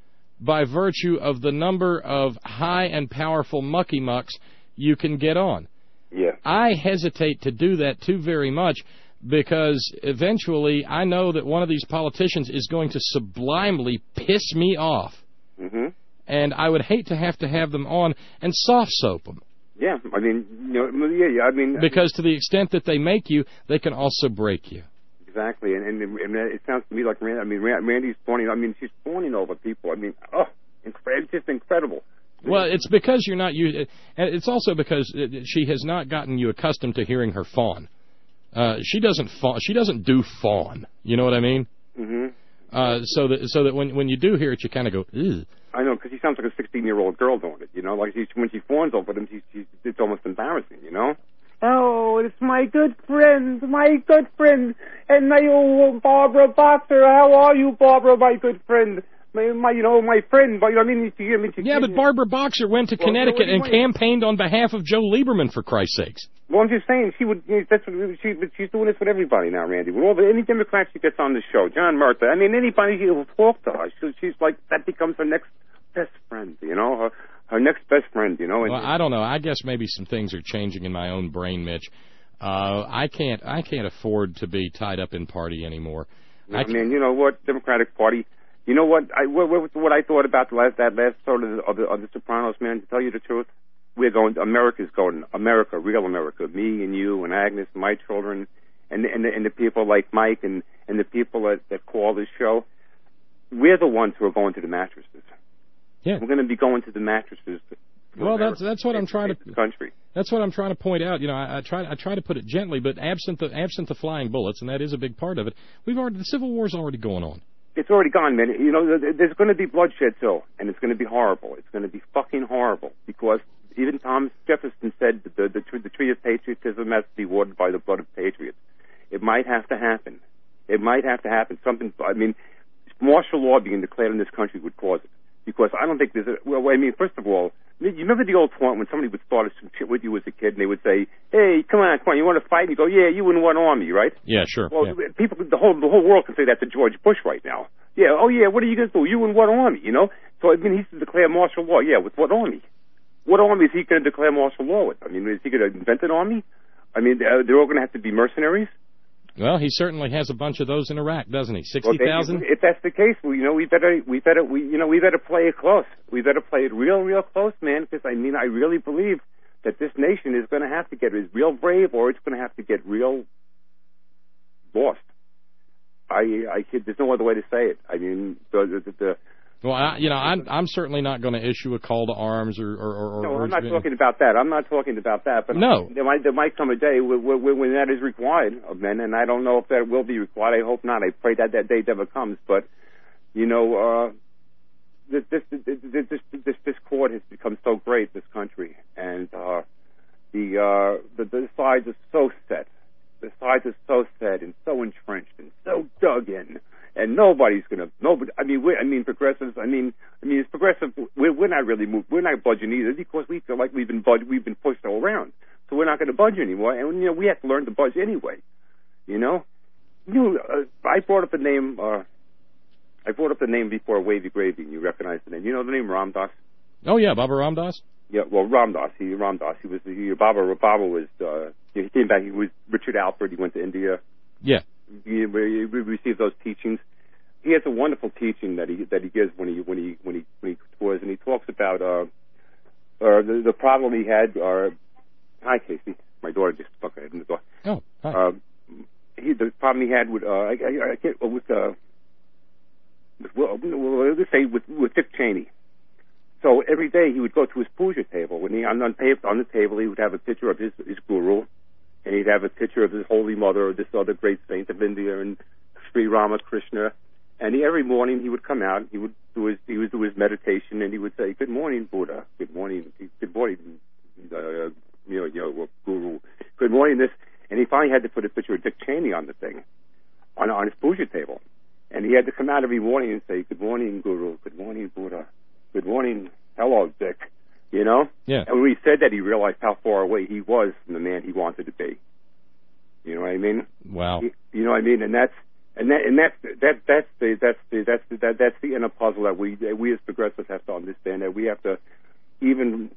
[SPEAKER 1] by virtue of the number of high and powerful mucky mucks you can get on.
[SPEAKER 19] Yeah.
[SPEAKER 1] I hesitate to do that too very much because eventually I know that one of these politicians is going to sublimely piss me off.
[SPEAKER 19] Mm-hmm.
[SPEAKER 1] And I would hate to have to have them on and soft soap them.
[SPEAKER 19] Yeah, I mean, you know, yeah, yeah, I mean...
[SPEAKER 1] Because to the extent that they make you, they can also break you.
[SPEAKER 19] Exactly, and, and, and it sounds to me like Randy, I mean, Randy's fawning. I mean, she's fawning over people. I mean, oh, incre- it's just incredible.
[SPEAKER 1] Well, it's because you're not used, and it's also because she has not gotten you accustomed to hearing her fawn. Uh, she doesn't fawn. She doesn't do fawn. You know what I mean?
[SPEAKER 19] Mm-hmm.
[SPEAKER 1] Uh, so that so that when when you do hear it, you kind of go, ugh.
[SPEAKER 19] I know, because she sounds like a sixteen-year-old girl doing it. You know, like she, when she fawns over them, she, she, it's almost embarrassing. You know. Oh, it's my good friend, my good friend, and my old Barbara Boxer. How are you, Barbara, my good friend? My, my you know, my friend. But I mean, she, I mean, she,
[SPEAKER 1] yeah, but Barbara Boxer went to well, Connecticut and campaigned on behalf of Joe Lieberman, for Christ's sakes.
[SPEAKER 19] Well, I'm just saying, she would. You know, that's what she. But she's doing this with everybody now, Randy. With all the any Democrat she gets on the show, John Murtha. I mean, anybody who will talk to her, she, she's like that becomes her next best friend, you know, her, her next best friend, you know. And
[SPEAKER 1] well, I don't know. I guess maybe some things are changing in my own brain, Mitch. Uh, I can't I can't afford to be tied up in party anymore.
[SPEAKER 19] I, I mean, you know what, Democratic Party. You know what? I what, what I thought about the last that last sort of the, of the of the Sopranos, man. To tell you the truth, we're going. America's going. America, real America. Me and you and Agnes, and my children, and and the, and the people like Mike and and the people that, that call this show. We're the ones who are going to the mattresses.
[SPEAKER 1] Yeah,
[SPEAKER 19] we're going to be going to the mattresses.
[SPEAKER 1] Well, that's that's what I'm trying to
[SPEAKER 19] country.
[SPEAKER 1] That's what I'm trying to point out. You know, I, I try I try to put it gently, but absent the absent the flying bullets, and that is a big part of it. We've already the Civil War's already going on.
[SPEAKER 19] It's already gone, man. You know, there's going to be bloodshed too, and it's going to be horrible. It's going to be fucking horrible because even Thomas Jefferson said that the the, the, the tree of patriotism has to be watered by the blood of patriots. It might have to happen. It might have to happen. Something. I mean, martial law being declared in this country would cause it. Because I don't think there's a, well, I mean, first of all, you remember the old taunt when somebody would start some shit with you as a kid and they would say, hey, come on, come on, you want to fight? And you go, yeah, you in what army, right?
[SPEAKER 1] Yeah, sure.
[SPEAKER 19] Well,
[SPEAKER 1] yeah.
[SPEAKER 19] people, the whole the whole world can say that to George Bush right now. Yeah, oh yeah, what are you going to do? You in what army, you know? So, I mean, he's to declare martial law. Yeah, with what army? What army is he going to declare martial law with? I mean, is he going to invent an army? I mean, they're all going to have to be mercenaries?
[SPEAKER 1] Well, he certainly has a bunch of those in Iraq, doesn't he? Sixty thousand.
[SPEAKER 19] Well, if that's the case, well, you know, we better, we better, we, you know, we better play it close. We better play it real, real close, man. Because I mean, I really believe that this nation is going to have to get real brave, or it's going to have to get real lost. I, I, there's no other way to say it. I mean, the, the, the
[SPEAKER 1] Well, I, you know, I'm, I'm certainly not going to issue a call to arms or. or, or
[SPEAKER 19] no,
[SPEAKER 1] or
[SPEAKER 19] I'm not talking about that. I'm not talking about that. But
[SPEAKER 1] no,
[SPEAKER 19] there might there might come a day when, when that is required of men, and I don't know if that will be required. I hope not. I pray that that day never comes. But you know, uh, this this this this this, this court has become so great, this country, and uh, the uh, the the sides are so set. The sides are so set and so entrenched and so dug in. And nobody's gonna. Nobody. I mean, we're, I mean, progressives. I mean, I mean, it's progressive. We're, we're not really moved. We're not budging either because we feel like we've been budged. We've been pushed all around. So we're not going to budge anymore. And you know, we have to learn to budge anyway. You know, you know. Uh, I brought up the name. Uh, I brought up the name before Wavy Gravy. And you recognize the name. You know the name Ram Dass?
[SPEAKER 1] Oh yeah, Baba Ram Dass.
[SPEAKER 19] Yeah, well, Ram Dass. He Ram Dass. He was he, Baba. Baba was. Uh, he came back. He was Richard Alpert. He went to India.
[SPEAKER 1] Yeah.
[SPEAKER 19] He, he received those teachings. He has a wonderful teaching that he that he gives when he when he when he when he tours, and he talks about uh, uh the, the problem he had. Uh, hi, Casey. My daughter just stuck her head in the door.
[SPEAKER 1] Oh, hi.
[SPEAKER 19] Uh, he the problem he had with uh, I, I, I can't with uh, with, well, let's say with with Dick Cheney. So every day he would go to his puja table. When he on on, on the table, he would have a picture of his his guru, and he'd have a picture of his holy mother or this other great saint of India and Sri Ramakrishna. And he, every morning he would come out, he would do his he would do his meditation, and he would say, "Good morning, Buddha. Good morning, good morning, uh, you know, you know, Guru. Good morning." This, and he finally had to put a picture of Dick Cheney on the thing, on on his puja table, and he had to come out every morning and say, "Good morning, Guru. Good morning, Buddha. Good morning, hello, Dick." You know?
[SPEAKER 1] Yeah.
[SPEAKER 19] And when he said that, he realized how far away he was from the man he wanted to be. You know what I mean?
[SPEAKER 1] Wow.
[SPEAKER 19] He, you know what I mean? And that's. And that and that's that that's the that's the that's the, that that's the inner puzzle that we that we as progressives have to understand, that we have to even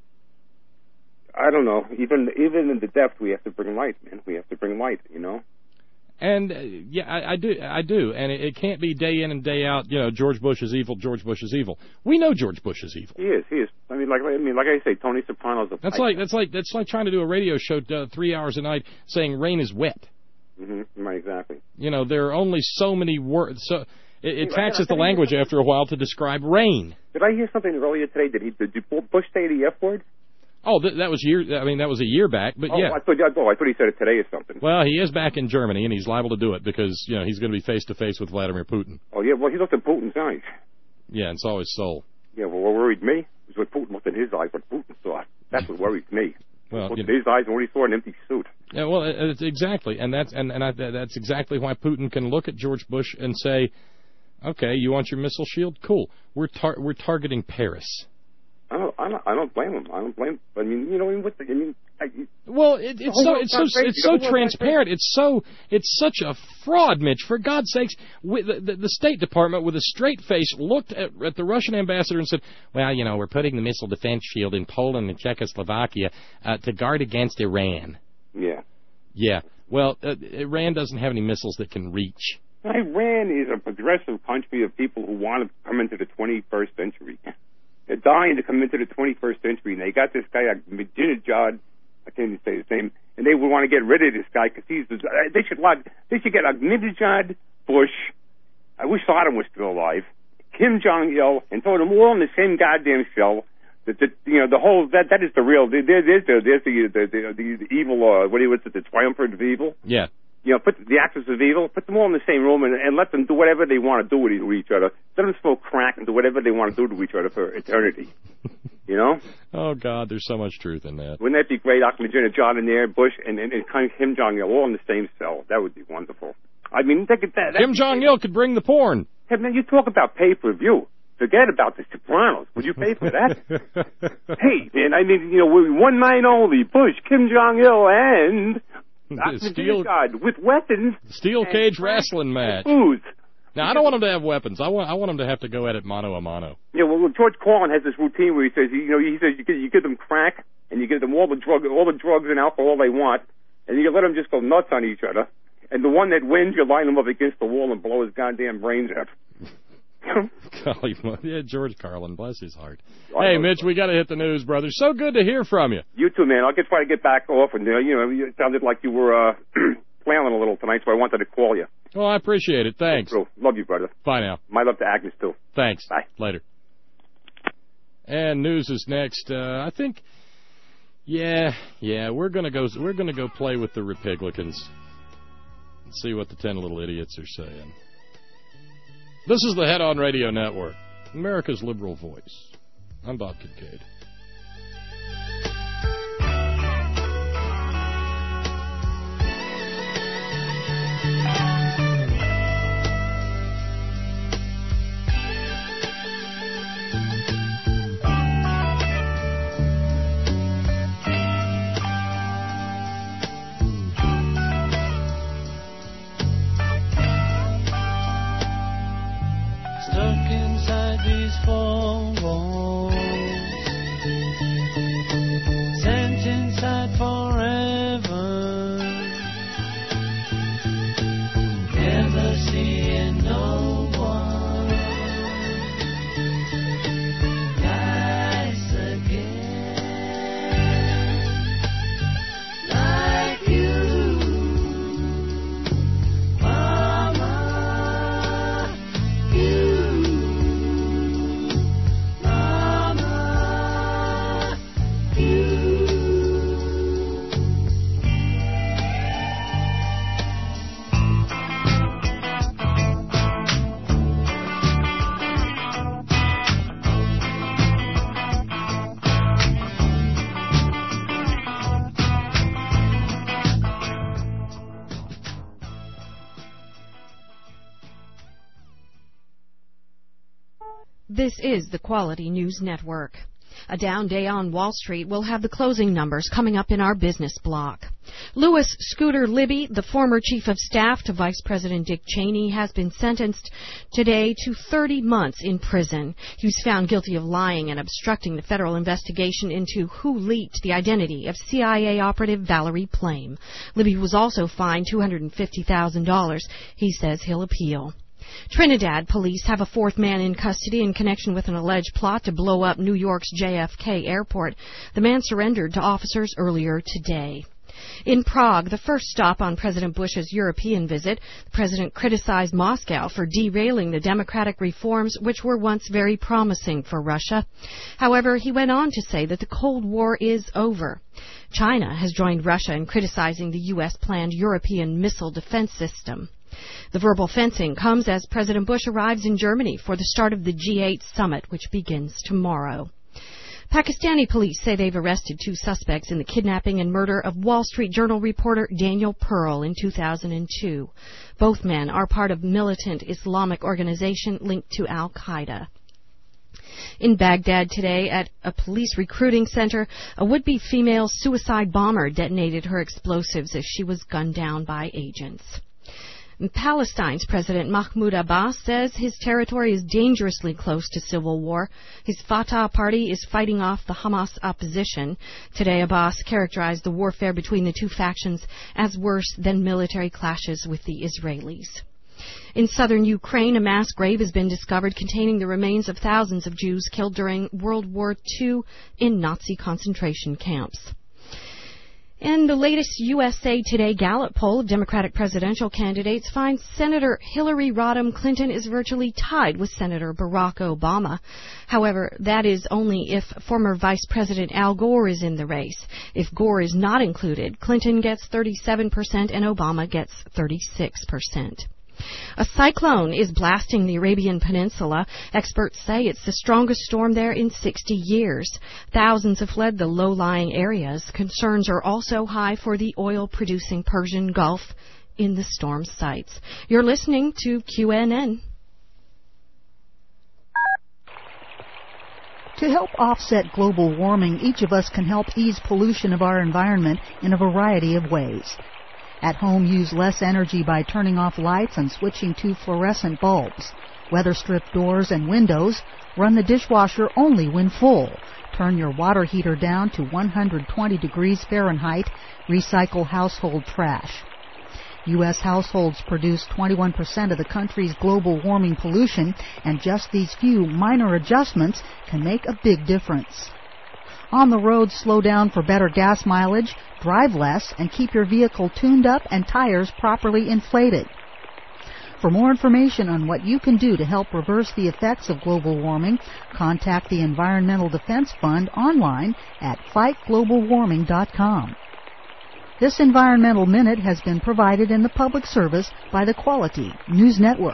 [SPEAKER 19] I don't know even even in the depth we have to bring light, man. We have to bring light, you know.
[SPEAKER 1] And uh, yeah, I, I do I do, and it, it can't be day in and day out. You know, George Bush is evil. George Bush is evil. We know George Bush is evil.
[SPEAKER 19] He is. He is. I mean, like I mean, like I say, Tony Soprano's a.
[SPEAKER 1] That's
[SPEAKER 19] fight.
[SPEAKER 1] like that's like that's like trying to do a radio show uh, three hours a night saying rain is wet.
[SPEAKER 19] Mm-hmm. Right, exactly.
[SPEAKER 1] You know, there are only so many words. So it, it
[SPEAKER 19] hey,
[SPEAKER 1] taxes the language after a while to describe rain.
[SPEAKER 19] Did I hear something earlier today? Did he did Bush say the F word?
[SPEAKER 1] Oh, th- that was year. I mean, that was a year back. But
[SPEAKER 19] oh,
[SPEAKER 1] yeah.
[SPEAKER 19] I thought, oh, I thought he said it today or something.
[SPEAKER 1] Well, he is back in Germany, and he's liable to do it because you know he's going to be face to face with Vladimir Putin.
[SPEAKER 19] Oh yeah, well he looked at Putin's eyes.
[SPEAKER 1] Yeah, and saw his soul.
[SPEAKER 19] Yeah, well, what worried me was what Putin looked in his eyes, what Putin saw. That's what worried me.
[SPEAKER 1] Well,
[SPEAKER 19] looked
[SPEAKER 1] you
[SPEAKER 19] in his eyes and when he saw an empty suit.
[SPEAKER 1] Yeah, well, it's exactly, and that's and and I, that's exactly why Putin can look at George Bush and say, "Okay, you want your missile shield? Cool. We're tar- we're targeting Paris."
[SPEAKER 19] I don't, I don't, I don't blame him. I don't blame. I mean, you know, what the, I mean, I,
[SPEAKER 1] well, it, it's so it's so it's so transparent. It's so it's such a fraud, Mitch. For God's sakes, we, the, the, the State Department, with a straight face, looked at, at the Russian ambassador and said, "Well, you know, we're putting the missile defense shield in Poland and Czechoslovakia uh, to guard against Iran."
[SPEAKER 19] Yeah.
[SPEAKER 1] Yeah. Well, uh, Iran doesn't have any missiles that can reach.
[SPEAKER 19] Iran is a progressive country of people who want to come into the twenty-first century. They're dying to come into the twenty-first century, and they got this guy, Ahmadinejad, I can't even say his name, and they would want to get rid of this guy because he's. They should they should get Ahmadinejad, Bush. I wish Saddam was still alive. Kim Jong Il, and throw them all in the same goddamn shell. The, the, you know, the whole that that is the real. There, there's the there's the the, the, the, the evil. Uh, what do you what's it? The triumvirate of evil.
[SPEAKER 1] Yeah.
[SPEAKER 19] You know, put the actors of evil, put them all in the same room, and, and let them do whatever they want to do with each other. Let them smoke crack and do whatever they want to do to each other for eternity. You know?
[SPEAKER 1] Oh God, there's so much truth in that.
[SPEAKER 19] Wouldn't that be great? Ahmadinejad in there, Bush, and and, and Kim Jong Il all in the same cell. That would be wonderful. I mean, think of that.
[SPEAKER 1] Kim Jong Il could bring the porn.
[SPEAKER 19] Hey, man, you talk about pay per view. Forget about the Sopranos. Would you pay for that? Hey, man, I mean, you know, we're one night only. Bush, Kim Jong Il, and
[SPEAKER 1] Steel
[SPEAKER 19] God with weapons.
[SPEAKER 1] Steel cage wrestling match.
[SPEAKER 19] Foods.
[SPEAKER 1] Now, I don't want them to have weapons. I want I want them to have to go at it mano a mano.
[SPEAKER 19] Yeah, well, George Carlin has this routine where he says, you know, he says you give, you give them crack and you give them all the drug, all the drugs and alcohol they want, and you let them just go nuts on each other. And the one that wins, you line him up against the wall and blow his goddamn brains out.
[SPEAKER 1] Golly, yeah, George Carlin, bless his heart. Hey, Mitch, we got to hit the news, brother. So good to hear from you.
[SPEAKER 19] You too, man. I'll get try to get back off, and uh, you know, it sounded like you were uh, flailing a little tonight, so I wanted to call you.
[SPEAKER 1] Well, I appreciate it. Thanks.
[SPEAKER 19] Love you, brother.
[SPEAKER 1] Bye now.
[SPEAKER 19] My love to Agnes too.
[SPEAKER 1] Thanks.
[SPEAKER 19] Bye.
[SPEAKER 1] Later. And news is next. Uh, I think, yeah, yeah, we're gonna go. We're gonna go play with the Republicans and see what the ten little idiots are saying. This is the Head On Radio Network, America's liberal voice. I'm Bob Kincaid.
[SPEAKER 5] This is the Quality News Network. A down day on Wall Street will have the closing numbers coming up in our business block. Louis Scooter Libby, the former chief of staff to Vice President Dick Cheney, has been sentenced today to thirty months in prison. He was found guilty of lying and obstructing the federal investigation into who leaked the identity of C I A operative Valerie Plame. Libby was also fined two hundred fifty thousand dollars. He says he'll appeal. Trinidad police have a fourth man in custody in connection with an alleged plot to blow up New York's J F K airport. The man surrendered to officers earlier today. In Prague, the first stop on President Bush's European visit, the president criticized Moscow for derailing the democratic reforms which were once very promising for Russia. However, he went on to say that the Cold War is over. China has joined Russia in criticizing the U S planned European missile defense system. The verbal fencing comes as President Bush arrives in Germany for the start of the G eight summit, which begins tomorrow. Pakistani police say they've arrested two suspects in the kidnapping and murder of Wall Street Journal reporter Daniel Pearl in two thousand two. Both men are part of a militant Islamic organization linked to Al-Qaeda. In Baghdad today, at a police recruiting center, a would-be female suicide bomber detonated her explosives as she was gunned down by agents. Palestine's President Mahmoud Abbas says his territory is dangerously close to civil war. His Fatah party is fighting off the Hamas opposition. Today, Abbas characterized the warfare between the two factions as worse than military clashes with the Israelis. In southern Ukraine, a mass grave has been discovered containing the remains of thousands of Jews killed during World War Two in Nazi concentration camps. And the latest U S A Today Gallup poll of Democratic presidential candidates finds Senator Hillary Rodham Clinton is virtually tied with Senator Barack Obama. However, that is only if former Vice President Al Gore is in the race. If Gore is not included, Clinton gets thirty-seven percent and Obama gets thirty-six percent. A cyclone is blasting the Arabian Peninsula. Experts say it's the strongest storm there in sixty years. Thousands have fled the low-lying areas. Concerns are also high for the oil-producing Persian Gulf in the storm sites. You're listening to Q N N.
[SPEAKER 20] To help offset global warming, each of us can help ease pollution of our environment in a variety of ways. At home, use less energy by turning off lights and switching to fluorescent bulbs. Weather-strip doors and windows. Run the dishwasher only when full. Turn your water heater down to one hundred twenty degrees Fahrenheit. Recycle household trash. U S households produce twenty-one percent of the country's global warming pollution, and just these few minor adjustments can make a big difference. On the road, slow down for better gas mileage, drive less, and keep your vehicle tuned up and tires properly inflated. For more information on what you can do to help reverse the effects of global warming, contact the Environmental Defense Fund online at fight global warming dot com. This Environmental Minute has been provided in the public service by the Quality News Network.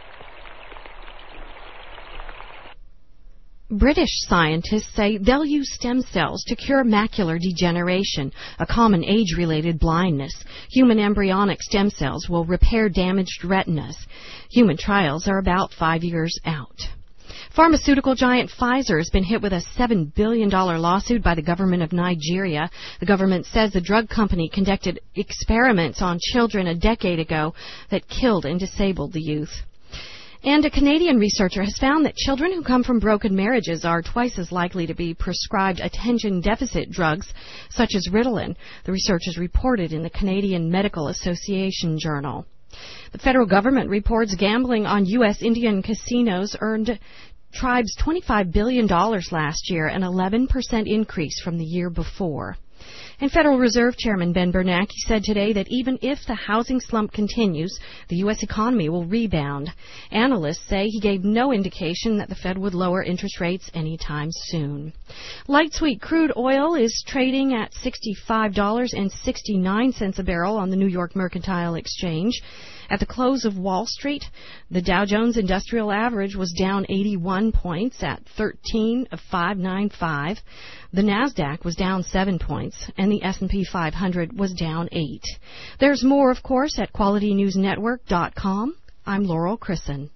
[SPEAKER 5] British scientists say they'll use stem cells to cure macular degeneration, a common age-related blindness. Human embryonic stem cells will repair damaged retinas. Human trials are about five years out. Pharmaceutical giant Pfizer has been hit with a seven billion dollars lawsuit by the government of Nigeria. The government says the drug company conducted experiments on children a decade ago that killed and disabled the youth. And a Canadian researcher has found that children who come from broken marriages are twice as likely to be prescribed attention deficit drugs, such as Ritalin. The research is reported in the Canadian Medical Association Journal. The federal government reports gambling on U S Indian casinos earned tribes twenty-five billion dollars last year, an eleven percent increase from the year before. And Federal Reserve Chairman Ben Bernanke said today that even if the housing slump continues, the U S economy will rebound. Analysts say he gave no indication that the Fed would lower interest rates anytime soon. Light sweet crude oil is trading at sixty-five dollars and sixty-nine cents a barrel on the New York Mercantile Exchange. At the close of Wall Street, the Dow Jones Industrial Average was down eighty-one points at thirteen of five ninety-five. The Nasdaq was down seven points, and the S and P five hundred was down eight. There's more, of course, at quality news network dot com. I'm Laurel Chrisson.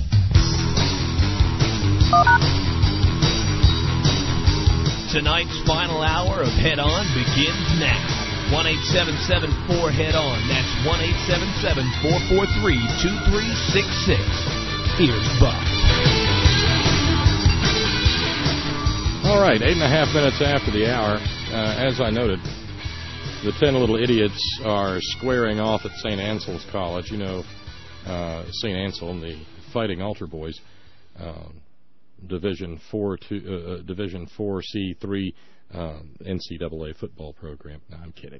[SPEAKER 11] Tonight's final hour of Head On begins now. one eight seven seven four head on. That's one eight seven seven four four three two three six six. Here's Bob.
[SPEAKER 1] All right, eight and a half minutes after the hour. Uh, as I noted, the ten little idiots are squaring off at Saint Anselm's College. You know, uh, Saint Anselm, the Fighting Altar Boys, uh, Division Four, two, uh, Division Four C three. Um, N C double A football program. No, I'm kidding.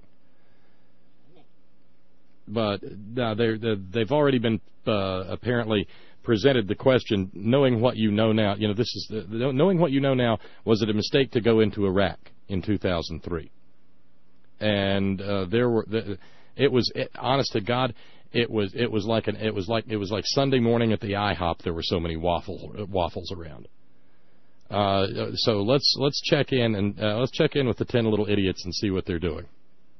[SPEAKER 1] But uh, they're, they're, they've already been uh, apparently presented the question, knowing what you know now. You know, this is the, knowing what you know now. Was it a mistake to go into Iraq in two thousand three? And uh, there were. The, it was it, honest to God. It was. It was like an. It was like. It was like Sunday morning at the IHOP. There were so many waffle waffles around. Uh, so let's let's check in and uh, let's check in with the ten little idiots and see what they're doing.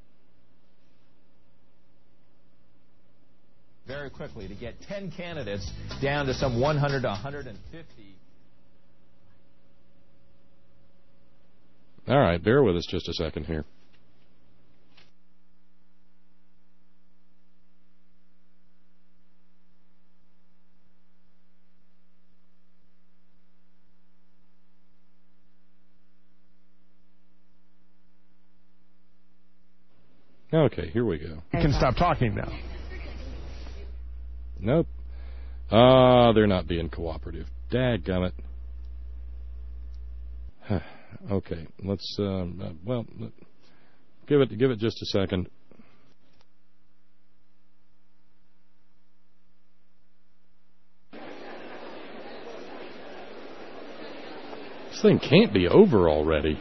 [SPEAKER 21] Very quickly to get ten candidates down to some one hundred to one hundred fifty.
[SPEAKER 1] All right, bear with us just a second here. Okay, here we go.
[SPEAKER 21] You can stop talking now.
[SPEAKER 1] Nope. Ah, uh, they're not being cooperative. Dadgummit. Okay, let's, um, uh, well, give it, give it just a second. This thing can't be over already.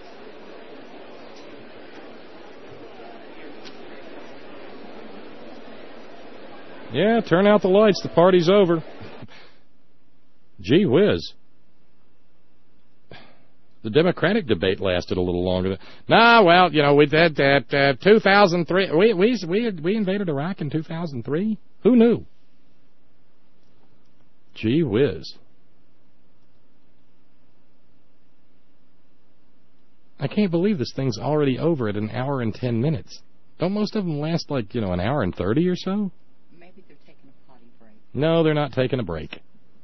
[SPEAKER 1] Yeah, turn out the lights. The party's over. Gee whiz. The Democratic debate lasted a little longer. Nah, well, you know, we did that uh, two thousand three. We we we we invaded Iraq in two thousand three. Who knew? Gee whiz. I can't believe this thing's already over at an hour and ten minutes. Don't most of them last like, you know, an hour and thirty or so?
[SPEAKER 14] Maybe they're taking a potty break.
[SPEAKER 1] No, they're not taking a break.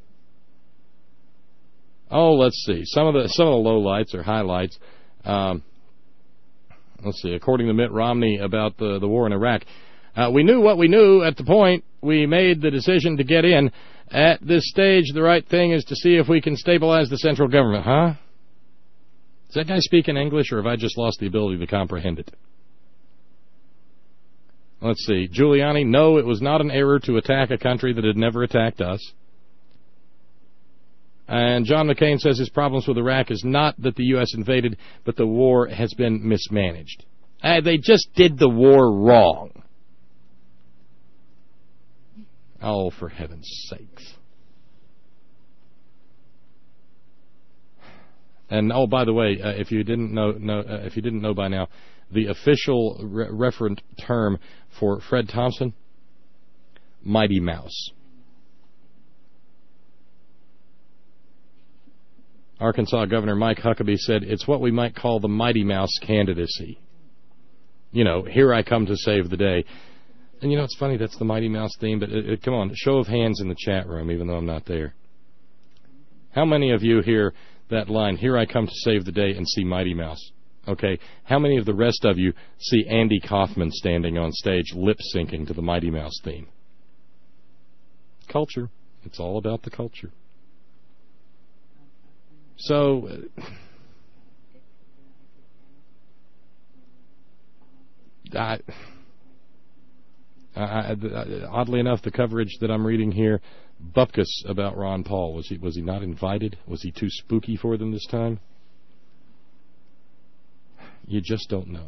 [SPEAKER 1] Oh, let's see. Some of the some of the lowlights or highlights. Um, let's see. According to Mitt Romney about the, the war in Iraq, uh, we knew what we knew at the point we made the decision to get in. At this stage, the right thing is to see if we can stabilize the central government. Huh? Is that guy speaking English, or have I just lost the ability to comprehend it? Let's see. Giuliani, no, it was not an error to attack a country that had never attacked us. And John McCain says his problems with Iraq is not that the U S invaded, but the war has been mismanaged. Uh, they just did the war wrong. Oh, for heaven's sakes. And oh, by the way, uh, if you didn't know, know uh, if you didn't know by now, the official re- referent term for Fred Thompson, Mighty Mouse. Arkansas Governor Mike Huckabee said, it's what we might call the Mighty Mouse candidacy. You know, here I come to save the day. And you know, it's funny, that's the Mighty Mouse theme, but it, it, come on, show of hands in the chat room, even though I'm not there. How many of you hear that line, here I come to save the day, and see Mighty Mouse? Okay, how many of the rest of you see Andy Kaufman standing on stage lip-syncing to the Mighty Mouse theme? Culture. It's all about the culture. So, uh, I, I, I, oddly enough, the coverage that I'm reading here, bupkis about Ron Paul. Was he was he not invited? Was he too spooky for them this time? You just don't know.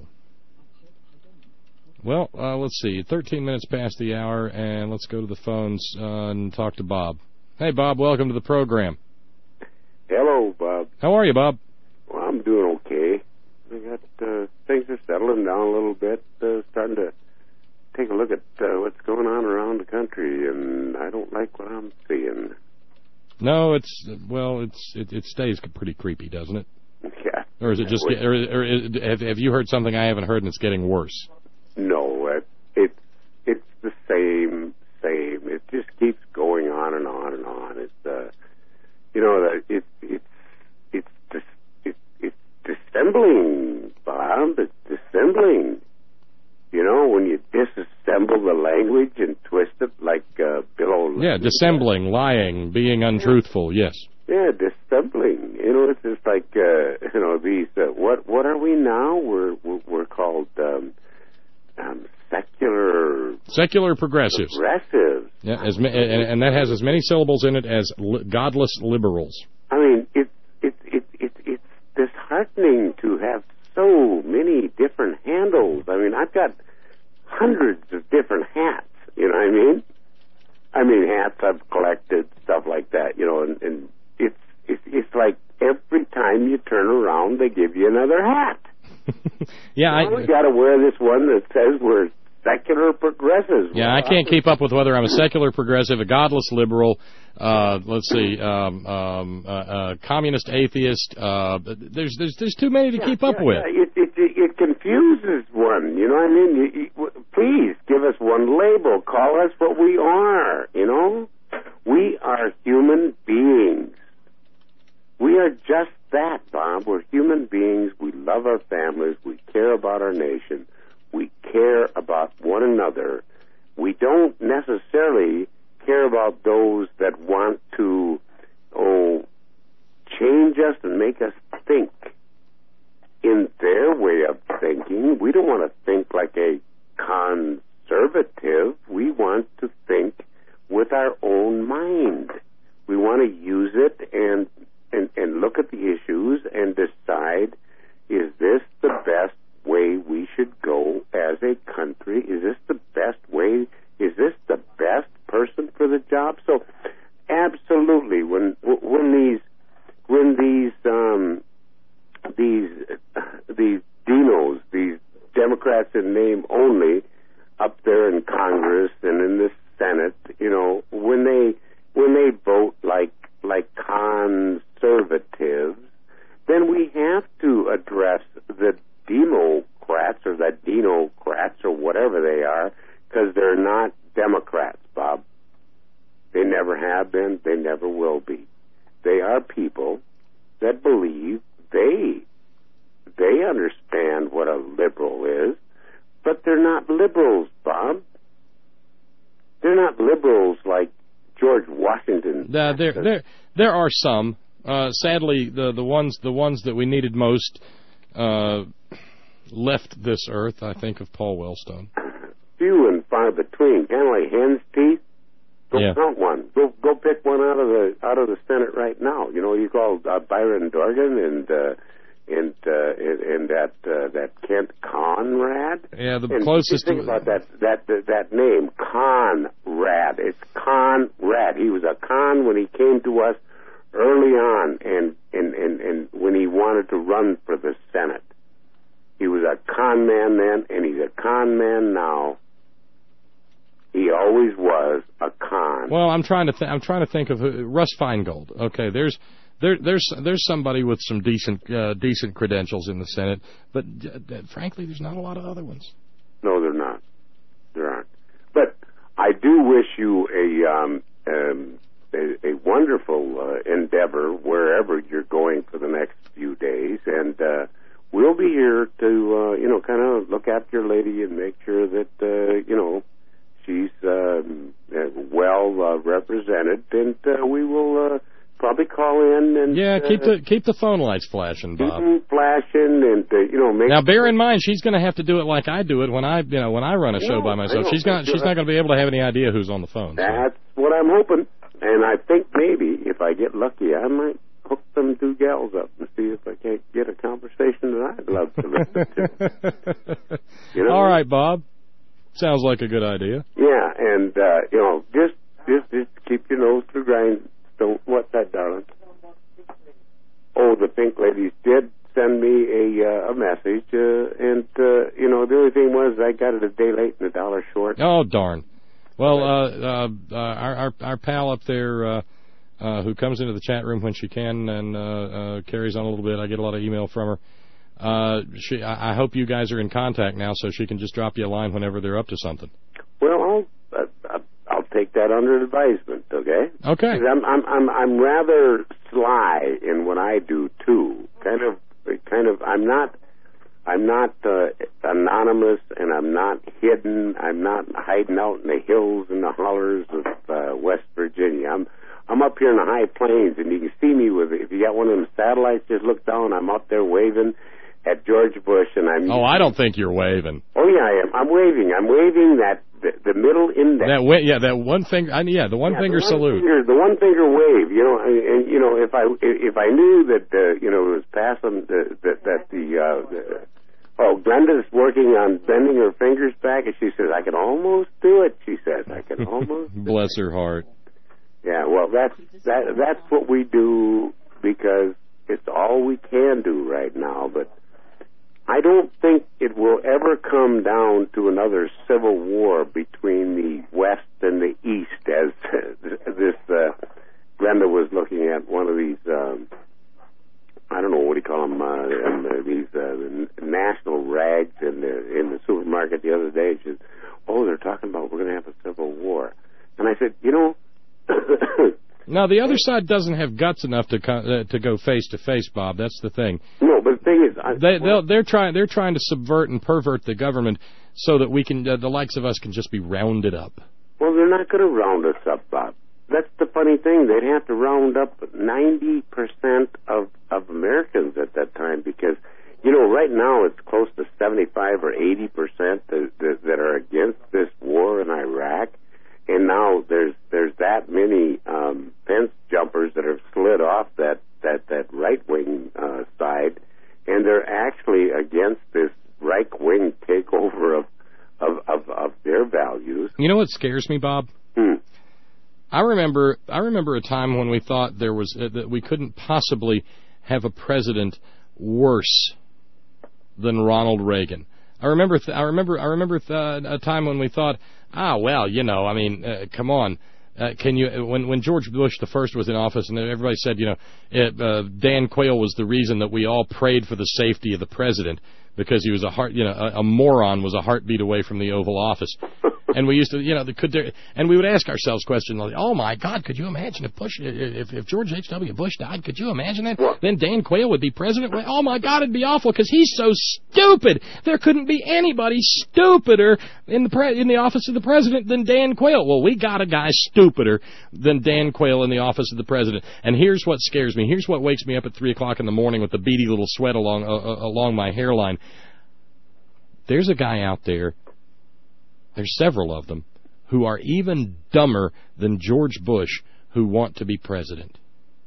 [SPEAKER 1] Well, uh, let's see. thirteen minutes past the hour, and let's go to the phones uh, and talk to Bob. Hey, Bob, welcome to the program.
[SPEAKER 22] Hello, Bob.
[SPEAKER 1] How are you, Bob?
[SPEAKER 22] Well, I'm doing okay. I got uh, things are settling down a little bit. Uh, starting to take a look at uh, what's going on around the country, and I don't like what I'm seeing.
[SPEAKER 1] No, it's well, it's it, it stays pretty creepy, doesn't it?
[SPEAKER 22] Yeah.
[SPEAKER 1] Or is it just? Get, or, or is, have have you heard something I haven't heard, and it's getting worse?
[SPEAKER 22] No, it, it's it's the same, same. It just keeps going on and on and on. It's uh. You know, it, it, it's dis, it, it's dissembling, Bob. It's dissembling. You know, when you disassemble the language and twist it like uh, Bill O'Leary.
[SPEAKER 1] Yeah, dissembling, lying, being untruthful, yes.
[SPEAKER 22] Yeah, dissembling. You know, it's just like, uh, you know, these, uh, what what are we now? We're, we're called um, um, secular...
[SPEAKER 1] Secular progressives.
[SPEAKER 22] Progressives.
[SPEAKER 1] Yeah, as ma- and, and that has as many syllables in it as li- godless liberals.
[SPEAKER 22] I mean, it's it's it's it's it's disheartening to have so many different handles. I mean, I've got hundreds of different hats. You know what I mean? I mean, hats I've collected, stuff like that. You know, and, and it's it's it's like every time you turn around, they give you another hat.
[SPEAKER 1] Yeah,
[SPEAKER 22] you know,
[SPEAKER 1] I
[SPEAKER 22] we got to wear this one that says we're secular progressives.
[SPEAKER 1] Yeah,
[SPEAKER 22] well,
[SPEAKER 1] I can't keep up with whether I'm a secular progressive, a godless liberal, uh, let's see, um, um, uh, uh, communist atheist. Uh, there's there's there's too many to
[SPEAKER 22] yeah,
[SPEAKER 1] keep up
[SPEAKER 22] yeah,
[SPEAKER 1] with.
[SPEAKER 22] Yeah. It, it, it, it confuses one, you know what I mean? You, you, please, give us one label. Call us what we are, you know? We are human beings. We are just that, Bob. We're human beings. We love our families. We care about our nation. We care about one another. We don't necessarily care about those that want to, oh, change us and make us think in their way of thinking. We don't want to think like a conservative. We want to think with our own mind. We want to use it and, and, and look at the issues and decide, is this the best way we should go as a country? Is this the best way? Is this the best person for the job? So, absolutely, when when these when these um, these these dinos, these Democrats in name only, up there in Congress and in the Senate, you know, when they when they vote like like conservatives, then we have to address the Democrats or the Dinocrats or whatever they are, because they're not Democrats, Bob. They never have been. They never will be. They are people that believe they they understand what a liberal is, but they're not liberals, Bob. They're not liberals like George Washington.
[SPEAKER 1] Uh, there, there, there are some. Uh, sadly, the the ones the ones that we needed most uh, left this earth. I think of Paul Wellstone.
[SPEAKER 22] Few and far between, kind of like hen's teeth. Go
[SPEAKER 1] yeah.
[SPEAKER 22] count one. Go go pick one out of the out of the Senate right now. You know, you call uh, Byron Dorgan and uh, and, uh, and and that uh, that Kent Conrad.
[SPEAKER 1] Yeah, the
[SPEAKER 22] and
[SPEAKER 1] closest.
[SPEAKER 22] Think
[SPEAKER 1] to...
[SPEAKER 22] about that that that that name, Conrad. It's Conrad. He was a con when he came to us early on, and and and, and when he wanted to run for the Senate. He was a con man then, and he's a con man now. He always was a con.
[SPEAKER 1] Well, I'm trying to th- I'm trying to think of who, Russ Feingold. Okay, there's there there's there's somebody with some decent uh, decent credentials in the Senate, but uh, frankly, there's not a lot of other ones.
[SPEAKER 22] No, they're not. There aren't. But I do wish you a um, um, a, a wonderful uh, endeavor wherever you're going for the next few days, and. Uh, We'll be here to, uh, you know, kind of look after your lady and make sure that, uh, you know, she's um, uh, well uh, represented, and uh, we will uh, probably call in and
[SPEAKER 1] yeah, keep
[SPEAKER 22] uh,
[SPEAKER 1] the keep the phone lights flashing, Bob.
[SPEAKER 22] Flashing, and uh, you know, make
[SPEAKER 1] now bear in mind she's going to have to do it like I do it when I, you know, when I run a show
[SPEAKER 22] no,
[SPEAKER 1] by myself. She's not she's
[SPEAKER 22] have...
[SPEAKER 1] not going to be able to have any idea who's on the phone.
[SPEAKER 22] That's so. What I'm hoping, and I think maybe if I get lucky, I might hook them two gals up and see if I can't get a conversation that I'd love to listen to. You know?
[SPEAKER 1] All right, Bob. Sounds like a good idea.
[SPEAKER 22] Yeah, and, uh, you know, just, just just keep your nose to the grindstone. What's that, darling? Oh, the Pink Ladies did send me a, uh, a message, uh, and, uh, you know, the only thing was I got it a day late and a dollar short.
[SPEAKER 1] Oh, darn. Well, uh, uh, uh, our, our, our pal up there, uh, Uh, who comes into the chat room when she can and uh, uh, carries on a little bit. I get a lot of email from her. Uh, she, I, I hope you guys are in contact now, so she can just drop you a line whenever they're up to something.
[SPEAKER 22] Well, I'll uh, I'll take that under advisement. Okay.
[SPEAKER 1] Okay.
[SPEAKER 22] I'm I'm I'm I'm rather sly in what I do too. Kind of kind of. I'm not. I'm not uh, anonymous, and I'm not hidden. I'm not hiding out in the hills and the hollers of uh, West Virginia. I'm I'm up here in the high plains, and you can see me with, if you got one of them satellites, just look down, I'm up there waving at George Bush, and I'm...
[SPEAKER 1] Oh, I don't think you're waving.
[SPEAKER 22] Oh, yeah, I am. I'm waving. I'm waving that, the, the middle index.
[SPEAKER 1] That wa- Yeah, that one finger, I, yeah, the one
[SPEAKER 22] yeah,
[SPEAKER 1] finger
[SPEAKER 22] the one
[SPEAKER 1] salute.
[SPEAKER 22] Finger, the one finger wave, you know, and, and you know, if I if I knew that, uh, you know, it was past them, the, that, that the, uh, the, oh, Glenda's working on bending her fingers back, and she says, I can almost do it, she says. I can almost
[SPEAKER 1] Bless her heart.
[SPEAKER 22] Yeah, well, that's that. That's what we do because it's all we can do right now. But I don't think it will ever come down to another civil war between the West and the East, as this uh, Glenda was looking at one of these, um, I don't know, what do you call them, uh, um, uh, these uh, national rags in the, in the supermarket the other day. She said, oh, they're talking about we're going to have a civil war. And I said, you know...
[SPEAKER 1] Now, the other side doesn't have guts enough to co- uh, to go face to face, Bob. That's the thing.
[SPEAKER 22] No, but the thing is, I,
[SPEAKER 1] they they'll, they're trying they're trying to subvert and pervert the government so that we can uh, the likes of us can just be rounded up.
[SPEAKER 22] Well, they're not going to round us up, Bob. That's the funny thing. They'd have to round up ninety percent of of Americans at that time, because you know right now it's close to seventy-five or eighty percent that, that, that are against this war in Iraq. And now there's there's that many um, fence jumpers that have slid off that that that right wing uh, side, and they're actually against this right wing takeover of, of of of their values.
[SPEAKER 1] You know what scares me, Bob?
[SPEAKER 22] Hmm.
[SPEAKER 1] I remember I remember a time when we thought there was uh, that we couldn't possibly have a president worse than Ronald Reagan. I remember th- I remember I remember th- a time when we thought, ah, well, you know, I mean, uh, come on. Uh, can you when when George Bush the first was in office and everybody said, you know, it, uh, Dan Quayle was the reason that we all prayed for the safety of the president because he was a heart, you know, a, a moron was a heartbeat away from the Oval Office. And we used to, you know, could there, and we would ask ourselves questions like, oh my God, could you imagine if Bush, if, if George H W. Bush died, could you imagine that?
[SPEAKER 22] What?
[SPEAKER 1] Then Dan Quayle would be president? Oh my God, it'd be awful because he's so stupid. There couldn't be anybody stupider in the pre- in the office of the president than Dan Quayle. Well, we got a guy stupider than Dan Quayle in the office of the president. And here's what scares me. Here's what wakes me up at three o'clock in the morning with the beady little sweat along uh, uh, along my hairline. There's a guy out there. There's several of them who are even dumber than George Bush who want to be president.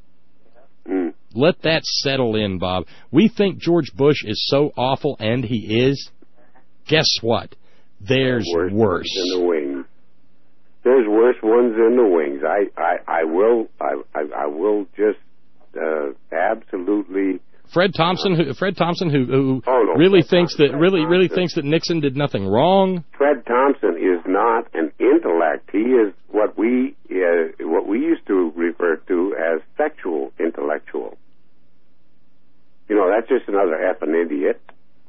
[SPEAKER 22] Mm.
[SPEAKER 1] Let that settle in, Bob. We think George Bush is so awful, and he is. Guess what? There's
[SPEAKER 22] worse.
[SPEAKER 1] worse.
[SPEAKER 22] In the wings. There's worse ones in the wings. I, I, I will I, I, I will just uh, absolutely.
[SPEAKER 1] Fred Thompson, who, Fred Thompson, who, who
[SPEAKER 22] oh, no,
[SPEAKER 1] really
[SPEAKER 22] Fred
[SPEAKER 1] thinks
[SPEAKER 22] Thompson,
[SPEAKER 1] that really
[SPEAKER 22] Fred
[SPEAKER 1] really
[SPEAKER 22] Thompson.
[SPEAKER 1] thinks that Nixon did nothing wrong.
[SPEAKER 22] Fred Thompson is not an intellect. He is what we uh, what we used to refer to as sexual intellectual. You know, that's just another effing idiot.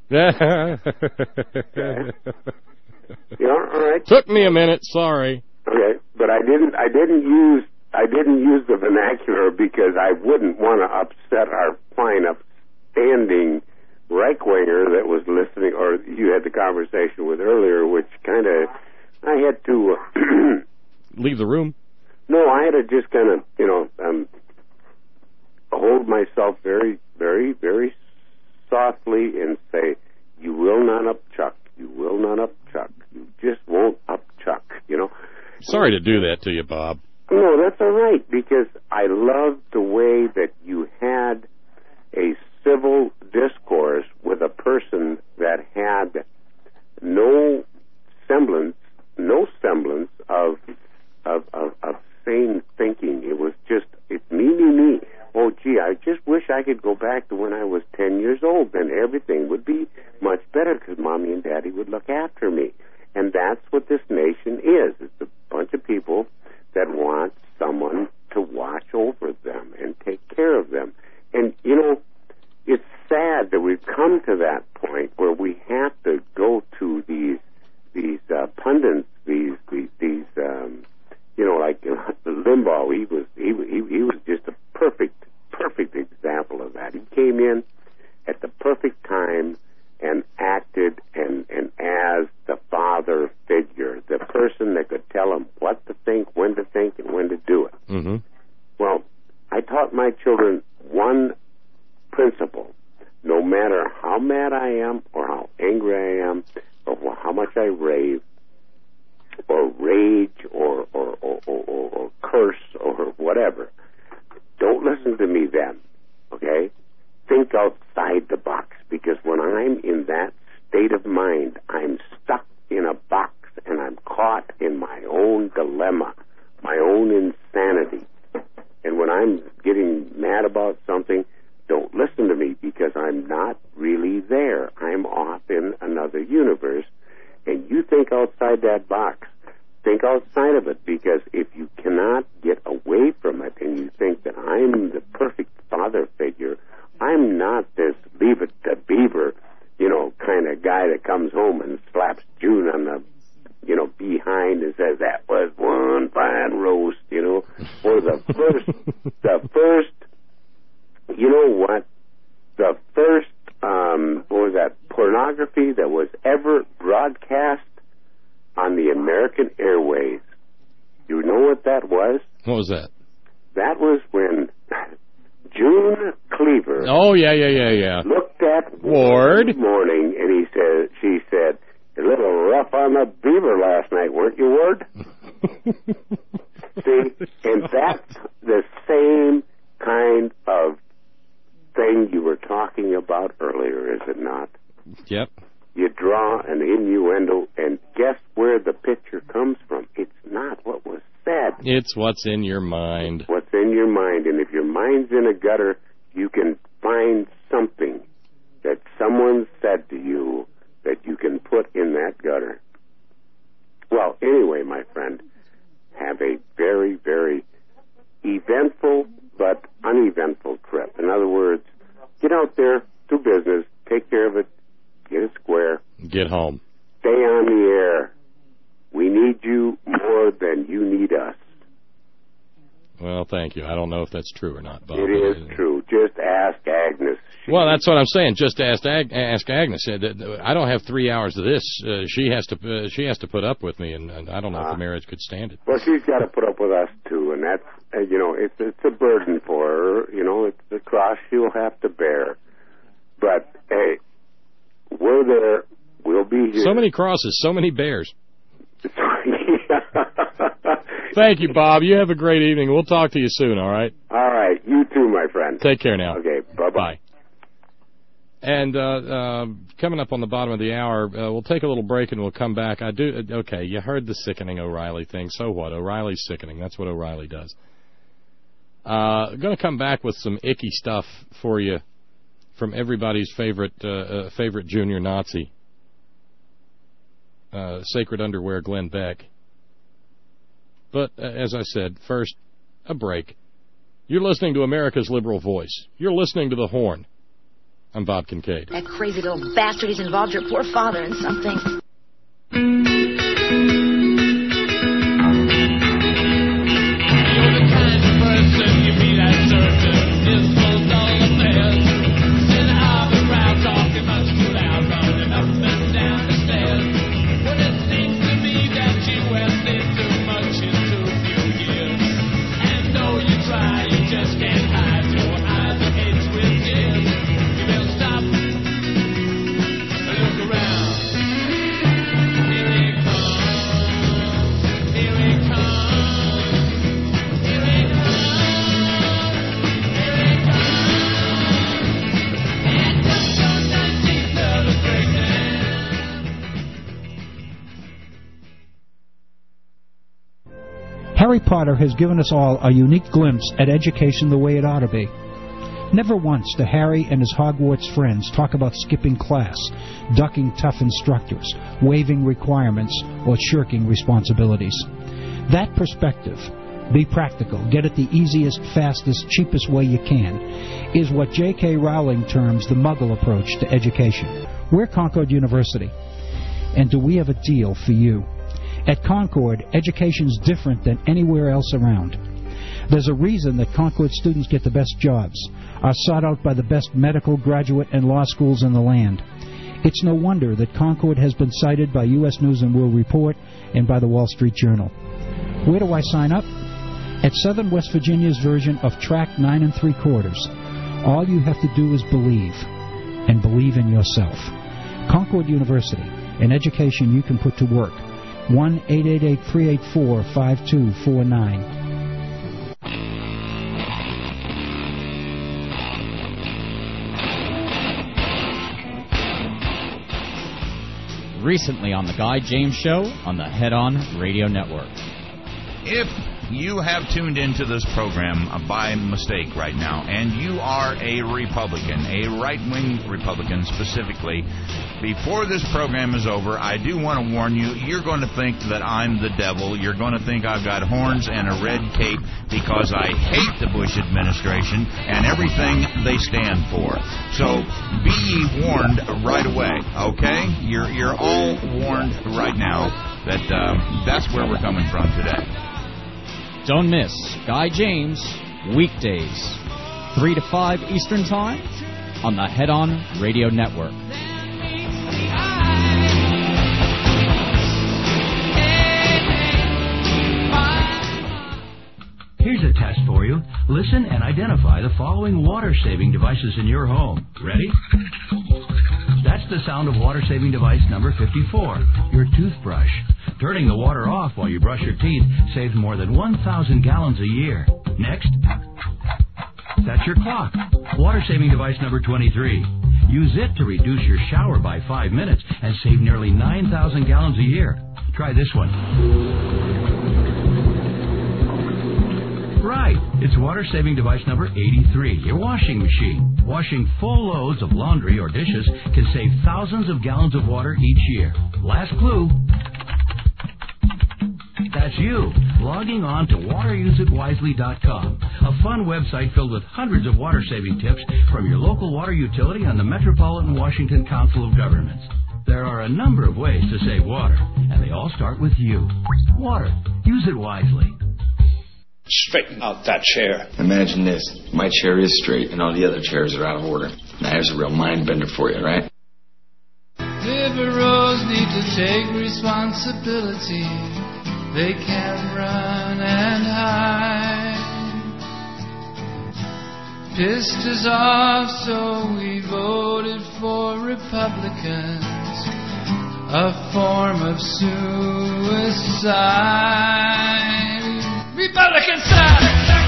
[SPEAKER 22] Okay. You know, all right.
[SPEAKER 1] Took me a minute. Sorry.
[SPEAKER 22] Okay, but I didn't. I didn't use. I didn't use the vernacular because I wouldn't want to upset our fine, upstanding right-winger that was listening, or you had the conversation with earlier, which kind of, I had to... Uh,
[SPEAKER 1] leave the room?
[SPEAKER 22] No, I had to just kind of, you know, um, hold myself very, very, very softly and say, you will not upchuck, you will not upchuck, you just won't upchuck, you know.
[SPEAKER 1] Sorry to do that to you, Bob.
[SPEAKER 22] No, that's all right, because I loved the way that you had a civil discourse with a person that had no semblance, no semblance of of, of, of sane thinking. It was just, it's me, me, me. Oh, gee, I just wish I could go back to when I was ten years old. Then everything would be much better because Mommy and Daddy would look after me. And that's what this nation is. It's a bunch of people that want someone to watch over them and take care of them. And, you know, it's sad that we've come to that point where we have to go to these these uh, pundits, these these, these um, you know, like uh, Limbaugh. He was he, he he was just a perfect perfect example of that. He came in at the perfect time and acted and and as the father figure, the person that could tell him what to think, when to think, and when to do it.
[SPEAKER 1] Mm-hmm.
[SPEAKER 22] Well, I taught my children one principle. No matter how mad I am or how angry I am or how much I rave or rage or, or, or, or, or, or curse or whatever, don't listen to me then, okay? Think outside the box, because when I'm in that state of mind, I'm stuck in a box and I'm caught in my own dilemma, my own insanity. And when I'm getting mad about something, don't listen to me because I'm not really there. I'm that box. Think outside of it, because if you cannot get away from it and you think that I'm the perfect father figure, I'm not this leave it to Beaver, you know, kind of guy that comes home and slaps June on the, you know, behind and says, that was one fine roast, you know, or the first, the first, you know what, the first, um, what was that, pornography that was ever broadcast on the American airways. You know what that was?
[SPEAKER 1] What was that?
[SPEAKER 22] That was when June Cleaver.
[SPEAKER 1] Oh, yeah, yeah, yeah, yeah.
[SPEAKER 22] Looked at
[SPEAKER 1] Ward
[SPEAKER 22] one morning, and he said, she said, a little rough on the beaver last night, weren't you, Ward? See, and that's the same kind of thing you were talking about earlier, is it not?
[SPEAKER 1] Yep.
[SPEAKER 22] You draw an innuendo, and guess where the picture comes from? It's not what was said.
[SPEAKER 1] It's what's in your mind.
[SPEAKER 22] What's in your mind, and if your mind's in a gutter, you can find something that someone said to you that you can put in that gutter. Well, anyway, my friend, have a very, very eventful but uneventful trip. In other words, get out there, do business, take care of it, get it square.
[SPEAKER 1] Get home.
[SPEAKER 22] Stay on the air. We need you more than you need us.
[SPEAKER 1] Well, thank you. I don't know if that's true or not, Bob.
[SPEAKER 22] It is true. Just ask Agnes. She
[SPEAKER 1] well, that's what I'm saying. Just ask, Ag- ask Agnes. I don't have three hours of this. Uh, she has to. Uh, she has to put up with me, and, and I don't know uh, if the marriage could stand it.
[SPEAKER 22] Well, she's got to put up with us too, and that's uh, you know, it's it's a burden for her. You know, it's a cross she'll have to bear. But hey, we're there. We'll be here.
[SPEAKER 1] So many crosses, so many bears. Thank you, Bob. You have a great evening. We'll talk to you soon, all right?
[SPEAKER 22] All right. You too, my friend.
[SPEAKER 1] Take care now.
[SPEAKER 22] Okay. Bye-bye.
[SPEAKER 1] Bye. And uh, uh, coming up on the bottom of the hour, uh, we'll take a little break and we'll come back. I do. Okay, you heard the sickening O'Reilly thing. So what? O'Reilly's sickening. That's what O'Reilly does. Uh, going to come back with some icky stuff for you from everybody's favorite uh, uh, favorite junior Nazi, uh, Sacred Underwear Glenn Beck. But, uh, as I said, first, a break. You're listening to America's Liberal Voice. You're listening to The Horn. I'm Bob Kincaid.
[SPEAKER 2] That crazy little bastard, he's involved your poor father in something.
[SPEAKER 21] Harry Potter has given us all a unique glimpse at education the way it ought to be. Never once do Harry and his Hogwarts friends talk about skipping class, ducking tough instructors, waiving requirements, or shirking responsibilities. That perspective, be practical, get it the easiest, fastest, cheapest way you can, is what J K Rowling terms the Muggle approach to education. We're Concord University, and do we have a deal for you? At Concord, education's different than anywhere else around. There's a reason that Concord students get the best jobs, are sought out by the best medical, graduate, and law schools in the land. It's no wonder that Concord has been cited by U S News and World Report and by the Wall Street Journal. Where do I sign up? At Southern West Virginia's version of Track nine and three quarters. All you have to do is believe, and believe in yourself. Concord University, an education you can put to work. one eight eight eight, three eight four, five two four nine.
[SPEAKER 23] Recently on The Guy James Show on the Head On Radio Network.
[SPEAKER 24] If you have tuned into this program by mistake right now, and you are a Republican, a right-wing Republican specifically, before this program is over, I do want to warn you, you're going to think that I'm the devil. You're going to think I've got horns and a red cape because I hate the Bush administration and everything they stand for. So be ye warned right away, okay? You're, you're all warned right now that um, that's where we're coming from today.
[SPEAKER 23] Don't miss Guy James, weekdays, three to five Eastern Time on the Head On Radio Network.
[SPEAKER 3] Here's a test for you. Listen and identify the following water-saving devices in your home. Ready? That's the sound of water-saving device number fifty-four, your toothbrush. Turning the water off while you brush your teeth saves more than one thousand gallons a year. Next, that's your clock. Water-saving device number twenty-three. Use it to reduce your shower by five minutes and save nearly nine thousand gallons a year. Try this one. Right. It's water-saving device number eighty-three, your washing machine. Washing full loads of laundry or dishes can save thousands of gallons of water each year. Last clue. That's you, logging on to water use it wisely dot com, a fun website filled with hundreds of water-saving tips from your local water utility and the Metropolitan Washington Council of Governments. There are a number of ways to save water, and they all start with you. Water. Use it wisely.
[SPEAKER 7] Straighten out that chair. Imagine this. My chair is straight and all the other chairs are out of order. Now, there's a real mind bender for you, right?
[SPEAKER 9] Liberals need to take responsibility. They can't run and hide. Pissed us off, so we voted for Republicans. A form of suicide. Republican side!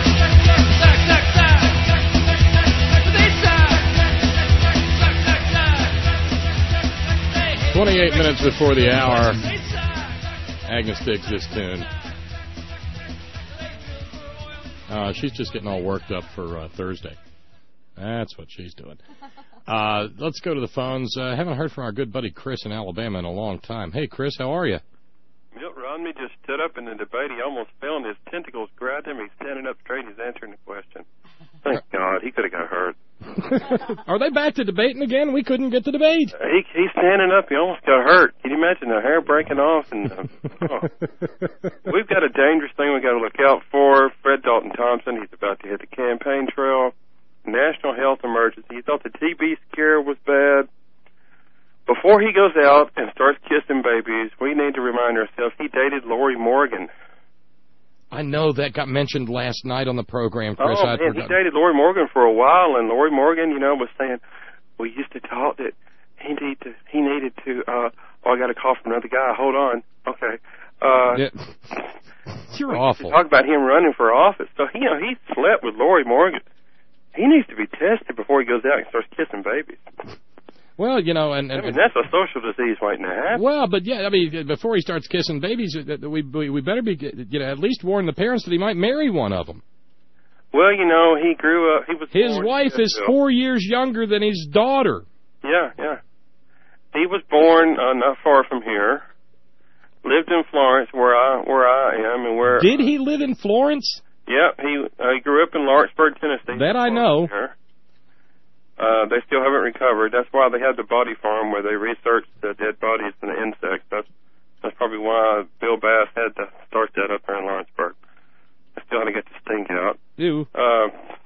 [SPEAKER 1] twenty-eight minutes before the hour. Agnes digs this tune. Uh, she's just getting all worked up for uh, Thursday. That's what she's doing. Uh, let's go to the phones. I uh, haven't heard from our good buddy Chris in Alabama in a long time. Hey, Chris, how are you?
[SPEAKER 10] Milt Romney just stood up in the debate. He almost fell and his tentacles grabbed him. He's standing up straight. He's answering the question. Thank God. He could have got hurt.
[SPEAKER 1] Are they back to debating again? We couldn't get to debate.
[SPEAKER 10] Uh, he, he's standing up. He almost got hurt. Can you imagine the hair breaking off? And uh, oh. We've got a dangerous thing we've got to look out for. Fred Dalton Thompson, he's about to hit the campaign trail. National health emergency. He thought the T B scare was bad. Before he goes out and starts kissing babies, we need to remind ourselves he dated Lori Morgan.
[SPEAKER 1] I know that got mentioned last night on the program, Chris.
[SPEAKER 10] Oh, man, he dated Lori Morgan for a while, and Lori Morgan, you know, was saying, we used to talk that he needed to, he needed to, uh, oh, I got a call from another guy. Hold on. Okay. Uh,
[SPEAKER 1] yeah. You're
[SPEAKER 10] we
[SPEAKER 1] awful.
[SPEAKER 10] Talk about him running for office. So, you know, he slept with Lori Morgan. He needs to be tested before he goes out and starts kissing babies.
[SPEAKER 1] Well, you know, and, and
[SPEAKER 10] I mean, that's a social disease waiting to happen.
[SPEAKER 1] Well, but yeah, I mean, before he starts kissing babies, we we, we better be, you know, at least warn the parents that he might marry one of them.
[SPEAKER 10] Well, you know, he grew up. He was.
[SPEAKER 1] His
[SPEAKER 10] born
[SPEAKER 1] wife is four years younger than his daughter.
[SPEAKER 10] Yeah, yeah. He was born uh, not far from here. Lived in Florence, where I where I am, and where.
[SPEAKER 1] Did he live in Florence?
[SPEAKER 10] Yeah, he uh, he grew up in Lawrenceburg, Tennessee.
[SPEAKER 1] That I know.
[SPEAKER 10] Here. Uh, they still haven't recovered. That's why they had the body farm where they researched the dead bodies and the insects. That's that's probably why Bill Bass had to start that up there in Lawrenceburg. They still had to get the stink out.
[SPEAKER 1] Ew.
[SPEAKER 10] Uh,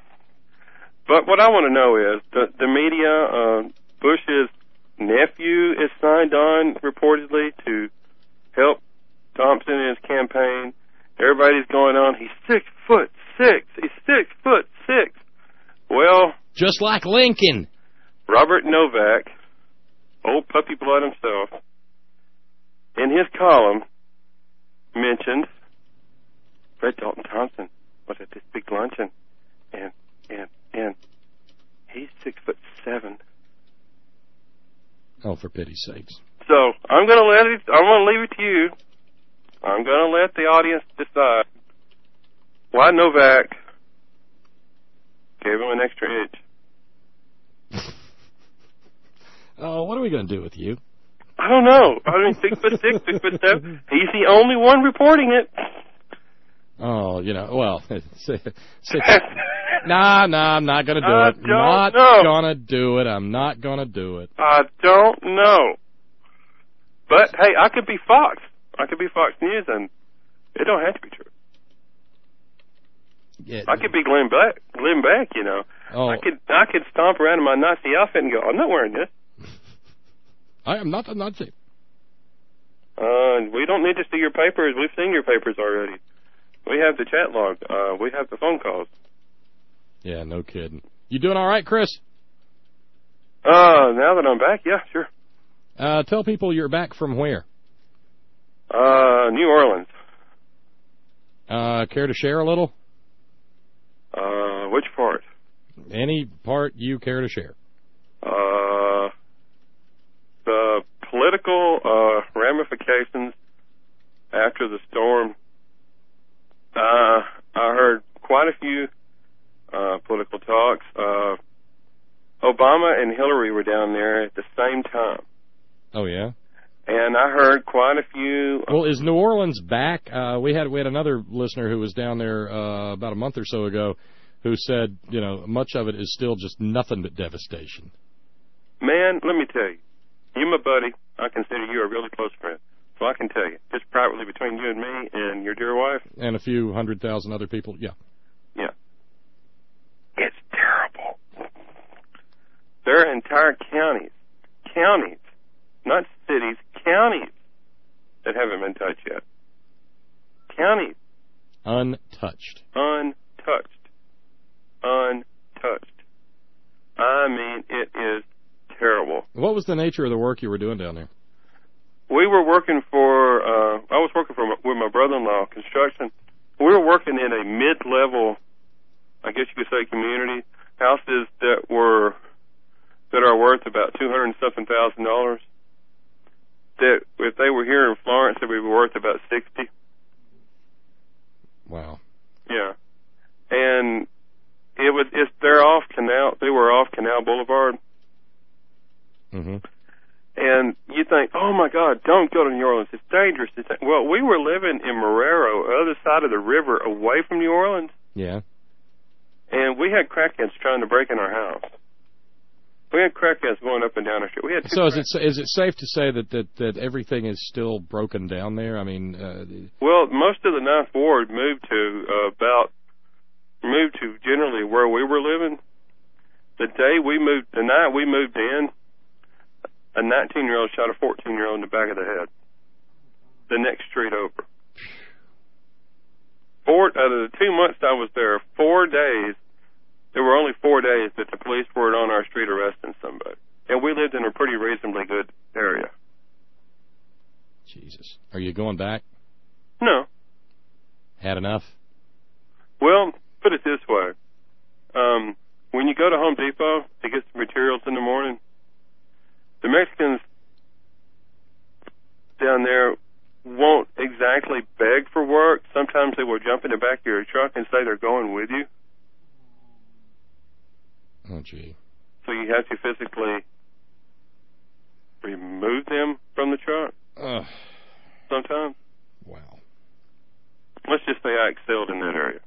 [SPEAKER 10] but what I want to know is the the media. Uh, Bush's nephew is signed on reportedly to help Thompson in his campaign. Everybody's going on. He's six foot six. He's six foot six. Well.
[SPEAKER 1] Just like Lincoln.
[SPEAKER 10] Robert Novak, old puppy blood himself, in his column mentioned Fred Dalton Thompson was at this big luncheon, and and and he's six foot seven.
[SPEAKER 1] Oh, for pity's sakes!
[SPEAKER 10] So I'm going to let it. I'm going to leave it to you. I'm going to let the audience decide why Novak gave him an extra inch.
[SPEAKER 1] Oh, what are we going to do with you?
[SPEAKER 10] I don't know. I mean, six foot six, six foot seven. He's the only one reporting it.
[SPEAKER 1] Oh, you know, well, six, six, nah, nah, I'm not going to do
[SPEAKER 10] I
[SPEAKER 1] it.
[SPEAKER 10] don't
[SPEAKER 1] Not
[SPEAKER 10] know.
[SPEAKER 1] going to do it. I'm not going to do it.
[SPEAKER 10] I don't know. But, hey, I could be Fox. I could be Fox News, and it don't have to be true.
[SPEAKER 1] Yeah.
[SPEAKER 10] I could be Glenn Beck, Glenn Beck, you know.
[SPEAKER 1] Oh.
[SPEAKER 10] I could I could stomp around in my Nazi outfit and go, I'm not wearing this.
[SPEAKER 1] I am not a Nazi.
[SPEAKER 10] Uh, we don't need to see your papers. We've seen your papers already. We have the chat log. Uh, we have the phone calls.
[SPEAKER 1] Yeah, no kidding. You doing all right, Chris?
[SPEAKER 10] Uh, now that I'm back, yeah, sure.
[SPEAKER 1] Uh, tell people you're back from where?
[SPEAKER 10] Uh, New Orleans.
[SPEAKER 1] Uh, care to share a little?
[SPEAKER 10] Uh, which part?
[SPEAKER 1] Any part you care to share.
[SPEAKER 10] Uh, the political uh, ramifications after the storm. Uh, I heard quite a few uh, political talks. Uh, Obama and Hillary were down there at the same time.
[SPEAKER 1] Oh, yeah?
[SPEAKER 10] And I heard quite a few.
[SPEAKER 1] Well, is New Orleans back? Uh, we had we had another listener who was down there uh, about a month or so ago who said, you know, much of it is still just nothing but devastation.
[SPEAKER 10] Man, let me tell you, you're my buddy. I consider you a really close friend. So I can tell you, just privately between you and me and your dear wife.
[SPEAKER 1] And a few hundred thousand other people, yeah.
[SPEAKER 10] Yeah. It's terrible. There are entire counties, counties, not cities, counties that haven't been touched yet. Counties.
[SPEAKER 1] Untouched.
[SPEAKER 10] Untouched. Untouched. I mean, it is terrible.
[SPEAKER 1] What was the nature of the work you were doing down there?
[SPEAKER 10] We were working for, uh, I was working for my, with my brother-in-law, construction. We were working in a mid-level, I guess you could say, community, houses that were, that are worth about two hundred and something thousand dollars. That if they were here in Florence, they would be worth about sixty.
[SPEAKER 1] Wow.
[SPEAKER 10] Yeah. And it was, it's, they're off Canal, they were off Canal Boulevard.
[SPEAKER 1] Mm-hmm.
[SPEAKER 10] And you think, oh my God, don't go to New Orleans, it's dangerous. It's, well, we were living in Marrero, other side of the river, away from New Orleans.
[SPEAKER 1] Yeah.
[SPEAKER 10] And we had crackheads trying to break in our house. We had crackheads going up and down our street. We had two
[SPEAKER 1] so is it is it safe to say that, that, that everything is still broken down there? I mean, uh,
[SPEAKER 10] well, most of the Ninth Ward moved to uh, about moved to generally where we were living. The day we moved, the night we moved in, a nineteen-year-old shot a fourteen-year-old in the back of the head. The next street over. Four out of the two months I was there, four days. There were only four days that the police were on our street arresting somebody. And we lived in a pretty reasonably good area.
[SPEAKER 1] Jesus. Are you going back?
[SPEAKER 10] No.
[SPEAKER 1] Had enough?
[SPEAKER 10] Well, put it this way. Um, when you go to Home Depot to get some materials in the morning, the Mexicans down there won't exactly beg for work. Sometimes they will jump in the back of your truck and say they're going with you.
[SPEAKER 1] Oh, gee.
[SPEAKER 10] So you have to physically remove them from the truck.
[SPEAKER 1] Ugh.
[SPEAKER 10] Sometimes.
[SPEAKER 1] Wow.
[SPEAKER 10] Let's just say I excelled in that area.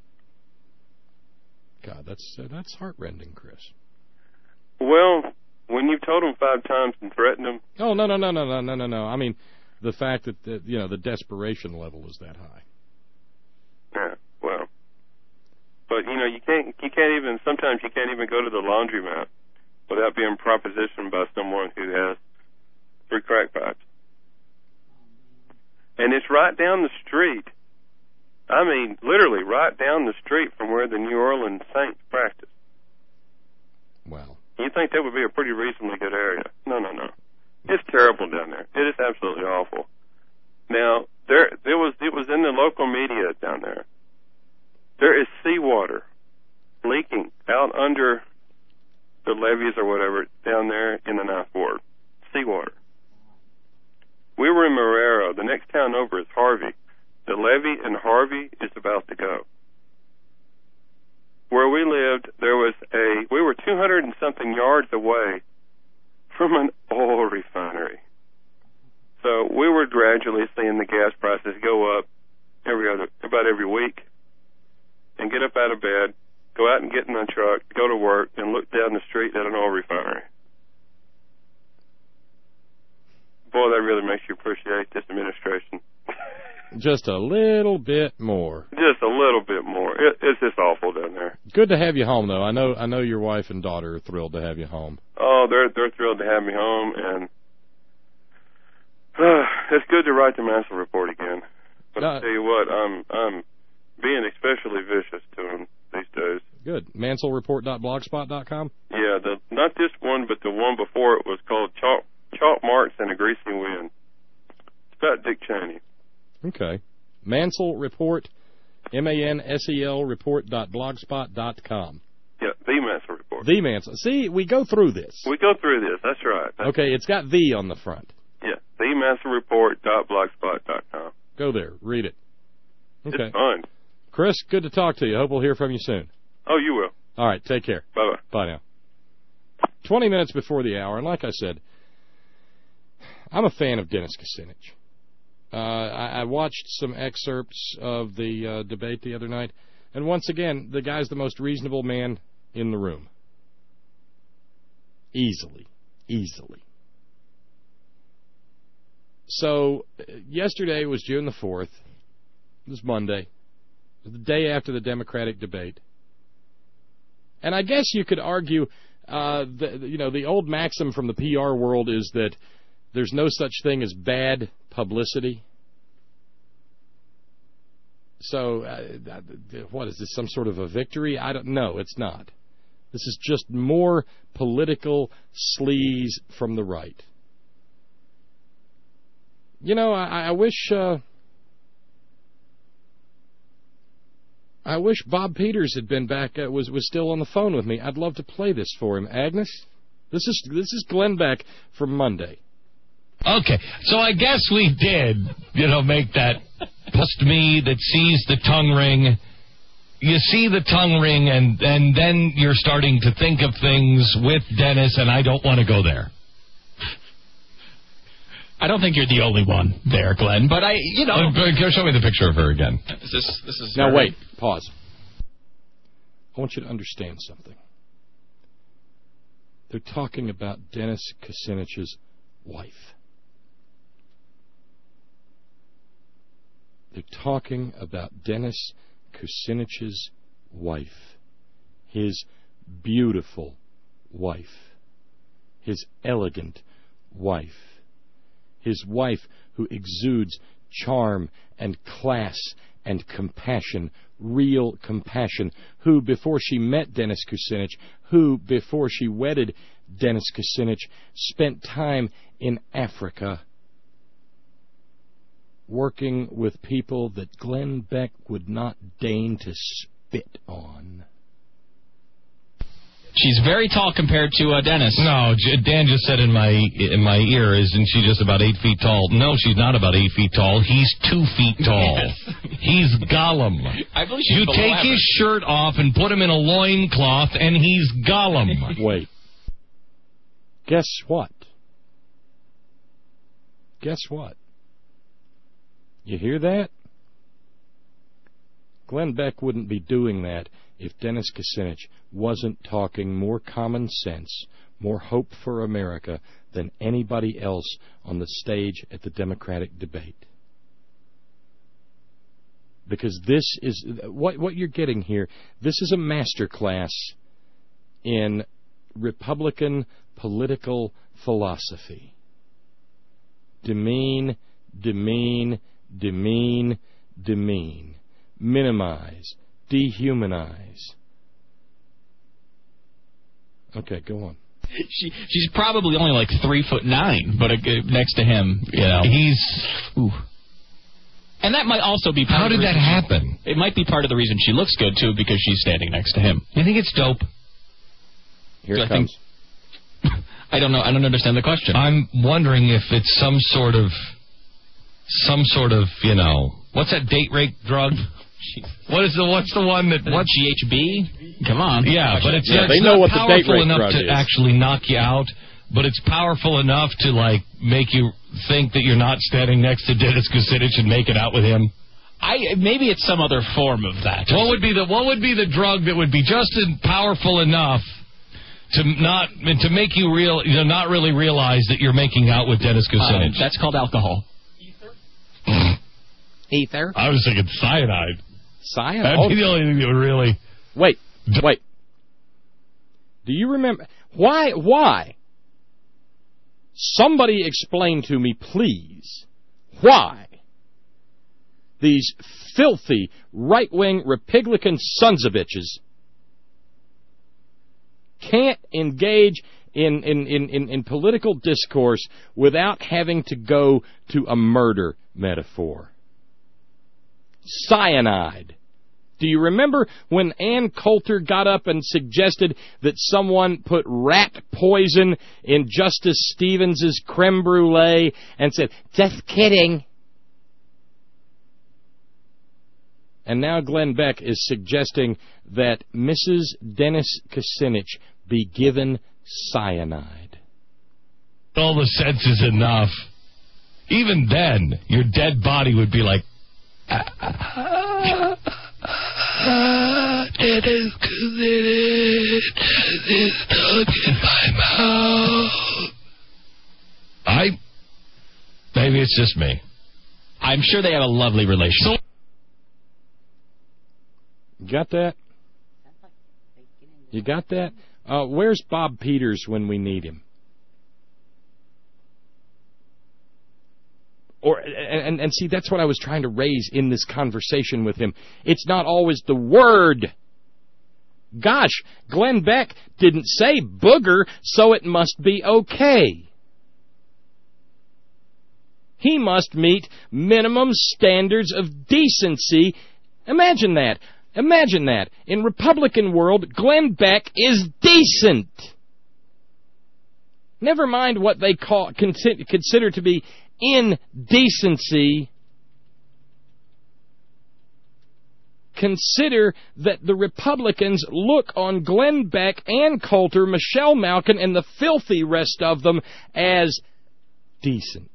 [SPEAKER 1] God, that's uh, that's heartrending, Chris.
[SPEAKER 10] Well, when you've told them five times and threatened them.
[SPEAKER 1] Oh, no, no, no, no, no, no, no, no. I mean, the fact that, the, you know, the desperation level is that high.
[SPEAKER 10] Yeah, well. But, you know, you can't, you can't even, sometimes you can't even go to the laundromat without being propositioned by someone who has three crack pipes. And it's right down the street. I mean, literally right down the street from where the New Orleans Saints practice.
[SPEAKER 1] Wow.
[SPEAKER 10] You think that would be a pretty reasonably good area. No, no, no. It's terrible down there. It is absolutely awful. Now, there, there was, it was in the local media down there. There is seawater leaking out under the levees or whatever down there in the Ninth Ward. Seawater. We were in Marrero. The next town over is Harvey. The levee in Harvey is about to go. Where we lived, there was a, we were two hundred and something yards away from an oil refinery. So we were gradually seeing the gas prices go up every other, about every week, and get up out of bed, go out and get in the truck, go to work, and look down the street at an oil refinery. Boy, that really makes you appreciate this administration.
[SPEAKER 1] Just a little bit more.
[SPEAKER 10] Just a little bit more. It, it's just awful down there.
[SPEAKER 1] Good to have you home, though. I know I know your wife and daughter are thrilled to have you home.
[SPEAKER 10] Oh, they're they're thrilled to have me home, and uh, it's good to write the Mansell Report again. But
[SPEAKER 1] No.
[SPEAKER 10] I'll tell you what, I'm I'm being especially vicious to them these days.
[SPEAKER 1] Good. Mansell Report dot blogspot dot com?
[SPEAKER 10] Yeah, the not this one, but the one before it was called Chalk Chalk Marks and a Greasy Wind. It's about Dick Cheney.
[SPEAKER 1] Okay. Mansell Report, M A N S E L report dot blogspot dot com.
[SPEAKER 10] Yeah, the Mansell Report.
[SPEAKER 1] The Mansell. See, we go through this.
[SPEAKER 10] We go through this. That's right. That's
[SPEAKER 1] Okay, it's got the on the front.
[SPEAKER 10] Yeah, the Mansell Report dot blogspot dot com.
[SPEAKER 1] Go there. Read it. Okay.
[SPEAKER 10] It's fun.
[SPEAKER 1] Chris, good to talk to you. Hope we'll hear from you soon.
[SPEAKER 10] Oh, you will.
[SPEAKER 1] All right, take care.
[SPEAKER 10] Bye-bye.
[SPEAKER 1] Bye now. twenty minutes before the hour, and like I said, I'm a fan of Dennis Kucinich. Uh, I, I watched some excerpts of the uh, debate the other night, and once again, the guy's the most reasonable man in the room. Easily. Easily. So, yesterday was June the fourth. It was Monday. It was the day after the Democratic debate. And I guess you could argue, uh, the, you know, the old maxim from the P R world is that there's no such thing as bad publicity. So, uh, what is this, some sort of a victory? I don't know. It's not. This is just more political sleaze from the right. You know, I, I wish... Uh, I wish Bob Peters had been back, uh, was was still on the phone with me. I'd love to play this for him. Agnes, this is this is Glenn Beck from Monday.
[SPEAKER 6] Okay, so I guess we did, you know, make that just me that sees the tongue ring. You see the tongue ring, and and then you're starting to think of things with Dennis, and I don't want to go there. I don't think you're the only one there, Glenn, but I, you know... Uh, show me the picture of her again. Is this, this is
[SPEAKER 1] Now,
[SPEAKER 6] her?
[SPEAKER 1] wait. Pause. I want you to understand something. They're talking about Dennis Kucinich's wife. They're talking about Dennis Kucinich's wife. His beautiful wife. His elegant wife. His wife who exudes charm and class and compassion, real compassion, who before she met Dennis Kucinich, who before she wedded Dennis Kucinich, spent time in Africa working with people that Glenn Beck would not deign to spit on.
[SPEAKER 6] She's very tall compared to uh, Dennis. No, J- Dan just said in my in my ear, isn't she just about eight feet tall? No, she's not about eight feet tall. He's two feet tall. Yes. He's Gollum.
[SPEAKER 8] I believe she's
[SPEAKER 6] You take
[SPEAKER 8] average.
[SPEAKER 6] his shirt off and put him in a loincloth, and he's Gollum.
[SPEAKER 1] Wait. Guess what? Guess what? You hear that? Glenn Beck wouldn't be doing that if Dennis Kucinich wasn't talking more common sense, more hope for America than anybody else on the stage at the Democratic debate. Because this is, what, what you're getting here, this is a masterclass in Republican political philosophy. Demean, demean, demean, demean. Minimize. Dehumanize. Okay, go on.
[SPEAKER 8] She she's probably only like three foot nine, but uh, next to him, you know,
[SPEAKER 6] he's. Ooh.
[SPEAKER 8] And that might also be. Part
[SPEAKER 6] How
[SPEAKER 8] of the
[SPEAKER 6] did that
[SPEAKER 8] reason
[SPEAKER 6] happen?
[SPEAKER 8] She, it might be part of the reason she looks good too, because she's standing next to him.
[SPEAKER 6] You think it's dope?
[SPEAKER 1] Here
[SPEAKER 8] Do
[SPEAKER 1] it
[SPEAKER 8] I
[SPEAKER 1] comes.
[SPEAKER 8] Think, I don't know. I don't understand the question.
[SPEAKER 6] I'm wondering if it's some sort of, some sort of, you know, what's that date rape drug? What is the what's the one that what's
[SPEAKER 8] G H B? Come on.
[SPEAKER 6] Yeah, but it's,
[SPEAKER 1] Yeah,
[SPEAKER 6] it's
[SPEAKER 1] they
[SPEAKER 6] not
[SPEAKER 1] know what the date
[SPEAKER 6] powerful
[SPEAKER 1] rape
[SPEAKER 6] enough
[SPEAKER 1] drug
[SPEAKER 6] to
[SPEAKER 1] is.
[SPEAKER 6] actually knock you out, but it's powerful enough to, like, make you think that you're not standing next to Dennis Kucinich and making out with him?
[SPEAKER 8] I maybe it's some other form of that.
[SPEAKER 6] What would be the what would be the drug that would be just powerful enough to not to make you real, you know, not really realize that you're making out with Dennis Kucinich?
[SPEAKER 8] Uh, that's called alcohol.
[SPEAKER 6] Ether.
[SPEAKER 12] Ether.
[SPEAKER 6] I was thinking cyanide.
[SPEAKER 12] Cyanide.
[SPEAKER 6] That'd be the only thing that would really.
[SPEAKER 12] Wait, wait. Do you remember why? Why? Somebody explain to me, please, why these filthy right-wing Republican sons of bitches can't engage in, in, in, in, in political discourse without having to go to a murder metaphor. Cyanide. Do you remember when Ann Coulter got up and suggested that someone put rat poison in Justice Stevens' creme brulee and said, just kidding? And now Glenn Beck is suggesting that Missus Dennis Kucinich be given cyanide.
[SPEAKER 6] All the sense is enough. Even then, your dead body would be like, ah, ah, ah, Dennis Kucinich is stuck in my mouth. I, maybe it's just me.
[SPEAKER 8] I'm sure they have a lovely relationship.
[SPEAKER 12] You got that? You got that? Uh, where's Bob Peters when we need him? Or and, and see, that's what I was trying to raise in this conversation with him. It's not always the word. Gosh, Glenn Beck didn't say booger, so it must be okay. He must meet minimum standards of decency. Imagine that. Imagine that. In Republican world, Glenn Beck is decent. Never mind what they call consider to be indecency. Consider that the Republicans look on Glenn Beck, Ann Coulter, Michelle Malkin, and the filthy rest of them as decent.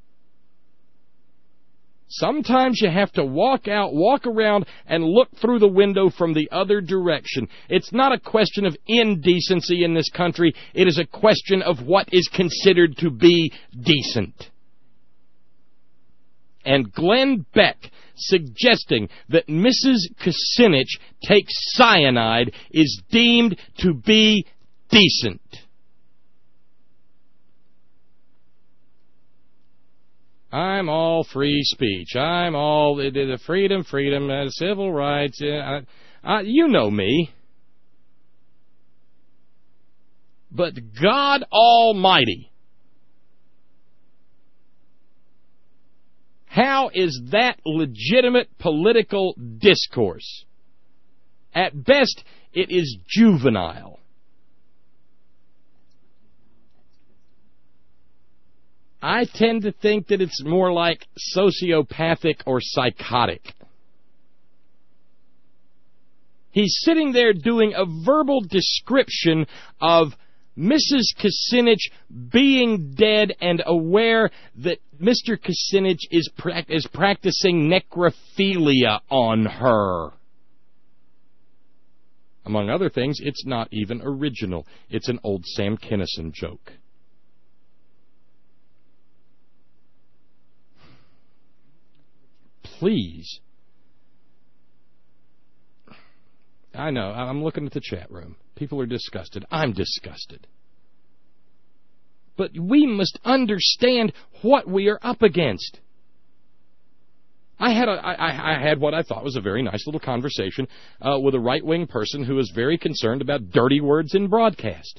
[SPEAKER 12] Sometimes you have to walk out, walk around, and look through the window from the other direction. It's not a question of indecency in this country. It is a question of what is considered to be decent. And Glenn Beck suggesting that Missus Kucinich take cyanide is deemed to be decent. I'm all free speech. I'm all the freedom, freedom, uh, civil rights. Uh, uh, you know me. But God Almighty, how is that legitimate political discourse? At best, it is juvenile. I tend to think that it's more like sociopathic or psychotic. He's sitting there doing a verbal description of Missus Kucinich being dead and aware that Mister Kucinich is, pra- is practicing necrophilia on her. Among other things, it's not even original. It's an old Sam Kinison joke. Please. I know, I'm looking at the chat room. People are disgusted. I'm disgusted. But we must understand what we are up against. I had a, I, I had what I thought was a very nice little conversation uh, with a right-wing person who was very concerned about dirty words in broadcast.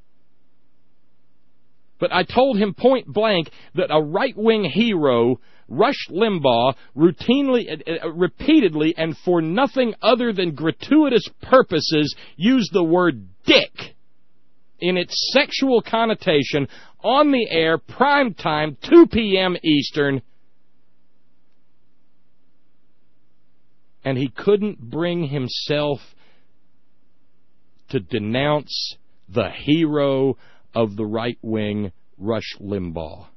[SPEAKER 12] But I told him point blank that a right-wing hero, Rush Limbaugh, routinely, uh, repeatedly, and for nothing other than gratuitous purposes, used the word dick in its sexual connotation on the air, prime time, two p.m. Eastern, and he couldn't bring himself to denounce the hero
[SPEAKER 1] of the right-wing Rush Limbaugh.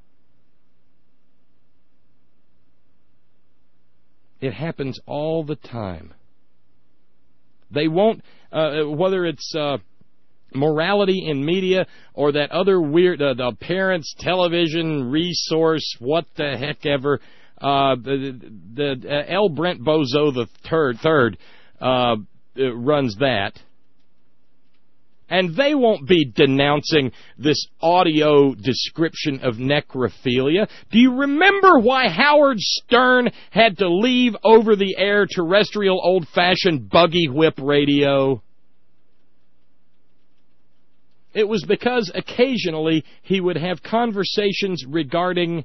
[SPEAKER 1] It happens all the time. They won't, uh, whether it's uh, morality in media or that other weird, uh, the parents' television resource, what the heck ever, uh, the, the uh, L. Brent Bozo the third, third uh, runs that. And they won't be denouncing this audio description of necrophilia. Do you remember why Howard Stern had to leave over-the-air terrestrial old-fashioned buggy whip radio? It was because occasionally he would have conversations regarding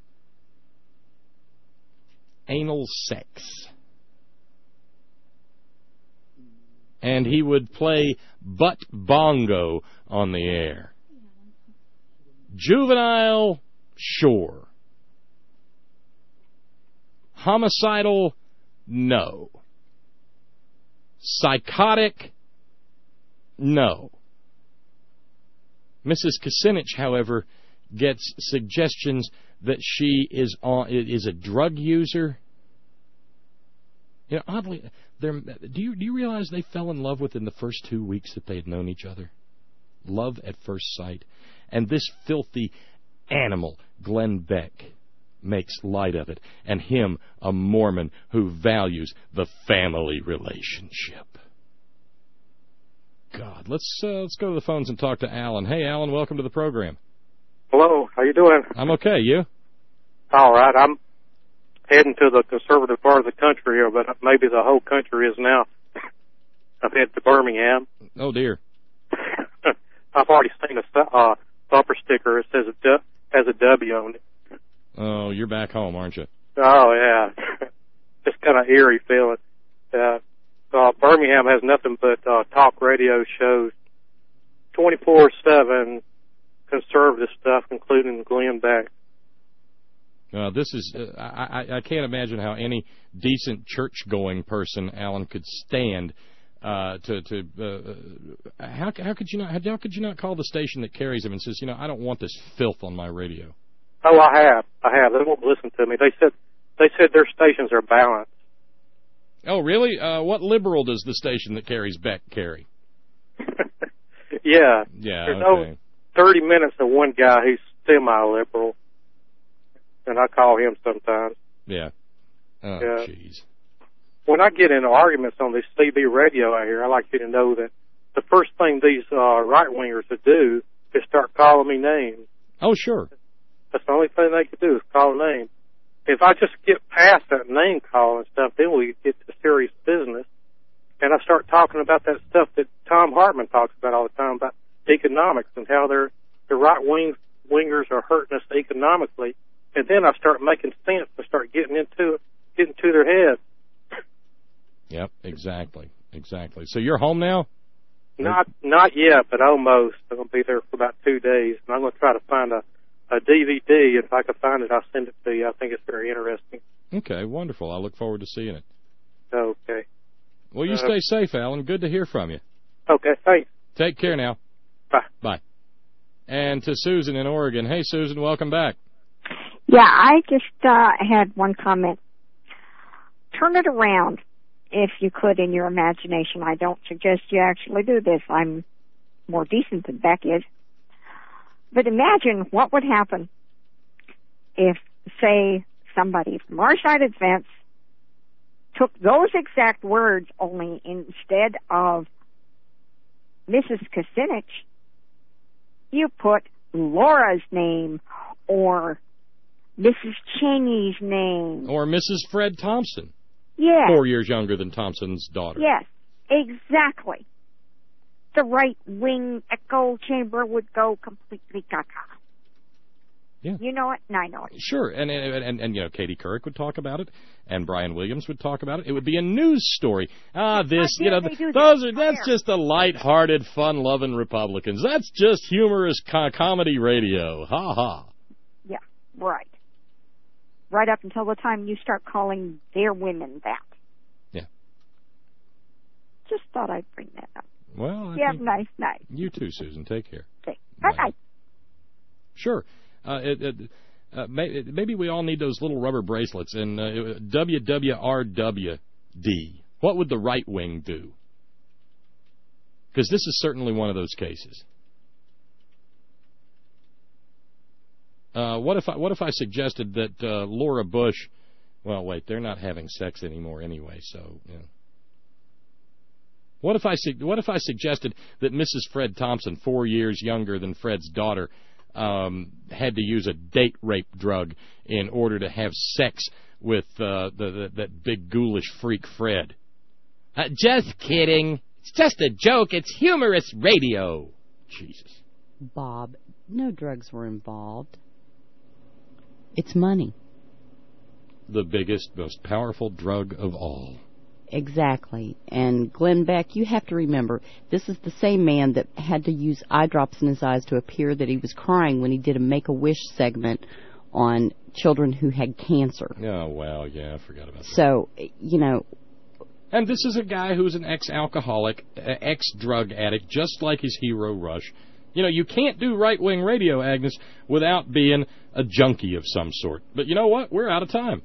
[SPEAKER 1] anal sex. And he would play butt bongo on the air. Juvenile, sure. Homicidal, no. Psychotic, no. Missus Kucinich, however, gets suggestions that she is on, is a drug user. You know, oddly, do you do you realize they fell in love within the first two weeks that they had known each other? Love at first sight. And this filthy animal, Glenn Beck, makes light of it, and him, a Mormon who values the family relationship. God, let's uh, let's go to the phones and talk to Alan. Hey, Alan, welcome to the program.
[SPEAKER 13] Hello, how you doing?
[SPEAKER 1] I'm okay. You?
[SPEAKER 13] All right, I'm heading to the conservative part of the country here, but maybe the whole country is now. I've headed to Birmingham.
[SPEAKER 1] Oh, dear.
[SPEAKER 13] I've already seen a uh, bumper sticker. It says a du- has a W on it.
[SPEAKER 1] Oh, you're back home, aren't you?
[SPEAKER 13] Oh, yeah. Just kind of eerie feeling. Uh, uh, Birmingham has nothing but uh, talk radio shows, twenty-four seven conservative stuff, including Glenn Beck.
[SPEAKER 1] Uh, this is, uh, I, I can't imagine how any decent church-going person, Alan, could stand uh, to, to uh, how, how could you not, how could you not call the station that carries him and says, you know, I don't want this filth on my radio?
[SPEAKER 13] Oh, I have. I have. They won't listen to me. They said, they said their stations are balanced.
[SPEAKER 1] Oh, really? Uh, what liberal does the station that carries Beck carry?
[SPEAKER 13] Yeah.
[SPEAKER 1] Yeah,
[SPEAKER 13] There's
[SPEAKER 1] okay.
[SPEAKER 13] no thirty minutes of one guy who's semi-liberal. And I call him sometimes.
[SPEAKER 1] Yeah. Oh,
[SPEAKER 13] yeah.
[SPEAKER 1] jeez.
[SPEAKER 13] When I get into arguments on this C B radio out here, I like you to know that the first thing these uh, right-wingers would do is start calling me names.
[SPEAKER 1] Oh, sure.
[SPEAKER 13] That's the only thing they could do is call a name. If I just get past that name call and stuff, then we get to serious business. And I start talking about that stuff that Tom Hartman talks about all the time, about economics and how they're, the right-wing wingers are hurting us economically. And then I start making sense and start getting into it, getting to their head.
[SPEAKER 1] Yep, exactly, exactly. So you're home now?
[SPEAKER 13] Not not yet, but almost. I'm going to be there for about two days, and I'm going to try to find a, a D V D. If I can find it, I'll send it to you. I think it's very interesting.
[SPEAKER 1] Okay, wonderful. I look forward to seeing it.
[SPEAKER 13] Okay.
[SPEAKER 1] Well, you
[SPEAKER 13] uh,
[SPEAKER 1] stay safe, Alan. Good to hear from you.
[SPEAKER 13] Okay, thanks.
[SPEAKER 1] Take care now.
[SPEAKER 13] Bye.
[SPEAKER 1] Bye. And to Susan in Oregon. Hey, Susan, welcome back.
[SPEAKER 15] Yeah, I just uh, had one comment. Turn it around, if you could, in your imagination. I don't suggest you actually do this. I'm more decent than Beck is. But imagine what would happen if, say, somebody from our side of the fence took those exact words, only instead of Missus Kucinich, you put Laura's name or Missus Cheney's name.
[SPEAKER 1] Or Missus Fred Thompson.
[SPEAKER 15] Yes.
[SPEAKER 1] Four years younger than Thompson's daughter.
[SPEAKER 15] Yes, exactly. The right-wing echo chamber would go completely gaga.
[SPEAKER 1] Yeah.
[SPEAKER 15] You know it, and I know it.
[SPEAKER 1] Sure, and, and, and, and you know, Katie Couric would talk about it, and Brian Williams would talk about it. It would be a news story. Ah, this, you know, those are, that's just the light-hearted, fun-loving Republicans. That's just humorous co- comedy radio. Ha ha.
[SPEAKER 15] Yeah, right. Right up until the time you start calling their women that.
[SPEAKER 1] Yeah.
[SPEAKER 15] Just thought I'd bring that up.
[SPEAKER 1] Well, I
[SPEAKER 15] you have a nice night.
[SPEAKER 1] You too, Susan. Take care.
[SPEAKER 15] Okay. Bye-bye.
[SPEAKER 1] Sure. Uh, it, it, uh, may, maybe we all need those little rubber bracelets. And uh, W W R W D. What would the right wing do? Because this is certainly one of those cases. Uh, what if I what if I suggested that uh, Laura Bush? Well, wait, they're not having sex anymore anyway. So, you know. What if I what if I suggested that Missus Fred Thompson, four years younger than Fred's daughter, um, had to use a date rape drug in order to have sex with uh, the, the that big ghoulish freak Fred? Uh, just kidding. It's just a joke. It's humorous radio. Jesus.
[SPEAKER 4] Bob, no drugs were involved. It's money.
[SPEAKER 1] The biggest, most powerful drug of all.
[SPEAKER 4] Exactly. And Glenn Beck, you have to remember, this is the same man that had to use eye drops in his eyes to appear that he was crying when he did a Make-A-Wish segment on children who had cancer.
[SPEAKER 1] Oh, well, yeah, I forgot about that.
[SPEAKER 4] So, you know...
[SPEAKER 1] And this is a guy who's an ex-alcoholic, ex-drug addict, just like his hero Rush. You know, you can't do right-wing radio, Agnes, without being a junkie of some sort. But you know what? We're out of time.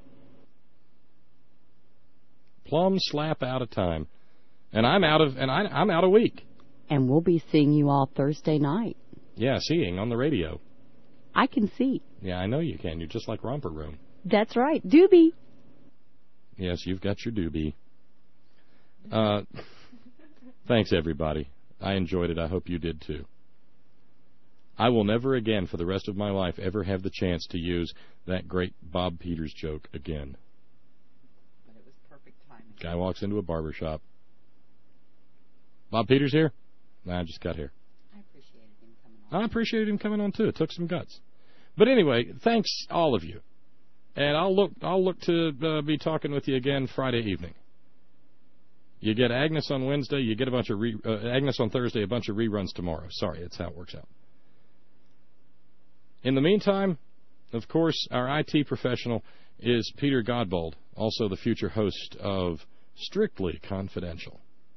[SPEAKER 1] Plumb slap out of time. And I'm out of and I, I'm out a week.
[SPEAKER 4] And we'll be seeing you all Thursday night.
[SPEAKER 1] Yeah, seeing on the radio.
[SPEAKER 4] I can see.
[SPEAKER 1] Yeah, I know you can. You're just like Romper Room.
[SPEAKER 4] That's right. Doobie.
[SPEAKER 1] Yes, you've got your doobie. Uh, thanks, everybody. I enjoyed it. I hope you did, too. I will never again, for the rest of my life, ever have the chance to use that great Bob Peters joke again.
[SPEAKER 4] But it was perfect timing.
[SPEAKER 1] Guy walks into a barber shop. Bob Peters here? Nah, I just got here.
[SPEAKER 4] I appreciated him coming on.
[SPEAKER 1] I appreciated him coming on, too. It took some guts. But anyway, thanks, all of you. And I'll look I'll look to uh, be talking with you again Friday evening. You get Agnes on Wednesday, you get a bunch of re, uh, Agnes on Thursday, a bunch of reruns tomorrow. Sorry, that's how it works out. In the meantime, of course, our I T professional is Peter Godbold, also the future host of Strictly Confidential.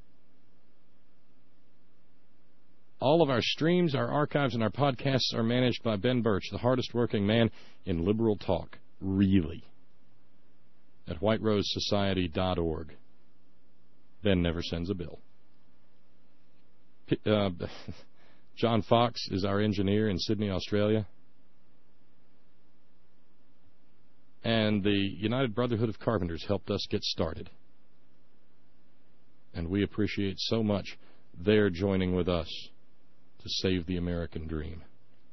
[SPEAKER 1] All of our streams, our archives, and our podcasts are managed by Ben Birch, the hardest working man in liberal talk. Really. At white rose society dot org. Ben never sends a bill. P- uh, John Fox is our engineer in Sydney, Australia. And the United Brotherhood of Carpenters helped us get started. And we appreciate so much their joining with us to save the American dream.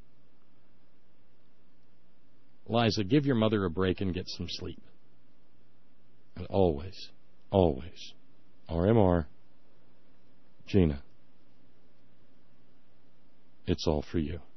[SPEAKER 1] Liza, give your mother a break and get some sleep. And always, always, R M R, Gina, it's all for you.